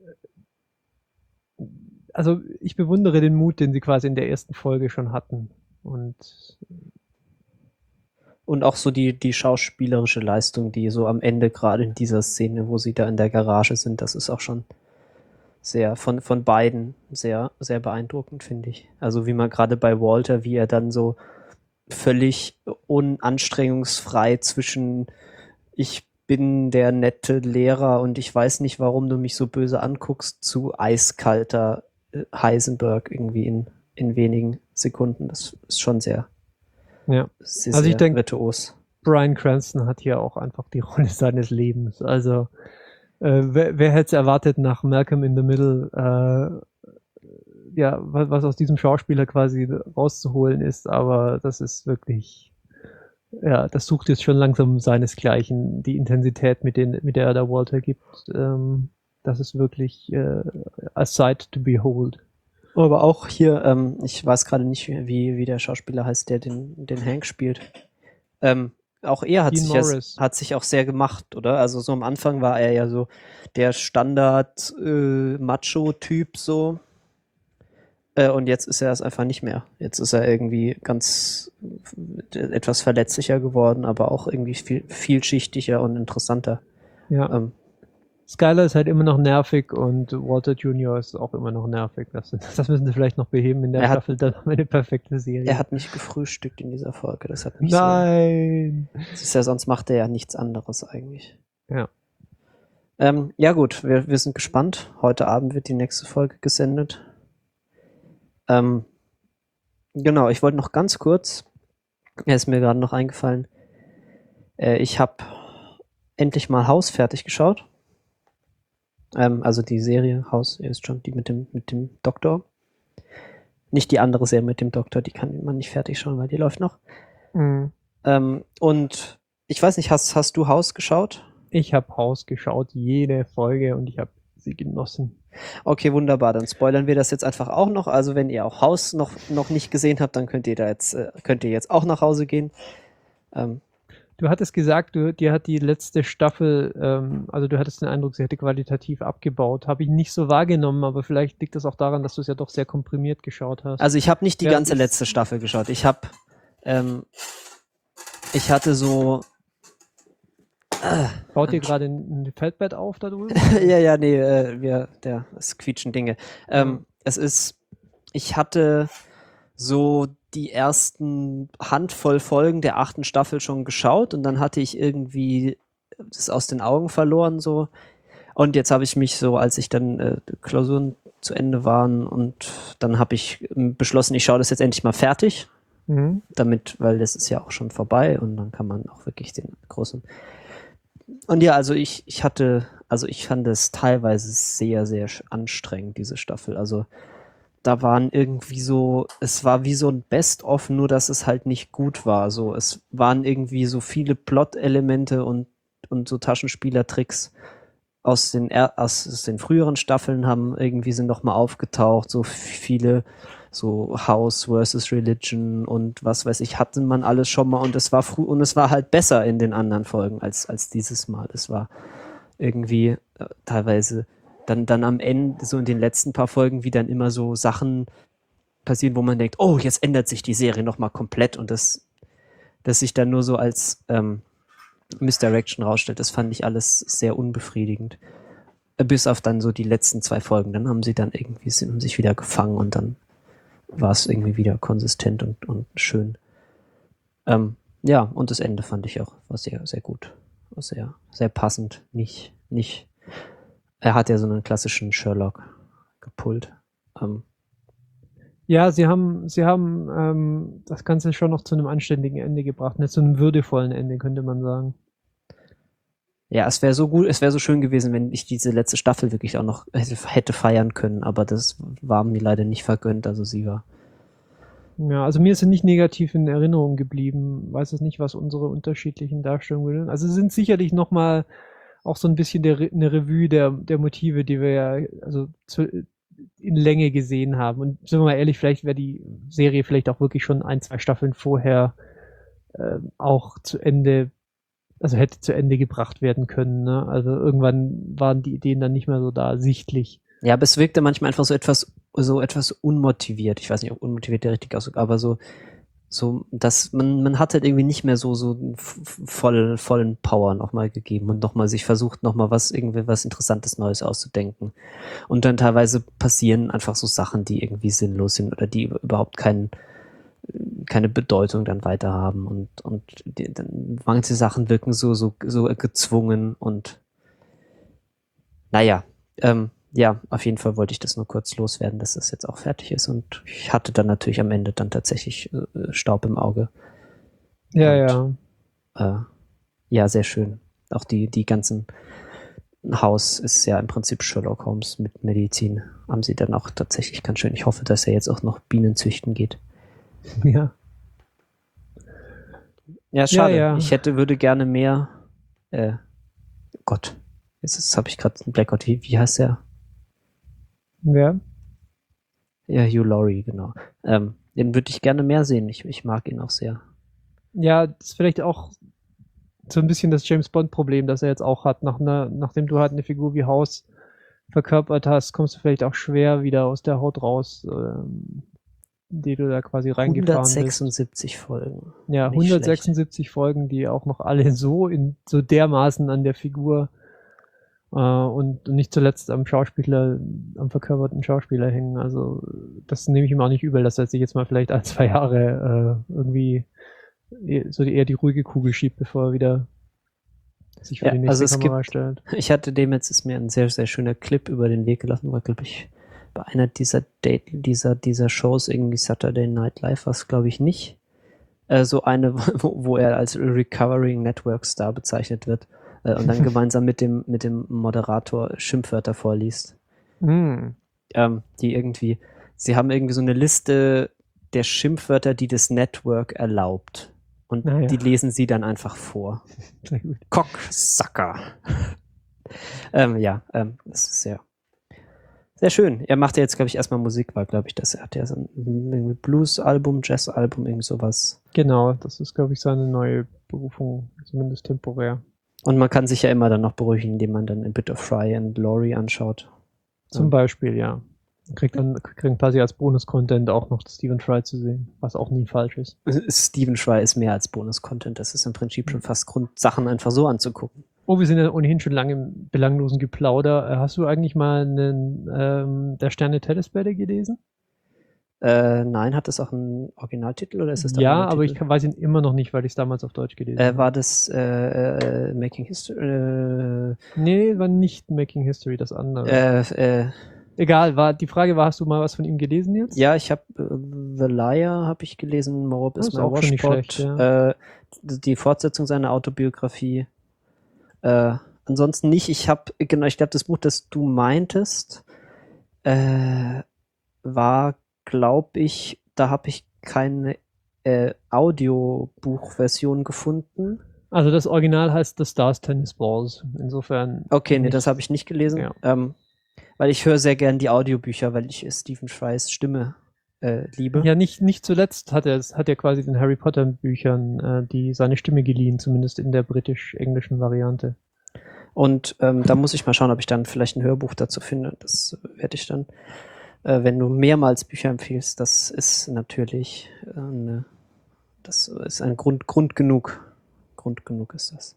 also ich bewundere den Mut, den sie quasi in der ersten Folge schon hatten. Und Und auch so die, die schauspielerische Leistung, die so am Ende gerade in dieser Szene, wo sie da in der Garage sind, das ist auch schon sehr von, von beiden sehr, sehr beeindruckend, finde ich. Also wie man gerade bei Walter, wie er dann so völlig unanstrengungsfrei zwischen ich bin der nette Lehrer und ich weiß nicht, warum du mich so böse anguckst, zu eiskalter äh, Heisenberg irgendwie in, in wenigen Sekunden. Das ist schon sehr, ja. sehr, Also ich sehr denk- virtuos. Bryan Cranston hat hier auch einfach die Rolle seines Lebens. Also äh, wer, wer hätte es erwartet nach Malcolm in the Middle, äh, ja, was, was aus diesem Schauspieler quasi rauszuholen ist, aber das ist wirklich ja, das sucht jetzt schon langsam seinesgleichen, die Intensität, mit, den, mit der er da Walter gibt. Ähm, das ist wirklich äh, a sight to behold. Aber auch hier, ähm, ich weiß gerade nicht, wie, wie der Schauspieler heißt, der den, den Hank spielt. Ähm, auch er hat Dean sich, ja, Morris. hat sich auch sehr gemacht, oder? Also so am Anfang war er ja so der Standard-Macho-Typ so. Äh, und jetzt ist er es einfach nicht mehr. Jetzt ist er irgendwie ganz äh, etwas verletzlicher geworden, aber auch irgendwie viel, vielschichtiger und interessanter. Ja. Ähm, Skyler ist halt immer noch nervig und Walter Junior ist auch immer noch nervig. Das, das müssen sie vielleicht noch beheben in der Er hat- Staffel, dann haben wir eine perfekte Serie. er hat nicht gefrühstückt in dieser Folge. Das hat mich Nein! sehr... Das ist ja, sonst macht er ja nichts anderes eigentlich. Ja. Ähm, ja gut, wir, wir sind gespannt. Heute Abend wird die nächste Folge gesendet. Ähm, genau, ich wollte noch ganz kurz, er ist mir gerade noch eingefallen, äh, ich habe endlich mal House fertig geschaut. Ähm, also die Serie House, ihr wisst schon, die mit dem, mit dem Doktor. Nicht die andere Serie mit dem Doktor, die kann man nicht fertig schauen, weil die läuft noch. Mhm. Ähm, und ich weiß nicht, hast, hast du House geschaut? Ich habe Haus geschaut, jede Folge, und ich habe sie genossen. Okay, wunderbar. Dann spoilern wir das jetzt einfach auch noch. Also wenn ihr auch House noch, noch nicht gesehen habt, dann könnt ihr da jetzt, äh, könnt ihr jetzt auch nach Hause gehen. Ähm, Du hattest gesagt, du, dir hat die letzte Staffel, ähm, also du hattest den Eindruck, sie hätte qualitativ abgebaut. Habe ich nicht so wahrgenommen, aber vielleicht liegt das auch daran, dass du es ja doch sehr komprimiert geschaut hast. also ich habe nicht die Ja, ganze ich- letzte Staffel geschaut. Ich habe, ähm, ich hatte so, Baut dir gerade ein, ein Feldbett auf da drüben? ja, ja, nee, äh, wir, der, es quietschen Dinge. Ähm, es ist, ich hatte so die ersten Handvoll Folgen der achten Staffel schon geschaut und dann hatte ich irgendwie das aus den Augen verloren so. Und jetzt habe ich mich so, als ich dann äh, die Klausuren zu Ende waren und dann habe ich ähm, beschlossen, ich schaue das jetzt endlich mal fertig, Mhm. damit, weil das ist ja auch schon vorbei und dann kann man auch wirklich den großen. Und ja, also ich, ich hatte, also ich fand es teilweise sehr, sehr sch- anstrengend, diese Staffel. Also da waren irgendwie so, es war wie so ein Best-of, nur dass es halt nicht gut war. So, es waren irgendwie so viele Plot-Elemente und, und so Taschenspielertricks aus den, er- aus, aus den früheren Staffeln haben irgendwie sind noch mal aufgetaucht. So viele, so House versus Religion und was weiß ich, hatte man alles schon mal und es war früh und es war halt besser in den anderen Folgen als, als dieses Mal. Es war irgendwie äh, teilweise dann, dann am Ende, so in den letzten paar Folgen, wie dann immer so Sachen passieren, wo man denkt, oh, jetzt ändert sich die Serie nochmal komplett und das, das sich dann nur so als ähm, Misdirection rausstellt, das fand ich alles sehr unbefriedigend. Äh, Bis auf dann so die letzten zwei Folgen. Dann haben sie dann irgendwie sind, haben sich wieder gefangen und dann war es irgendwie wieder konsistent und, und schön. Ähm, ja, und das Ende fand ich auch war sehr, sehr gut. War sehr, sehr passend. Nicht, nicht. Er hat ja so einen klassischen Sherlock gepullt. Ähm, Ja, sie haben, sie haben ähm, das Ganze schon noch zu einem anständigen Ende gebracht, nicht zu einem würdevollen Ende, könnte man sagen. ja, es wäre so gut, es wäre so schön gewesen, wenn ich diese letzte Staffel wirklich auch noch hätte, hätte feiern können, aber das war mir leider nicht vergönnt, also sie war. Ja, also mir ist sie nicht negativ in Erinnerung geblieben. Weiß es nicht, was unsere unterschiedlichen Darstellungen sind. Also sie sind sicherlich nochmal auch so ein bisschen der, Re- eine Revue der, der Motive, die wir ja also zu, in Länge gesehen haben. Und sind wir mal ehrlich, vielleicht wäre die Serie vielleicht auch wirklich schon ein, zwei Staffeln vorher ähm, auch zu Ende, also hätte zu Ende gebracht werden können. Ne? Also irgendwann waren die Ideen dann nicht mehr so da sichtlich. Ja, aber es wirkte manchmal einfach so etwas, so etwas unmotiviert. Ich weiß nicht, ob unmotiviert der richtige Ausdruck, aber so, so, dass man, man hat halt irgendwie nicht mehr so, so f- f- voll, vollen Power nochmal gegeben und nochmal sich versucht, nochmal was, irgendwie was Interessantes Neues auszudenken. Und dann teilweise passieren einfach so Sachen, die irgendwie sinnlos sind oder die überhaupt keinen, keine Bedeutung dann weiter haben und, und die, dann, manche Sachen wirken so, so, so gezwungen und, naja, ähm, ja, auf jeden Fall wollte ich das nur kurz loswerden, dass das jetzt auch fertig ist und ich hatte dann natürlich am Ende dann tatsächlich äh, Staub im Auge. Ja, Und, ja. Äh, ja, sehr schön. Auch die, die ganzen Haus ist ja im Prinzip Sherlock Holmes mit Medizin. Haben sie dann auch tatsächlich ganz schön. Ich hoffe, dass er jetzt auch noch Bienen züchten geht. Ja. Ja, schade. Ja, ja. Ich hätte, würde gerne mehr, äh, Gott, jetzt, jetzt habe ich gerade einen Blackout. Wie, wie heißt der? Wer? Ja, Hugh Laurie, genau. Ähm, den würde ich gerne mehr sehen. Ich, ich mag ihn auch sehr. Ja, das ist vielleicht auch so ein bisschen das James-Bond-Problem, das er jetzt auch hat. Nach einer, nachdem du halt eine Figur wie House verkörpert hast, kommst du vielleicht auch schwer wieder aus der Haut raus, ähm, die du da quasi reingefahren bist. hundertsechsundsiebzig Folgen. Ja, Nicht hundertsechsundsiebzig schlecht. Folgen, die auch noch alle so in so dermaßen an der Figur äh, und nicht zuletzt am Schauspieler, am verkörperten Schauspieler hängen. Also das nehme ich ihm auch nicht übel, dass er sich jetzt mal vielleicht ein, zwei Jahre äh, irgendwie so eher die ruhige Kugel schiebt, bevor er wieder sich für Ja, die nächste also es Kamera gibt- stellt. Ich hatte dem jetzt, ist mir ein sehr, sehr schöner Clip über den Weg gelaufen, war, glaube ich, bei einer dieser Date, dieser, dieser Shows, irgendwie Saturday Night Live, was glaube ich nicht. Äh, so eine, wo, wo er als Recovering Network Star bezeichnet wird äh, und dann gemeinsam mit dem, mit dem Moderator Schimpfwörter vorliest. Hm. Ähm, die irgendwie, sie haben irgendwie so eine Liste der Schimpfwörter, die das Network erlaubt. Und Ah, ja. die lesen sie dann einfach vor. Sehr gut. Cocksucker. ähm, ja, ähm, das ist sehr, sehr schön. Er macht ja jetzt, glaube ich, erstmal Musik, war, glaube ich, das. Er hat ja so ein irgendwie Blues-Album, Jazz-Album, irgend sowas. Genau, das ist, glaube ich, seine neue Berufung, zumindest temporär. Und man kann sich ja immer dann noch beruhigen, indem man dann A Bit of Fry and Laurie anschaut. Zum Ja. Beispiel, ja. Kriegt dann kriegt quasi als Bonus-Content auch noch Stephen Fry zu sehen, was auch nie falsch ist. Stephen Fry ist mehr als Bonus-Content. Das ist im Prinzip schon fast Grund, Sachen einfach so anzugucken. Oh, wir sind ja ohnehin schon lange im belanglosen Geplauder. Äh, Hast du eigentlich mal einen ähm, der Sterne Telesperde gelesen? Äh, nein, hat das auch einen Originaltitel oder ist das der Ja, andere aber ich Titel? kann, weiß ihn immer noch nicht, weil ich es damals auf Deutsch gelesen Äh, habe. war das äh, äh, Making History? Äh, Nee, war nicht Making History, das andere. äh, äh, Egal, war, die Frage war, hast du mal was von ihm gelesen jetzt? ja, ich habe äh, The Liar habe ich gelesen, Mob Das is ist my auch schon nicht Washpot, schlecht, ja. äh, die die Fortsetzung seiner Autobiografie. Äh, ansonsten nicht. Ich habe genau, ich glaube, das Buch, das du meintest, äh, war, glaube ich, da habe ich keine äh, Audiobuchversion gefunden. Also das Original heißt The Stars Tennis Balls. Insofern. Okay, nee, nicht- das habe ich nicht gelesen. Ja. Ähm, weil ich höre sehr gern die Audiobücher, weil ich Stephen Frys Stimme äh, liebe. Ja, nicht, nicht zuletzt hat er, hat er quasi den Harry Potter Büchern äh, die seine Stimme geliehen, zumindest in der britisch-englischen Variante. Und ähm, da muss ich mal schauen, ob ich dann vielleicht ein Hörbuch dazu finde. Das werde ich dann, äh, wenn du mehrmals Bücher empfiehlst, das ist natürlich äh, eine, das ist ein Grund, Grund genug. Grund genug ist das.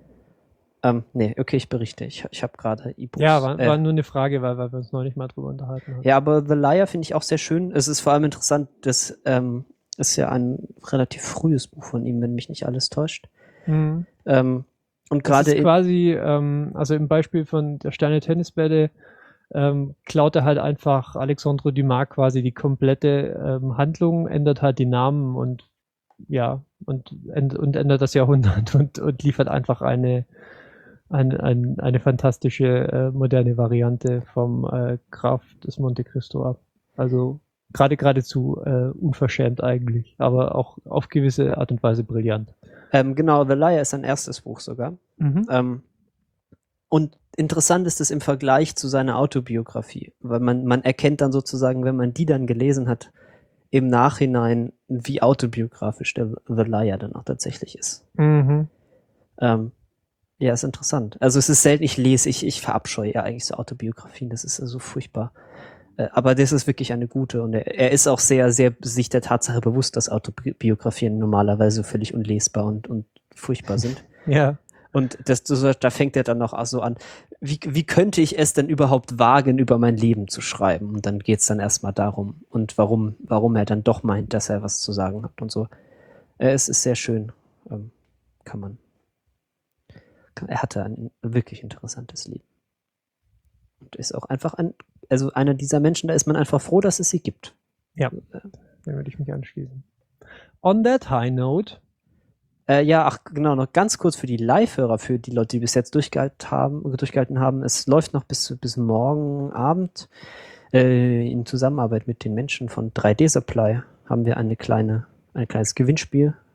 Ähm, nee, okay, ich berichte. Ich, ich habe gerade E-Books. Ja, war, äh, war nur eine Frage, weil, weil wir uns neulich mal drüber unterhalten haben. Ja, aber The Liar finde ich auch sehr schön. Es ist vor allem interessant, das ähm, ist ja ein relativ frühes Buch von ihm, wenn mich nicht alles täuscht. Mhm. Ähm, und Das gerade ist in- quasi, ähm, also im Beispiel von der Sterne Tennisbälle ähm, klaut er halt einfach Alexandre Dumas quasi die komplette ähm, Handlung, ändert halt die Namen und ja, und, änd- und ändert das Jahrhundert und, und liefert einfach eine, eine, eine, eine fantastische äh, moderne Variante vom äh, Graf des Monte Cristo ab. Also gerade geradezu äh, unverschämt eigentlich, aber auch auf gewisse Art und Weise brillant. ähm, genau, The Liar ist sein erstes Buch sogar. Ähm, und interessant ist es im Vergleich zu seiner Autobiografie, weil man, man erkennt dann sozusagen, wenn man die dann gelesen hat, im Nachhinein, wie autobiografisch der The Liar dann auch tatsächlich ist. Mhm. Ähm, ja, ist interessant. Also es ist selten, ich lese, ich, ich verabscheue ja eigentlich so Autobiografien, das ist so also furchtbar. Äh, aber das ist wirklich eine gute und er, er ist auch sehr, sehr sich der Tatsache bewusst, dass Autobiografien normalerweise völlig unlesbar und, und furchtbar sind. Ja. Und das, das, da fängt er dann noch so an, wie, wie könnte ich es denn überhaupt wagen, über mein Leben zu schreiben? Und dann geht's dann erstmal darum und warum, warum er dann doch meint, dass er was zu sagen hat und so. Äh, es ist sehr schön. Ähm, kann man. Kann, er hatte ein wirklich interessantes Leben. Und ist auch einfach ein, also einer dieser Menschen, da ist man einfach froh, dass es sie gibt. Ja, da würde ich mich anschließen. On that high note. Äh, ja, ach genau, noch ganz kurz für die Live-Hörer, für die Leute, die bis jetzt durchgehalten haben, durchgehalten haben. Es läuft noch bis, bis morgen Abend. Äh, in Zusammenarbeit mit den Menschen von drei D Supply haben wir eine kleine, ein kleines Gewinnspiel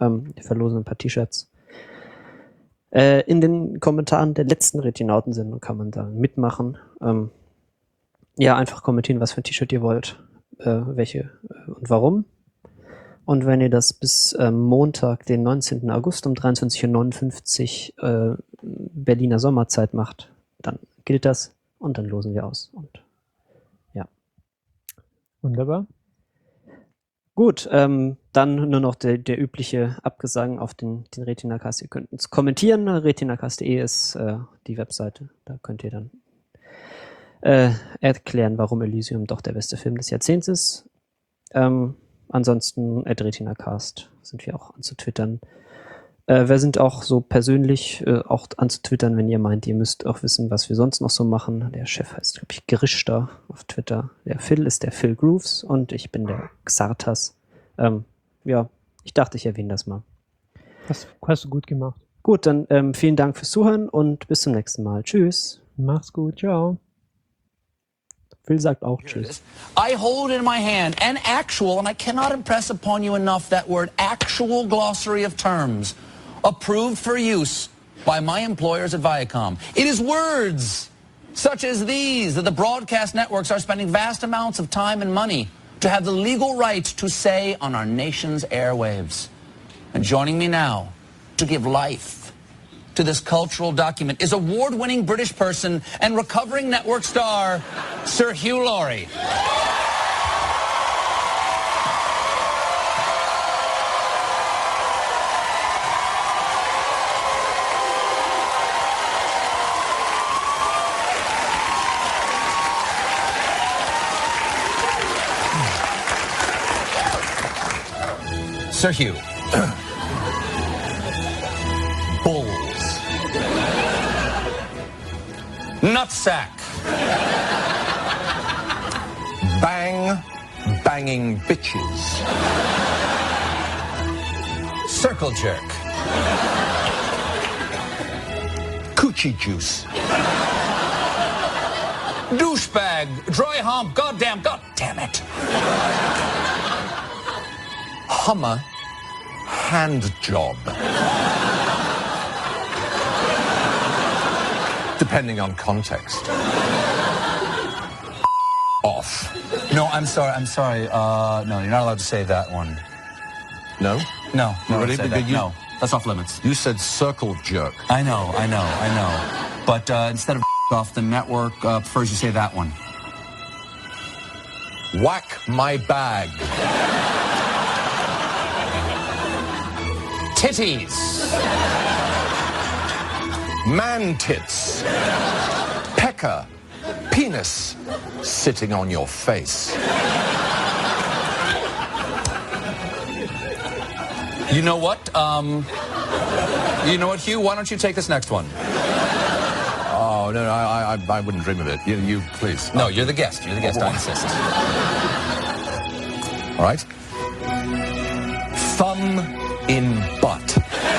Ähm, wir verlosen ein paar T-Shirts. Äh, in den Kommentaren der letzten Retinauten-Sendung kann man da mitmachen. Ähm, ja, einfach kommentieren, was für ein T-Shirt ihr wollt, äh, welche äh, und warum. Und wenn ihr das bis äh, Montag, den neunzehnten August um dreiundzwanzig Uhr neunundfünfzig äh, Berliner Sommerzeit macht, dann gilt das und dann losen wir aus. Und ja. Wunderbar. Gut, ähm, dann nur noch der, der übliche Abgesang auf den, den Retinacast. Ihr könnt uns kommentieren. retinacast punkt de ist äh, die Webseite. Da könnt ihr dann äh, erklären, warum Elysium doch der beste Film des Jahrzehnts ist. Ähm, ansonsten at retinacast sind wir auch anzutwittern. Äh, wir sind auch so persönlich äh, auch anzutwittern, wenn ihr meint, ihr müsst auch wissen, was wir sonst noch so machen. Der Chef heißt, glaube ich, Gerichter auf Twitter. Der Phil ist der Phil Grooves und ich bin der Xartas. Ähm, ja, ich dachte, ich erwähne das mal. Hast, hast du gut gemacht. Gut, dann ähm, vielen Dank fürs Zuhören und bis zum nächsten Mal. Tschüss. Mach's gut, ciao. Phil sagt auch Tschüss. I hold in my hand an actual, and I cannot impress upon you enough that word, actual glossary of terms approved for use by my employers at Viacom. It is words such as these that the broadcast networks are spending vast amounts of time and money to have the legal right to say on our nation's airwaves. And joining me now to give life to this cultural document is award-winning British person and recovering network star, Sir Hugh Laurie. Sir Hugh. Bulls. Nutsack. Bang, banging bitches. Circle jerk. Coochie juice. Douchebag. Dry hump. Goddamn. God damn it. Hummer. Hand job. Depending on context. Off. No, I'm sorry. I'm sorry. Uh, no, you're not allowed to say that one. No? No, no, Really? say But that. you- no, that's off limits. You said circle jerk. I know, I know, I know. But uh, instead of off, the network uh, prefers you say that one. Whack my bag. Titties. Man tits. Pecker. Penis. Sitting on your face. You know what? Um, you know what, Hugh? Why don't you take this next one? Oh, no, no, I, I, I wouldn't dream of it. You, you please. No, you're the guest. You're the guest. I insist. All right. Thumb in butt.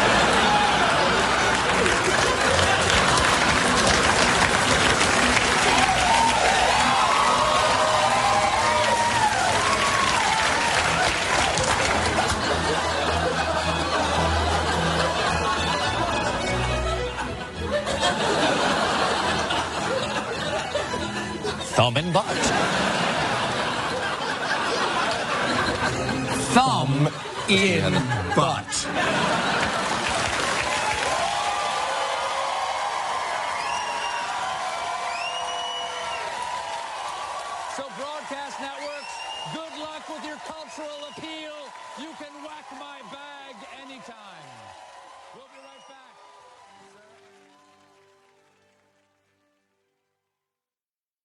Thumb in butt. Thumb in butt. So broadcast networks, good luck with your cultural appeal. You can whack my bag anytime.